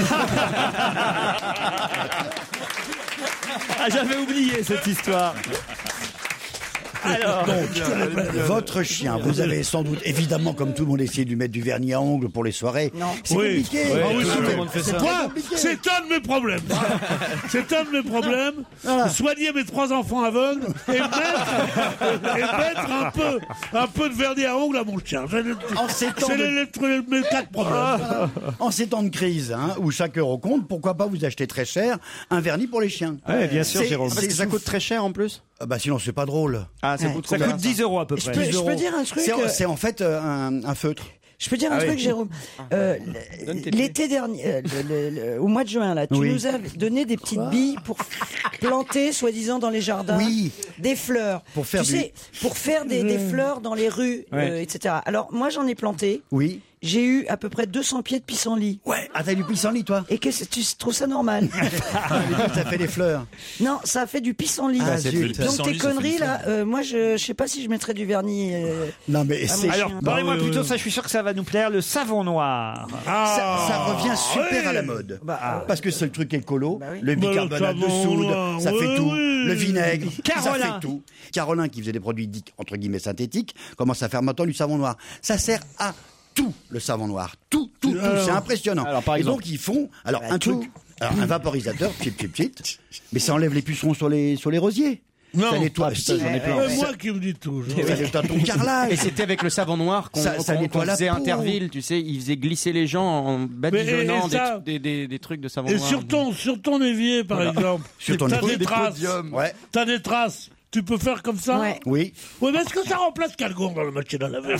Ah, j'avais oublié cette histoire. Alors, Donc, votre chien, vous avez sans doute, évidemment, comme tout le monde, essayé de lui mettre du vernis à ongles pour les soirées. Non. C'est Oui. compliqué. Oui, ah oui, Tout tout le le monde fait ça. Moi, c'est un de mes problèmes. C'est un de mes problèmes. Soigner mes trois enfants aveugles et mettre, et mettre un peu, un peu de vernis à ongles à mon chien. C'est En ces temps c'est de- les, les- mes quatre problèmes. En ces temps de crise, hein, où chaque euro compte, pourquoi pas vous acheter très cher un vernis pour les chiens? Ouais, bien sûr, C'est- Jérôme. c'est- Ça coûte très cher en plus. Ah bah sinon c'est pas drôle. Ah, ça Ouais. coûte ça combien, coûte dix euros à peu Je près. peux, dix je peux euros. dire un truc. C'est euh, c'est en fait euh, un, un feutre. Je peux dire un Ah truc, oui. Jérôme. Euh, Donne tes L'été dernier, euh, le- le- le- au mois de juin, là, tu Oui. nous as donné des petites billes pour planter, soi-disant, dans les jardins, Oui. des fleurs. Pour faire tu du- sais, pour faire des, des fleurs dans les rues, Ouais. euh, et cetera. Alors, moi, j'en ai planté. Oui. J'ai eu à peu près deux cents pieds de pissenlit. Ouais. Ah t'as du pissenlit toi? Et qu'est-ce que tu trouves ça normal? Ça fait des fleurs. Non, ça a fait du pissenlit. Ah, zut. Donc pissenlit, tes ça fait conneries une là, euh, moi je, je sais pas si je mettrais du vernis. euh, Non mais Ah, c'est. mon Alors, chien. parlez-moi Bah oui, plutôt oui. ça, je suis sûr que ça va nous plaire, le savon noir. Ah, Ça, ça revient super oui. à la mode. Bah, Parce que c'est le truc écolo, Bah oui. le Bah, le bicarbonate de savon soude, noir, ça fait oui, tout. oui. Le vinaigre, Carolin. ça fait tout. Carolin, qui faisait des produits dits, entre guillemets synthétiques, commence à faire maintenant du savon noir. Ça sert à tout, le savon noir. Tout, tout, tout. Alors- C'est impressionnant. Alors, par Et exemple. donc, ils font, alors, Bah, un tout. truc, alors, un vaporisateur, pchit, pchit, pchit, mais ça enlève les pucerons sur les, sur les rosiers. Non. Ça nettoie, Ah, putain, si. j'en ai plein. Ça- Ouais, moi qui me dis tout. je- ça nettoie ton carrelage. Et c'était avec le savon noir qu'on Ça- ça qu'on- nettoie qu'on la faisait peau. Interville, tu sais, il faisait glisser les gens en badigeonnant Mais et- et ça- des, des, des, des trucs de savon Et noir. sur ton, sur ton évier, par Voilà. exemple, Sur ton t'as évier, des des traces. podiums. Ouais. T'as des traces. Tu peux faire comme ça? Ouais. Oui. Oui, mais est-ce que ça remplace Calgon dans la machine à laver?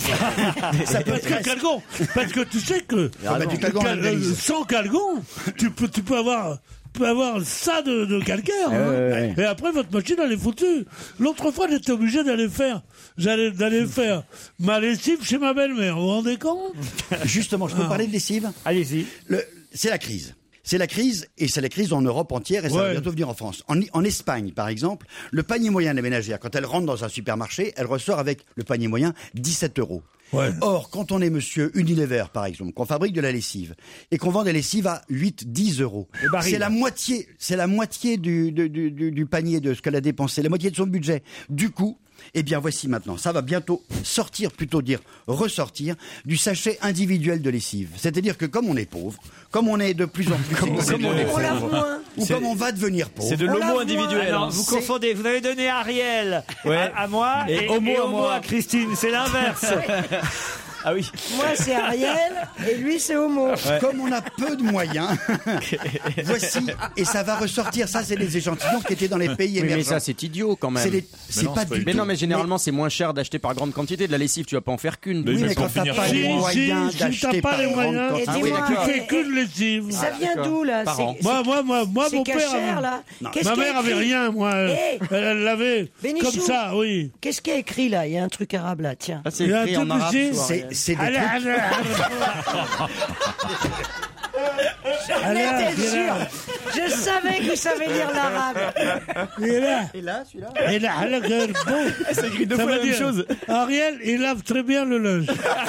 Ça peut Parce que Calgon, parce que tu sais que Ah bah, du Calgon, on Cal- l'analyse. sans Calgon, tu peux, tu peux avoir, tu peux avoir ça de, de calcaire. hein. ouais, ouais. Et après votre machine elle est foutue. L'autre fois j'étais obligé d'aller faire, j'allais d'aller faire ma lessive chez ma belle-mère. Vous vous rendez compte? Justement, je peux Ah. parler de lessive? Allez-y. Le- C'est la crise. C'est la crise, et c'est la crise en Europe entière, et ça va Ouais. bientôt venir en France. En, en Espagne, par exemple, le panier moyen de la ménagère, quand elle rentre dans un supermarché, elle ressort avec le panier moyen dix-sept euros. Ouais. Or, quand on est monsieur Unilever, par exemple, qu'on fabrique de la lessive, et qu'on vend des lessives à huit, dix euros, Le baril. c'est la moitié, c'est la moitié du, du, du, du- du panier de ce qu'elle a dépensé, la moitié de son budget. Du coup, eh bien, voici maintenant, ça va bientôt sortir, plutôt dire ressortir, du sachet individuel de lessive. C'est-à-dire que comme on est pauvre, comme on est de plus en plus Comme on est on lave moins. ou comme on va devenir pauvre. C'est de On l'homo lave individuel. Alors, hein. vous C'est- confondez, vous avez donné Ariel Ouais. à, à moi Et et, homo et à homo moi. à Christine, c'est l'inverse. Ah oui. Moi c'est Ariel et lui c'est Homo. Comme on a peu de moyens, voici, et ça va ressortir. Ça, c'est des échantillons qui étaient dans les pays Oui, mais émergents. ça, c'est idiot quand même. C'est les- c'est non, pas c'est pas du Mais tout. non, mais généralement, c'est moins cher d'acheter par grande quantité. De la lessive, tu vas pas en faire qu'une. Mais Oui, mais mais pour quand t'as finir pas chez les moi. moyens Si, si t'as d'acheter pas par les grande moyens, Et quantité. dis-moi, tu d'accord. fais qu'une lessive. Ça vient d'accord. d'où là? Par C'est- an. c'est- Moi, moi, moi, moi, c'est mon père. cachère, avait- là. Non. Qu'est-ce Ma qu'il y a mère avait écrit rien, moi. Elle, Hey elle- elle l'avait Bénichou. comme ça, oui. Qu'est-ce qu'il y a écrit là? Il y a un truc arabe là, tiens. Ah, c'est Il y a un écrit en truc arabe. ici. tu vois, C'est Ariel. c'est des Allez, trucs. allez, allez. J'en étais sûr. Je savais qu'il savait lire l'arabe. Et là, Et là, celui-là et là, là, que- bon, C'est écrit deux ça fois veut la même dire, chose. Ariel, il lave très bien le linge.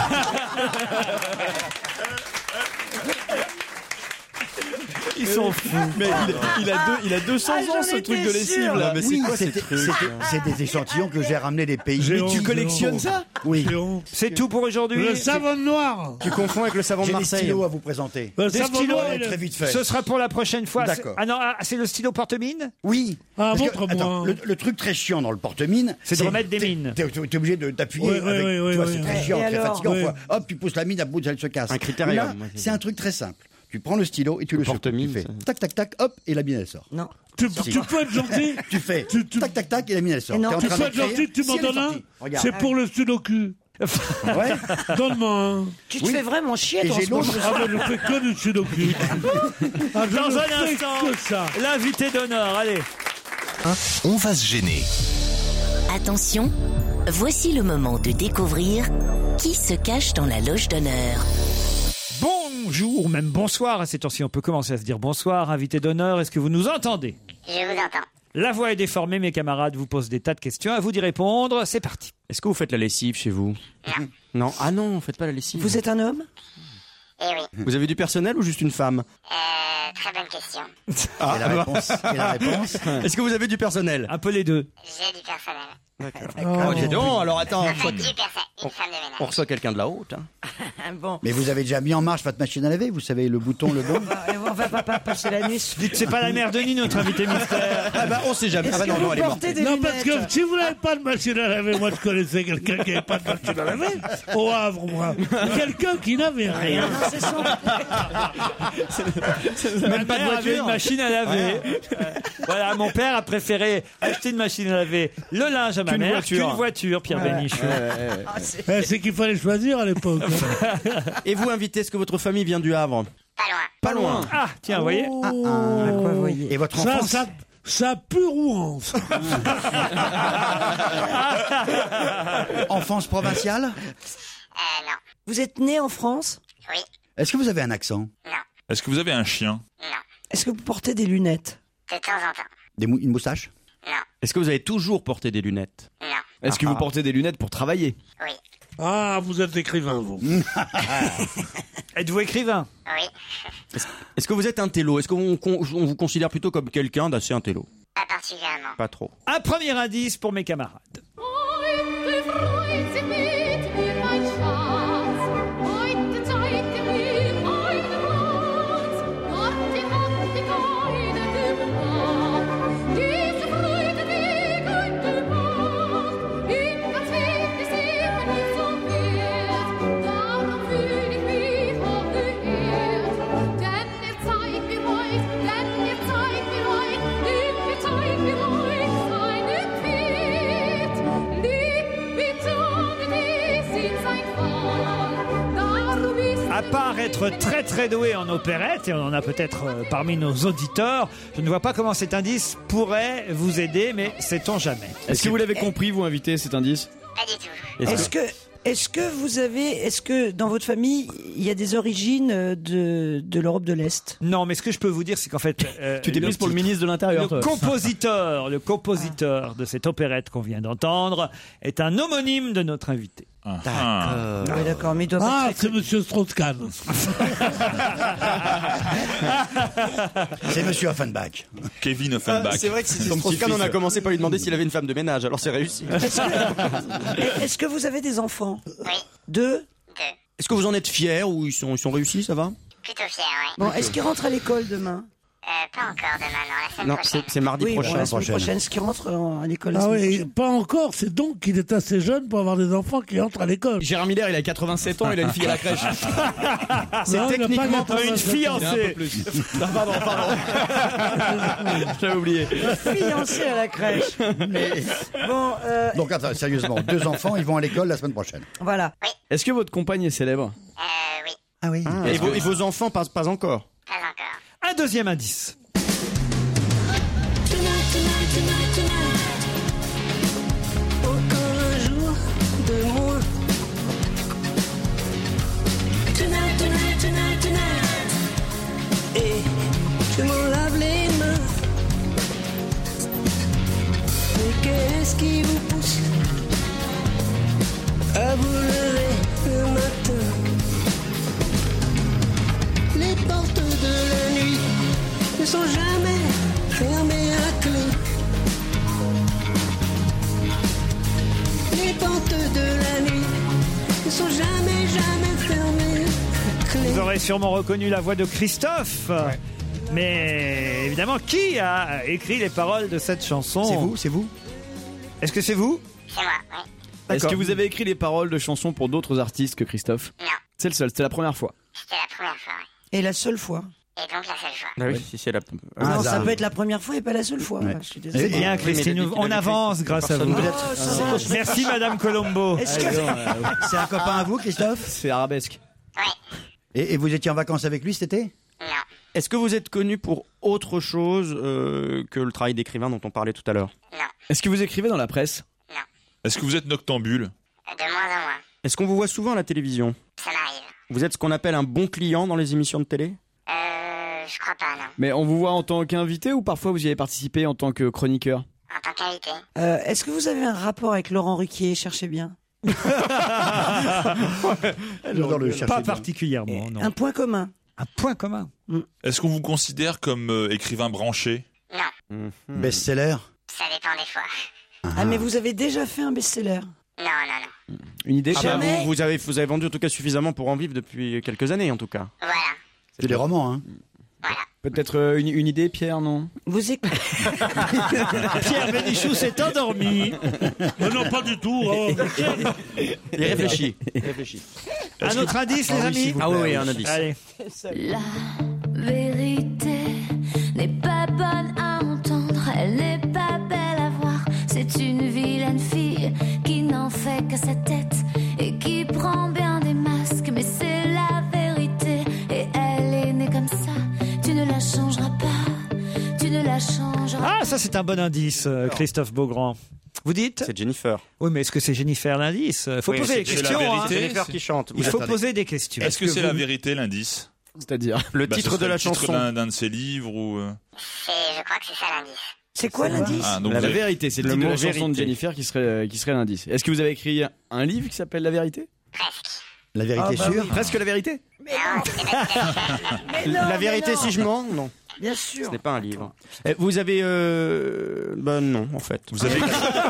Ils sont fous. Mais il, il a deux, il a deux cents Ah, j'en ans ce étais truc de lessive sûre. là. Mais c'est quoi c'était- c'était- C'est des échantillons que j'ai ramenés des pays. J'ai Mais honte, tu j'ai collectionnes honte. ça Oui. J'ai honte. C'est tout pour aujourd'hui. Le savon noir. Tu confonds avec le savon de J'ai des Marseille. stylos à vous présenter. Le Des savon stylos, noir, Ouais, il est- très vite fait. Ce sera pour la prochaine fois. D'accord. Ah non, ah, c'est le stylo porte-mine. Oui. Ah, Parce que, montre-moi. attends, le, le truc très chiant dans le porte-mine, C'est de remettre des t'es- mines. T'es, t'es obligé de t'appuyer. Oui, oui, avec, oui, oui, tu vois, oui. c'est très Et chiant, très alors fatigant. Oui. quoi. Hop, tu pousses la mine, à bout, elle se casse. Un critérium, Là, moi, c'est c'est ça. un truc très simple. Tu prends le stylo et tu le secoues. porte-mine, Tu fais ça. tac, tac, tac, hop, et la mine elle sort. Non. Tu, Si. tu peux être gentil. Tu fais Tu- tu- tac, tac, tac, et la mine elle sort. Et non, T'es en Tu train peux être d'écrire. gentil, tu m'en Si, elle est donnes un. sortie. Regarde. C'est pour le stylo cul. Ouais. Donne-moi un. Tu te Oui. fais vraiment chier Et dans j'ai ce moment. l'autre. Ah, mais je fais que du stylo cul. Ah, je Dans ne un fais instant, que ça. l'invité d'honneur. Allez. On va se gêner. Attention, voici le moment de découvrir qui se cache dans la loge d'honneur. Bonjour, même bonsoir. À cette heure-ci, on peut commencer à se dire bonsoir. Invité d'honneur, est-ce que vous nous entendez? Je vous entends. La voix est déformée, mes camarades vous posent des tas de questions. À vous d'y répondre. C'est parti. Est-ce que vous faites la lessive chez vous? Non. Non. Ah non, vous faites pas la lessive. Vous êtes un homme? Eh oui. Vous avez du personnel ou juste une femme? Euh, très bonne question. Ah, Et la réponse, et la réponse Est-ce que vous avez du personnel? Un peu les deux. J'ai du personnel. Oh, dis donc, alors attends, on reçoit, Du personnel. Une femme de ménage. on reçoit quelqu'un de la haute. Hein. Bon. Mais vous avez déjà mis en marche votre machine à laver, vous savez, le bouton, le bon. Et on va pas, pas passer la nuit. Dites, c'est pas la mère Denis, notre invité mystère. Ah bah on sait jamais. Est-ce Ah bah que non, vous non, elle est morte. portez des Non, lunettes? parce que si vous n'avez pas de machine à laver, moi je connaissais quelqu'un qui n'avait pas de machine à laver au Havre, moi. Quelqu'un qui n'avait rien. Non, c'est son. Même pas de voiture. Avait une machine à laver. Euh, voilà, mon père a préféré acheter une machine à laver le linge à ma Qu'une mère voiture. qu'une voiture, Pierre Ouais. Bénichou. Ah, c'est- Eh, c'est qu'il fallait choisir à l'époque. Et vous invitez, est-ce que votre famille vient du Havre? Pas loin. Pas loin. Ah, tiens, vous voyez. À quoi vous voyez? Et votre Ça, enfance ça, ça pue Rouen. ça. Enfance provinciale Euh, non. Vous êtes né en France? Oui. Est-ce que vous avez un accent Non. Est-ce que vous avez un chien? Non. Est-ce que vous portez des lunettes? De temps en temps. Des mou- Une moustache Non. Est-ce que vous avez toujours porté des lunettes? Non. Est-ce que vous portez des lunettes pour travailler? Oui. Ah, vous êtes écrivain, vous. Êtes-vous écrivain? Oui. Est-ce que vous êtes un télo? Est-ce qu'on con- on vous considère plutôt comme quelqu'un d'assez intello? Pas particulièrement. Pas trop. Un premier indice pour mes camarades. À part être très très doué en opérette, et on en a peut-être euh, parmi nos auditeurs, je ne vois pas comment cet indice pourrait vous aider, mais sait-on jamais. Est-ce que vous l'avez compris, vous, invité, cet indice? Pas du tout. Est-ce que, est-ce que vous avez, est-ce que dans votre famille, il y a des origines euh, de, de l'Europe de l'Est? Non, mais ce que je peux vous dire, c'est qu'en fait... euh, Tu t'es le- prise pour le ministre de l'Intérieur, Le toi. compositeur, le compositeur de cette opérette qu'on vient d'entendre est un homonyme de notre invité. Ah. Oui, d'accord, mais il doit Ah, pas être- c'est Monsieur Strauss-Kahn. C'est Monsieur Offenbach. Kevin Offenbach. Ah, c'est vrai que si Son c'est Strauss-Kahn, petit-fils. on a commencé par lui demander s'il avait une femme de ménage, alors c'est réussi. Est-ce que, est-ce que vous avez des enfants? Oui. Deux? Deux. Est-ce que vous en êtes fiers ou ils sont, ils sont réussis, ça va? Plutôt fier, oui. Bon, est-ce qu'ils rentrent à l'école demain? Euh, pas encore demain, non. La semaine Non, prochaine. c'est c'est mardi Oui, bon, prochain. la semaine prochaine. Est-ce qu'ils rentrent en- à l'école la Ah semaine oui, prochaine? pas encore. C'est donc qu'il est assez jeune pour avoir des enfants qui entrent à l'école. Gérard Miller, il a quatre-vingt-sept ans, il a une fille à la crèche. C'est Non, il a pas techniquement quatre-vingt-sept Une ans. fiancée. Non, pardon, pardon. J'avais oublié. Fiancé à la crèche. Bon, euh, Donc, attends, sérieusement, deux enfants, ils vont à l'école la semaine prochaine. voilà. Est-ce que votre compagne est célèbre? Euh, oui. Ah oui. Et vos, et vos enfants, pas, pas encore? Pas encore. Un deuxième indice. Encore un jour de moins. Tonight, tonight, tonight, tonight. Qu'est-ce qui vous pousse à vous lever le matin? Les portes de la nuit ne sont jamais fermées à clé. Les portes de la nuit ne sont jamais, jamais fermées à clé. Vous aurez sûrement reconnu la voix de Christophe. Ouais. Mais évidemment, qui a écrit les paroles de cette chanson? C'est vous, c'est vous. Est-ce que c'est vous? C'est moi, oui. Est-ce que vous avez écrit les paroles de chansons pour d'autres artistes que Christophe? Non. C'est le seul, c'était la première fois. C'était la première fois, oui. Et la seule fois. Et donc la seule fois. Ah oui, si c'est la. Ah, non, ça peut être la première fois et pas la seule fois. Ouais. Je suis désolé. C'est bien, Christine. Oui, on avance grâce à vous. Oh, merci, Madame Colombo. Que... C'est un copain à vous, Christophe? C'est arabesque. Oui. Et, et vous étiez en vacances avec lui cet été? Non. Est-ce que vous êtes connu pour autre chose euh, que le travail d'écrivain dont on parlait tout à l'heure? Non. Est-ce que vous écrivez dans la presse? Non. Est-ce que vous êtes noctambule? De moins en moins. Est-ce qu'on vous voit souvent à la télévision? Ça m'arrive. Vous êtes ce qu'on appelle un bon client dans les émissions de télé? Euh, je crois pas, non. Mais on vous voit en tant qu'invité ou parfois vous y avez participé en tant que chroniqueur? En tant qu'invité. Euh, Est-ce que vous avez un rapport avec Laurent Ruquier? Cherchez bien. Dans le pas particulièrement, non. Un point commun. Un point commun. Mm. Est-ce qu'on vous considère comme euh, écrivain branché? Non. Mmh. Best-seller? Ça dépend des fois. Ah, ah mais vous avez déjà fait un best-seller? Non, non, non. Une idée? Ah bah vous, vous, avez, vous avez vendu en tout cas suffisamment pour en vivre depuis quelques années en tout cas. Voilà. C'est des romans, hein? Voilà. Peut-être euh, une, une idée, Pierre, non? Vous écoutez. Pierre Bénichou s'est endormi. Mais non, pas du tout. Oh. Il réfléchit. Il réfléchit. Un autre indice, les ah, amis? oui, ah oui, oui, un indice. Allez. La vérité n'est pas bonne à entendre, elle n'est pas belle à voir. C'est une vilaine fille qui n'en fait qu'à sa tête et qui prend bien des masques, mais c'est la vérité et elle est née comme ça. Tu ne la changeras pas, tu ne la changeras. Ah, ça c'est un bon indice, euh, Christophe Beaugrand. Vous dites? C'est Jennifer. Oui, mais est-ce que c'est Jennifer l'indice? Il faut oui, poser des questions. La hein. vérité, Jennifer qui chante. Il Vous faut attendez. poser des questions. Est-ce que, que c'est vous... la vérité l'indice? C'est-à-dire le bah, titre de la le chanson. titre d'un, d'un de ses livres ou. Euh... C'est, je crois que c'est ça l'indice. C'est quoi l'indice? Ah, donc La vous avez- vérité, c'est le, Le titre de mot la chanson vérité. de Jennifer qui serait, euh, qui serait l'indice. Est-ce que vous avez écrit un livre qui s'appelle La Vérité? Presque. La vérité Ah, bah sûre? oui. Presque la vérité? Non, c'est pas tout à fait. Mais non, La vérité mais non. si je mens? Non. Bien Ce sûr. n'est pas un livre. Eh, vous avez... Euh... Ben non, en fait. Vous avez.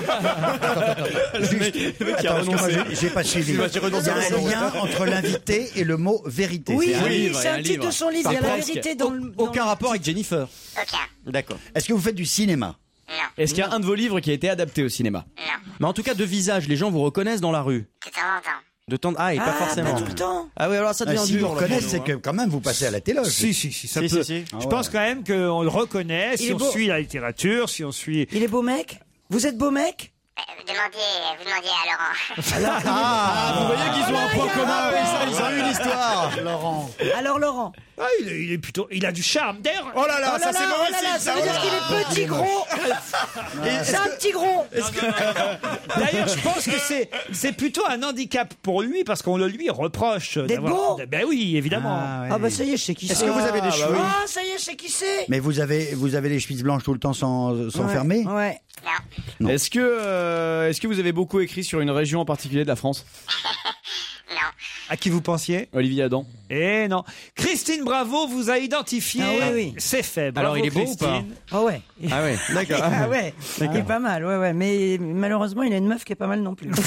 Juste- Attends, parce que moi, j'ai- j'ai pas suivi. Il y a un lien entre l'invité et le mot vérité. Oui, C'est un oui, livre. c'est un titre de son livre. Il y a la vérité dans le. dans Aucun le- rapport avec Jennifer. Aucun. D'accord. Est-ce que vous faites du cinéma? Non. Est-ce qu'il y a un de vos livres qui a été adapté au cinéma? Non. Mais en tout cas, de visage, les gens vous reconnaissent dans la rue. De temps en temps. De temps... Ah, et pas Ah, forcément. pas tout le temps. Ah oui, alors ça Ah, devient si dur. vous là, reconnaissez, pour c'est nous, que hein. quand même vous passez à la téloge. Si, si, si, ça Si, peut. si, si. Je Ah ouais. pense quand même qu'on le reconnaît si Il est on beau. suit la littérature, si on suit. Il est beau mec? Vous êtes beau mec? Euh, vous demandiez, vous demandiez à Laurent. Ah, vous voyez qu'ils ont un point commun avec ça, ils ont eu l'histoire. Laurent. Alors Laurent. Ah, il, est, il est plutôt, il a du charme. D'ailleurs, Oh là là, Oh là ça c'est là, mauvais oh là là, signe, ça veut dire qu'il est petit gros. C'est un petit gros. d'ailleurs, je pense que c'est, c'est plutôt un handicap pour lui parce qu'on le lui reproche D'être d'avoir. beau. Ben oui, évidemment. Ah, ouais. Ah bah ça y est, je sais qui c'est. Est-ce que vous avez des Ah, cheveux bah oui. Ah ça y est, je sais qui c'est. Mais vous avez, vous avez les chevilles blanches tout le temps sans, sans Ouais, fermer? Ouais. Non. Non. Est-ce que, euh, est-ce que vous avez beaucoup écrit sur une région en particulier de la France? Non. À qui vous pensiez? Olivier Adam. Eh non. Christine Bravo vous a identifié. Ah oui, oui. C'est fait. Bravo, Alors, il est beau ou pas Christine. Ah ouais. Ah ouais, d'accord. Ah ouais. Il est pas mal, ouais ouais. Mais malheureusement, il a une meuf qui est pas mal non plus.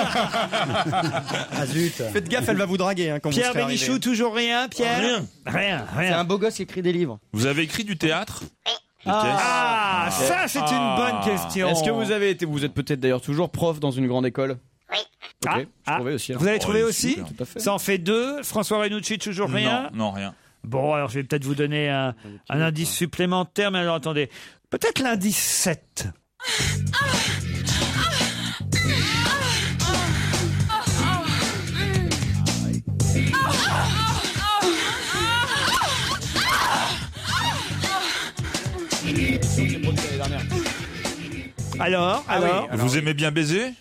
Ah zut. Faites gaffe, elle va vous draguer hein, quand Pierre vous serez Bénichou, arrivé. toujours rien, Pierre? Rien. Rien, C'est rien. un beau gosse qui écrit des livres. Vous avez écrit du théâtre? Des Ah, pièces ça c'est Ah. une bonne question. Est-ce que vous avez été, vous êtes peut-être d'ailleurs toujours prof dans une grande école? Oui. Ok, Ah, je ah. trouvais aussi. hein. Vous avez Oh, trouvé il est aussi? super. Tout à fait. Ça en fait deux. François Renucci, toujours rien? Non, non, rien. Bon, alors je vais peut-être vous donner un, un indice supplémentaire, mais alors attendez. Peut-être l'indice sept. Alors, alors, Vous aimez bien baiser?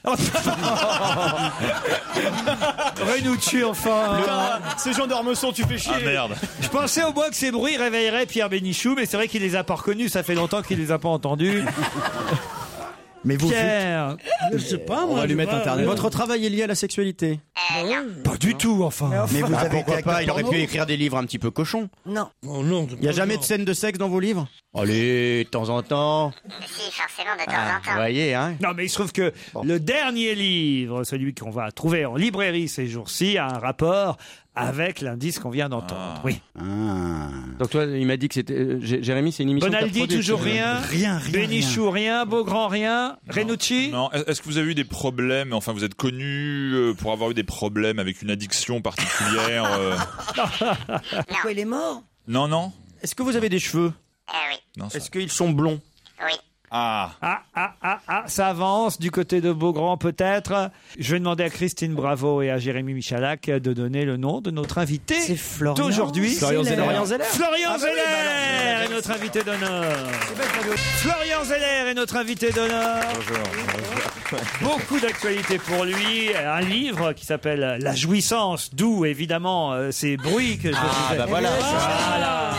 Renucci, enfin. Ces gens d'Ormesson, tu fais chier. Ah merde. Je pensais au moins que ces bruits réveilleraient Pierre Bénichou, mais c'est vrai qu'il les a pas reconnus, ça fait longtemps qu'il les a pas entendus. Mais vous, Pierre. Je sais pas, On moi. va lui je mettre sais pas. Internet. Votre travail est lié à la sexualité? Pas du tout, enfin. mais vous Ah, avez été pourquoi acteur pas? Il aurait porno pu écrire des livres un petit peu cochons. Non. Oh non, Il n'y a jamais de scène de sexe dans vos livres? Allez, de temps en temps. Si, forcément, de temps Ah, en temps. vous voyez, hein? Non, mais il se trouve que le dernier livre, celui qu'on va trouver en librairie ces jours-ci, a un rapport avec l'indice qu'on vient d'entendre. Oui. Ah. Donc toi, il m'a dit que c'était... euh, Jé- Jérémy, c'est une émission... que t'as Bonaldi, produite. toujours rien. Rien, rien, Bénichou, rien. Beaugrand, rien. Renucci. Non, est-ce que vous avez eu des problèmes, enfin vous êtes connu euh, pour avoir eu des problèmes avec une addiction particulière euh, Pourquoi il est mort? Non, non. Est-ce que vous avez des cheveux? Ah oui, Non, ça- Est-ce qu'ils sont blonds? oui. Ah, Ah, ah, ah, ah, ça avance du côté de Beaugrand peut-être. Je vais demander à Christine Bravo et à Jérémy Michalak de donner le nom de notre invité C'est Florian d'aujourd'hui. Florian Zeller. Florian Zeller. Florian Ah bah oui, Zeller bah alors, est notre invité d'honneur. Florian Zeller est notre invité d'honneur. Beaucoup d'actualités pour lui. Un livre qui s'appelle La jouissance, d'où évidemment euh, ces bruits que je Ah, disais. bah voilà. Voilà.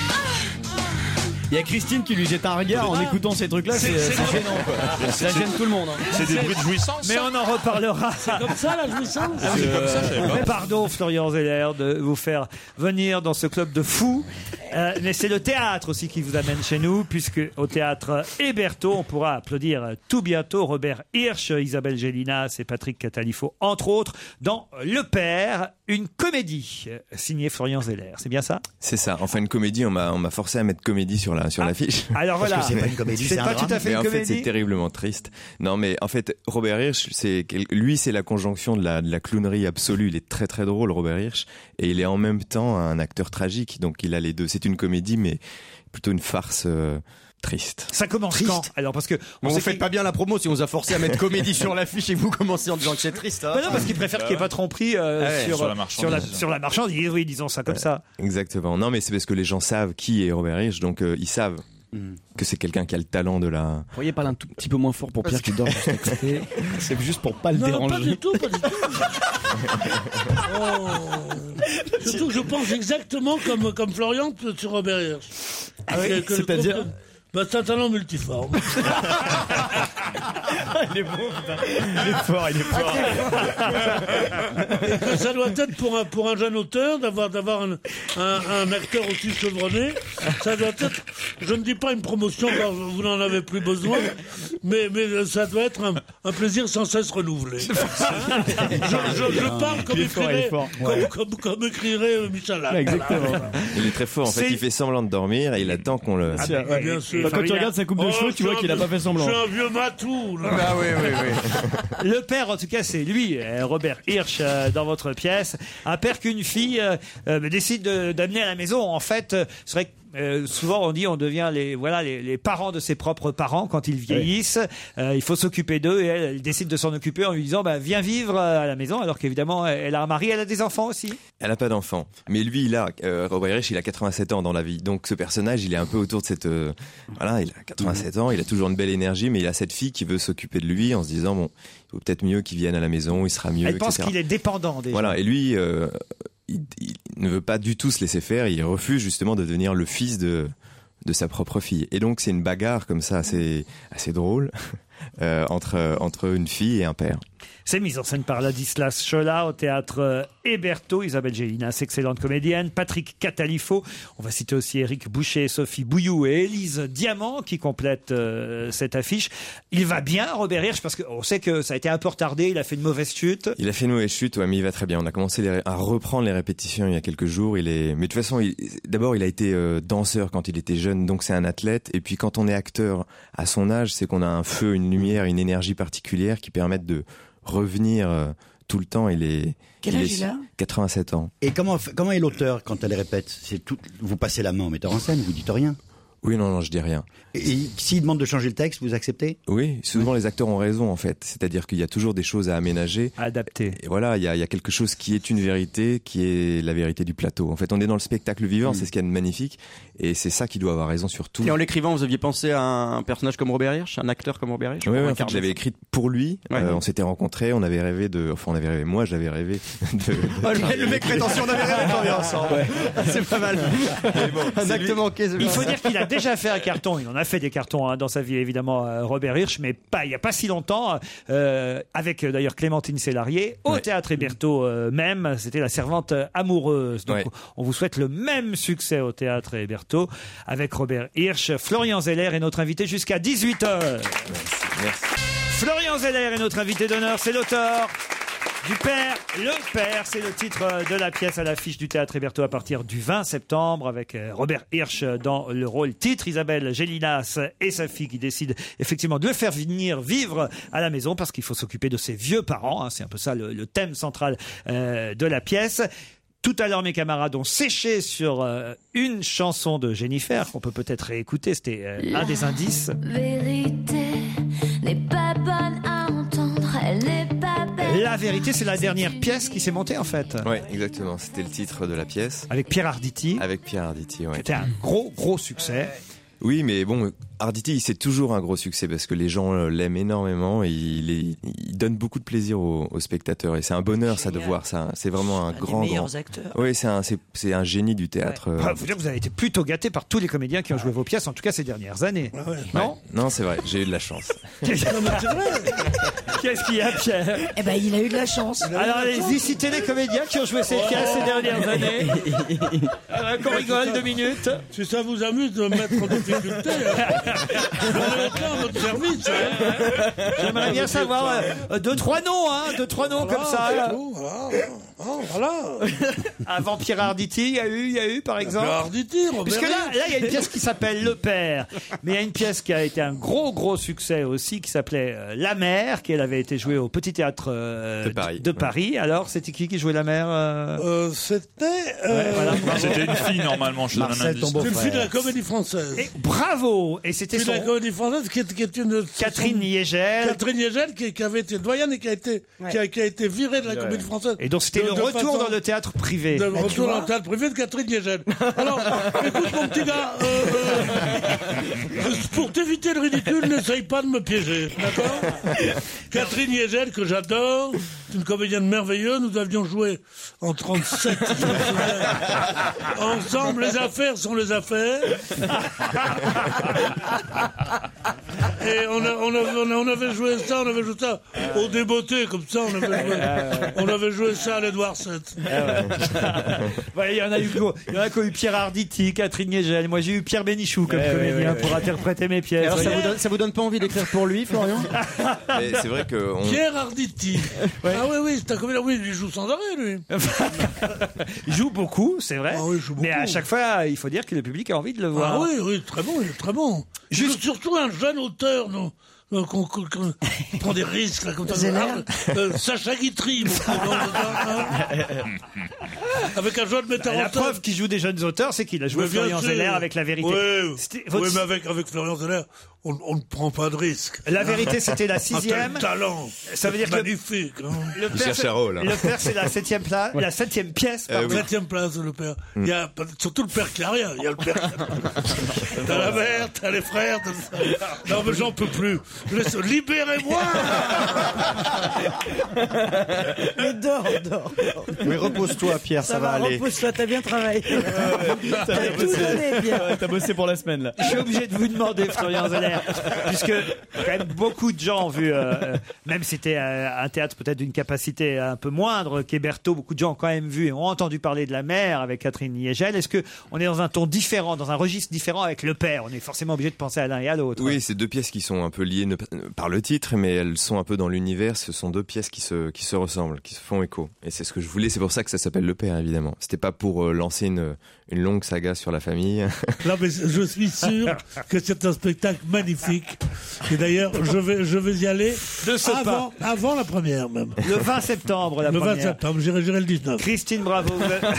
Il y a Christine qui lui jette un regard en écoutant ces trucs-là, c'est c'est gênant quoi. Ça gêne tout le monde. hein. c'est des bruits de jouissance. Mais on en reparlera. C'est comme ça, la jouissance? Ah, c'est comme ça, je savais pas. Pardon Florian Zeller de vous faire venir dans ce club de fous. Euh, mais c'est le théâtre aussi qui vous amène chez nous, puisque au théâtre Héberto, on pourra applaudir tout bientôt Robert Hirsch, Isabelle Gélinas et Patrick Catalifo, entre autres, dans Le Père, une comédie euh, signée Florian Zeller. C'est bien ça? C'est ça. Enfin, une comédie, on m'a, on m'a forcé à mettre comédie sur la, sur l'affiche. Alors voilà. Parce que c'est pas une comédie, C'est c'est un pas drame. tout à fait Mais une en fait, comédie. c'est terriblement triste. Non, mais en fait, Robert Hirsch, c'est, quel- lui, c'est la conjonction de la, de la clownerie absolue. Il est très très drôle, Robert Hirsch, et il est en même temps un acteur tragique. Donc, il a les deux. C'est une comédie, mais plutôt une farce euh, triste. Ça commence Triste. quand? Alors parce que on Bon, vous sait faites qu'il- pas bien la promo si on vous a forcé à mettre comédie sur l'affiche et vous commencez en disant que c'est triste. Hein. Bah non, parce qu'il préfère qu'il n'y ait pas de tromperie euh, Ah ouais, sur, sur la sur, la, marchandise. sur la marchandise. Oui, disons ça comme ça. Exactement. Non, mais c'est parce que les gens savent qui est Robert Hirsch, donc euh, ils savent que c'est quelqu'un qui a le talent de la. Vous pourriez parler un tout petit peu moins fort pour Pierre qui dort juste à côté. C'est juste pour pas le Non, déranger. pas du tout, pas du tout. Oh. Surtout que je pense exactement comme, comme Florian sur Robert Hirsch. Ah oui, Que- que le c'est-à-dire couple- bah, c'est un talent multiforme. Il est beau, putain. Il est fort, il est fort. Et que ça doit être pour un, pour un jeune auteur d'avoir, d'avoir un, un, un acteur aussi chevronné. Ça doit être, je ne dis pas une promotion car vous n'en avez plus besoin, mais, mais ça doit être un, un plaisir sans cesse renouvelé. Je, je, je parle comme Il est fort, il est écrirait, fort. comme, Ouais. comme, comme écrirait Michalak. Exactement. Il est très fort. En fait, C'est- il fait semblant de dormir et il attend qu'on le. Ah bah, bien sûr. Bah, quand tu regardes sa coupe de Oh, cheveux, tu vois c'est qu'il a un pas vieux- fait semblant. C'est un vieux matou. là. Ah oui, oui, oui. Le père, en tout cas, c'est lui, euh, Robert Hirsch, euh, dans votre pièce. Un père qu'une fille euh, euh, décide de- d'amener à la maison. En fait, euh, c'est vrai que euh, souvent on dit on devient les voilà les, les parents de ses propres parents quand ils vieillissent. Euh, il faut s'occuper d'eux et elle, elle décide de s'en occuper en lui disant bah viens vivre à la maison alors qu'évidemment elle a un mari, elle a des enfants aussi. Elle n'a pas d'enfant. Mais lui, il a, euh, Robert Hirsch, il a quatre-vingt-sept ans dans la vie. Donc ce personnage, il est un peu autour de cette... euh, voilà, il a quatre-vingt-sept ans, il a toujours une belle énergie, mais il a cette fille qui veut s'occuper de lui en se disant, bon, il vaut peut-être mieux qu'il vienne à la maison, il sera mieux, Elle pense et cetera. qu'il est dépendant déjà. Voilà, et lui, euh, il, il ne veut pas du tout se laisser faire, il refuse justement de devenir le fils de, de sa propre fille. Et donc c'est une bagarre comme ça, assez, assez drôle, euh, entre, entre une fille et un père. C'est mise en scène par Ladislas Chola au théâtre euh, Héberto, Isabelle Gélinas, excellente comédienne, Patrick Catalifo. On va citer aussi Éric Boucher, Sophie Bouillou et Élise Diamant qui complètent euh, cette affiche. Il va bien, Robert Hirsch, parce qu'on sait que ça a été un peu retardé, il a fait une mauvaise chute. Il a fait une mauvaise chute, ouais, mais il va très bien. On a commencé les- à reprendre les répétitions il y a quelques jours. Il est, mais de toute façon, il- d'abord, il a été euh, danseur quand il était jeune, donc c'est un athlète. Et puis quand on est acteur à son âge, c'est qu'on a un feu, une lumière, une énergie particulière qui permettent de revenir euh, tout le temps. Il est, Quel il âge est il a quatre-vingt-sept ans. Et comment, comment est l'auteur quand elle répète? C'est tout, vous passez la main au metteur en scène, vous dites rien. Oui, non, non, je dis rien. Et, et s'il demande de changer le texte, vous acceptez? Oui, souvent les acteurs ont raison en fait. C'est-à-dire qu'il y a toujours des choses à aménager. Adapter. Et voilà, il y a, il y a quelque chose qui est une vérité, qui est la vérité du plateau. En fait, on est dans le spectacle vivant, Mm. c'est ce qu'il y a de magnifique. Et c'est ça qui doit avoir raison sur tout. Et en l'écrivant, vous aviez pensé à un personnage comme Robert Hirsch, un acteur comme Robert Hirsch? Oui, ouais, en fait, j'avais écrit pour lui. Ouais. Euh, on s'était rencontrés, on avait rêvé de. Enfin, on avait rêvé. Moi, j'avais rêvé de. de... Oh, le, le mec prétentieux, on avait rêvé de travailler ensemble. Ouais. C'est pas mal. Bon, un acte lui... manqué. Il faut dire qu'il a déjà fait un carton. Il en a fait des cartons hein, dans sa vie, évidemment, euh, Robert Hirsch, mais pas il y a pas si longtemps, euh, avec euh, d'ailleurs Clémentine Célarié au ouais. Théâtre Hébertot euh, même. C'était La Servante amoureuse. Donc, ouais. on vous souhaite le même succès au Théâtre Hébertot avec Robert Hirsch. Florian Zeller est notre invité jusqu'à dix-huit heures. Merci. Merci. Florian Zeller est notre invité d'honneur. C'est l'auteur du Père, le Père, c'est le titre de la pièce à l'affiche du Théâtre Hébertot à partir du vingt septembre avec Robert Hirsch dans le rôle titre, Isabelle Gélinas et sa fille qui décident effectivement de le faire venir vivre à la maison parce qu'il faut s'occuper de ses vieux parents, hein, c'est un peu ça le, le thème central euh, de la pièce. Tout à l'heure, mes camarades ont séché sur euh, une chanson de Jennifer qu'on peut peut-être réécouter, c'était euh, un des indices. La vérité n'est pas bonne à entendre, elle n'est pas belle. La vérité, c'est la dernière pièce qui s'est montée en fait. Oui, exactement. C'était le titre de la pièce. Avec Pierre Arditi. Avec Pierre Arditi, oui. C'était un gros, gros succès. Oui, mais bon, Arditi, c'est toujours un gros succès parce que les gens l'aiment énormément et il, est, il donne beaucoup de plaisir aux, aux spectateurs. Et c'est un bonheur, ça, de voir ça. C'est vraiment un, un grand, des meilleurs grand... acteurs. Oui, c'est un, c'est, c'est un génie du théâtre. Ouais. Ah, vous dire, vous avez été plutôt gâté par tous les comédiens qui ont joué vos pièces, en tout cas ces dernières années. Ah ouais. Non ouais. Non, c'est vrai, j'ai eu de la chance. Qu'est-ce qu'il y a, Pierre? Eh ben, il a eu de la chance. Alors, allez-y, citez les comédiens qui ont joué ces pièces ces dernières années. Alors, qu'on rigole deux minutes. Si ça vous amuse de me mettre en difficulté, on est à votre service. Hein. J'aimerais bien savoir euh, deux, trois noms, hein, deux, trois noms voilà, comme ça. Tout, voilà. Oh, voilà. Avant Pierre Arditi, il y a eu, il y a eu, par exemple. Pierre Arditi, Robert. Puisque là, là, il y a une pièce qui s'appelle Le Père. Mais il y a une pièce qui a été un gros, gros succès aussi, qui s'appelait euh, La Mère, qui elle avait été jouée au Petit Théâtre euh, de Paris. De, de Paris. Ouais. Alors, c'était qui qui jouait La Mère euh... Euh, C'était. Euh... Ouais, voilà. C'était une fille, normalement. Je Marcel Tombeau. Une fille de la Comédie Française. Et bravo. Et c'était son. De la Comédie Française, qui est, qui est une. Catherine Niégel. Catherine Niégel, qui, qui avait été doyenne et qui a été, ouais. qui a, qui a été virée de la Comédie ouais. Française. Et donc, c'était de, le retour façon... dans le théâtre privé. Le retour dans le théâtre privé de Catherine Niégel. Alors, écoute, mon petit gars, euh, euh, pour t'éviter le ridicule, n'essaye pas de me piéger, d'accord? Catherine Niégel, que j'adore, c'est une comédienne merveilleuse. Nous avions joué en trente-sept. Ensemble, les affaires sont les affaires. Et on, a, on, a, on avait joué ça, on avait joué ça au débeauté, comme ça, on avait joué, on avait joué ça à l'Edouard sept. Ouais, il y en a eu, il y en a qui ont eu Pierre Arditi, Catherine Niégel. Moi, j'ai eu Pierre Bénichou comme ouais, comédien ouais, ouais. pour interpréter mes pièces. Alors, ça vous, donne, ça vous donne pas envie d'écrire pour lui, Florian? Mais c'est vrai que on... Pierre Arditi. Ouais. Ah oui, oui, c'est un comédien. Oui, il joue sans arrêt, lui. Il joue beaucoup, c'est vrai. Ah oui, il joue beaucoup. Mais à chaque fois, il faut dire que le public a envie de le voir. Ah oui, oui, très bon, il est très bon. Juste... Surtout un jeune auteur, non? Qu'on qu qu prend des risques, là, comme ça. Euh, Sacha Guitry, avec un jeune metteur en scène. La preuve qu'il joue des jeunes auteurs, c'est qu'il a joué Florian Zeller avec La Vérité. Oui, votre... oui mais avec, avec Florian Zeller, on, on ne prend pas de risque. La Vérité, c'était la sixième. Un talent. Ça veut dire magnifique. Que le, le père, c'est, le père, c'est la septième place, ouais. la septième pièce. La euh, oui. septième place, le père. Mm. Il y a surtout le père qui a rien. Il y a le père. T'as la mère, t'as les frères. T'as... Non mais j'en peux plus. Laisse... Libérez-moi. Mais dors, dors, dors. Mais repose-toi, Pierre, ça, ça va, va aller. Repose-toi, t'as bien travaillé. T'as tout donné, Pierre. T'as bossé pour la semaine là. Je suis obligé de vous demander, Florian Zeller, puisque quand même beaucoup de gens ont vu, euh, même si c'était un théâtre peut-être d'une capacité un peu moindre qu'Hébertot, beaucoup de gens ont quand même vu et ont entendu parler de La Mère avec Catherine Niégel. Est-ce que on est dans un ton différent, dans un registre différent avec Le Père? On est forcément obligé de penser à l'un et à l'autre. Oui, c'est deux pièces qui sont un peu liées par le titre, mais elles sont un peu dans l'univers. Ce sont deux pièces qui se qui se ressemblent, qui se font écho. Et c'est ce que je voulais. C'est pour ça que ça s'appelle Le Père, évidemment. C'était pas pour euh, lancer une une longue saga sur la famille. Là, mais je suis sûr que c'est un spectacle magnifique. magnifique. Et d'ailleurs, je vais, je vais y aller De ce avant, pas. avant la première même. Le vingt septembre, la le première. vingt septembre, j'irai, j'irai le dix-neuf. Christine Bravo. vous êtes-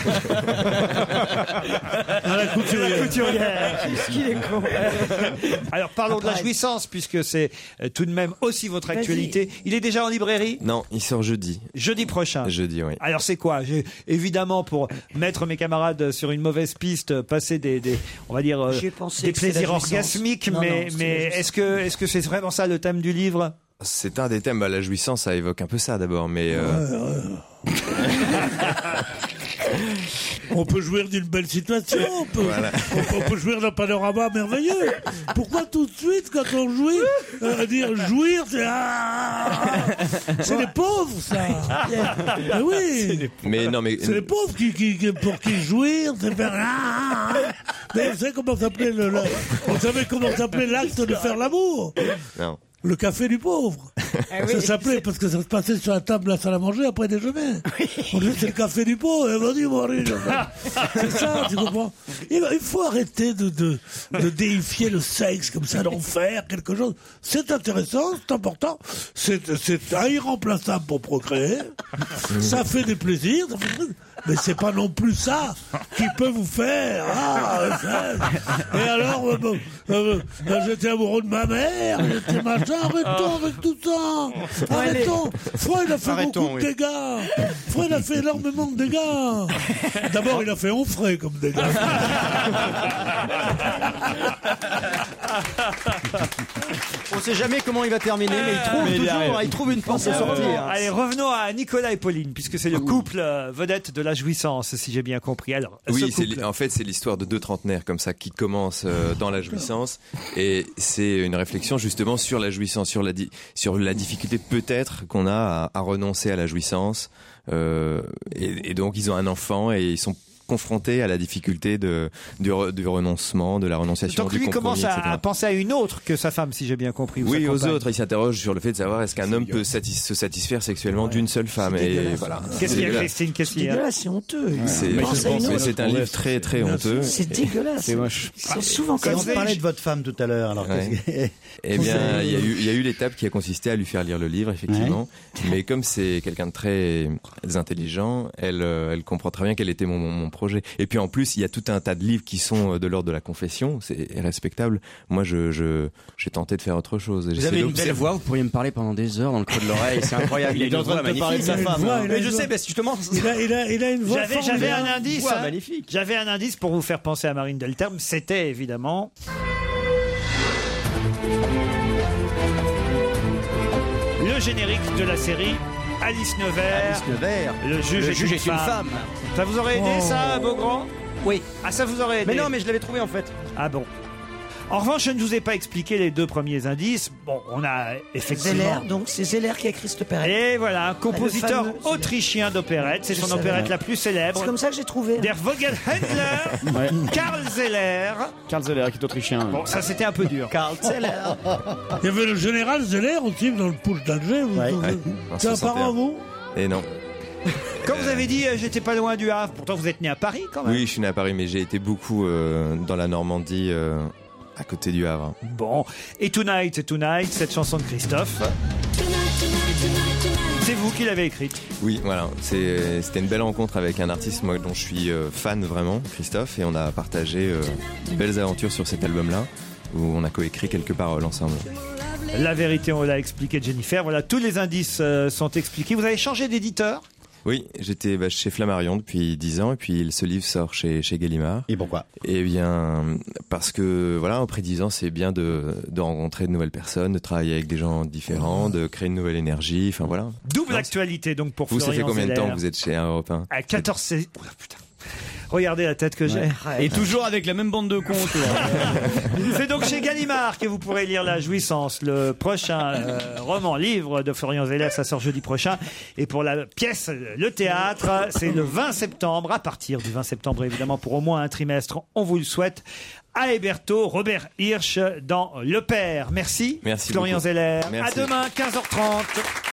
À la couturière. La couturière. Qu'est-ce qu'il est con. Alors parlons de la jouissance, puisque c'est euh, tout de même aussi votre actualité. Il est déjà en librairie Non, il sort jeudi. jeudi prochain. Jeudi, oui. Alors c'est quoi? J'ai évidemment, pour mettre mes camarades sur une mauvaise piste, passer des, des on va dire euh, J'y ai pensé des que c'est la plaisirs jouissance. orgasmiques, Non, mais non, c'est mais la jouissance. est-ce que est-ce que c'est vraiment ça le thème du livre? C'est un des thèmes. Bah, la jouissance, ça évoque un peu ça d'abord, mais. euh, On peut jouir d'une belle situation, on peut, Voilà. on, peut- on peut jouir d'un panorama merveilleux. Pourquoi tout de suite, quand on jouit, euh, dire jouir, c'est ah, c'est les pauvres, ça. Mais oui, Mais non, mais. c'est les pauvres qui, qui, qui- pour qui jouir, c'est faire ah. Mais vous savez comment s'appelait le, le- vous savez comment s'appelait l'acte de faire l'amour? Non. Le café du pauvre. Ça s'appelait parce que ça se passait sur la table de la salle à manger après déjeuner. On disait c'est le café du pauvre. Et vas-y, Maurice. C'est ça, tu comprends? Il, il faut arrêter de, de, de déifier le sexe comme ça, d'en faire quelque chose. C'est intéressant, c'est important. C'est, c'est irremplaçable pour procréer. Ça fait des plaisirs. Ça fait des trucs. Mais c'est pas non plus ça qui peut vous faire. Ah, ça. Et alors, euh, euh, euh, euh, j'étais amoureux de ma mère, j'étais machin. Arrêtons avec tout ça. Arrêtons. Freud a fait Arrêtons, beaucoup de oui. dégâts. Freud a fait énormément de dégâts. D'abord, il a fait onfray comme dégâts. On sait jamais comment il va terminer, mais il trouve Mais il y toujours, arrive. il trouve une porte de sortie. hein. Allez, revenons à Nicolas et Pauline, puisque c'est le couple euh, vedette de la jouissance, si j'ai bien compris. Alors, Oui, ce c'est couple- li- en fait, c'est l'histoire de deux trentenaires comme ça qui commencent euh, dans la jouissance. Et c'est une réflexion justement sur la jouissance, sur la, di- sur la difficulté peut-être qu'on a à, à renoncer à la jouissance. Euh, et, et donc, ils ont un enfant et ils sont confrontés à la difficulté de, du, re- du renoncement, de la renonciation, Donc du lui compromis, commence à, et cetera. à penser à une autre que sa femme, si j'ai bien compris. ou Oui, sa aux compagne. autres, ils s'interrogent sur le fait de savoir est-ce qu'un homme peut satis- se satisfaire sexuellement d'une seule femme. Et dégueulasse. voilà. Qu'est-ce qu'il y a, C'est- Christine? Qu'est-ce C'est qu'il y a? dégueulasse, c'est honteux. C'est Il mais pense je à une pense que autre. c'est un livre très très honteux. C'est dégueulasse. C'est moche. C'est souvent Et comme on ça. parlait de votre femme tout à l'heure. Alors, Ouais. qu'est-ce que- Eh bien, il y a eu, il y a eu l'étape qui a consisté à lui faire lire le livre, effectivement. Mais comme c'est quelqu'un de très intelligent, elle, euh, elle comprend très bien quel était mon, mon, mon projet. Et puis en plus, il y a tout un tas de livres qui sont de l'ordre de la confession, c'est respectable. Moi, je, je, j'ai tenté de faire autre chose. Vous avez une belle voix, vous pourriez me parler pendant des heures dans le creux de l'oreille, c'est incroyable. Il est en train de te parler de sa Il a une femme. voix, hein. il a Mais une je voix. sais, parce que justement. Il a, il a, il a une voix J'avais, j'avais un formidable. indice. Voix hein. magnifique. J'avais un indice pour vous faire penser à Marine Delterme. C'était évidemment le générique de la série Alice Nevers. Alice Nevers. Le juge, Le est, juge une est une femme. femme. Ça vous aurait aidé, Oh. ça, Beaugrand? Oui. Ah, ça vous aurait aidé? Mais non, mais je l'avais trouvé en fait. Ah bon. En revanche, je ne vous ai pas expliqué les deux premiers indices. Bon, on a effectivement... Zeller, donc c'est Zeller qui a écrit cette opérette. Et voilà, un compositeur Le fameux- autrichien d'opérette. C'est Je son savais. opérette la plus célèbre. C'est comme ça que j'ai trouvé. Der Vogelhändler, Ouais. Karl Zeller. Karl Zeller qui est autrichien. Bon, ça c'était un peu dur. Karl Zeller. Il y avait le général Zeller aussi dans le push d'Alger. vous- Ouais. vous- Ouais, en C'est un soixante et un. parent, vous? Et non. Quand vous avez dit euh, j'étais pas loin du Havre, pourtant vous êtes né à Paris quand même. Oui, je suis né à Paris, mais j'ai été beaucoup euh, dans la Normandie, euh, à côté du Havre. Bon, et Tonight, Tonight, cette chanson de Christophe, c'est vous qui l'avez écrite. Oui, voilà. C'est- C'était une belle rencontre avec un artiste moi, dont je suis euh, fan vraiment, Christophe, et on a partagé euh, de belles aventures sur cet album-là, où on a coécrit quelques paroles ensemble. La vérité, on l'a expliqué, Jennifer. Voilà, tous les indices euh, sont expliqués. Vous avez changé d'éditeur? Oui, j'étais bah, chez Flammarion depuis dix ans, et puis ce livre sort chez, chez Gallimard. Et pourquoi? Eh bien, parce que voilà, après dix ans, c'est bien de, de rencontrer de nouvelles personnes, de travailler avec des gens différents, de créer une nouvelle énergie, enfin voilà. Double actualité donc pour Vous, ça Florian fait combien de Zeller. temps que vous êtes chez Europe un? À quatorze seize... Oula, putain. Regardez la tête que j'ai. Et toujours avec la même bande de cons, toi. C'est donc chez Gallimard que vous pourrez lire La Jouissance, le prochain euh, roman, livre de Florian Zeller, ça sort jeudi prochain. Et pour la pièce, le théâtre, c'est le vingt septembre, à partir du vingt septembre évidemment, pour au moins un trimestre, on vous le souhaite. À Héberto, Robert Hirsch dans Le Père. Merci, Merci Florian beaucoup. Zeller. Merci. À demain, quinze heures trente.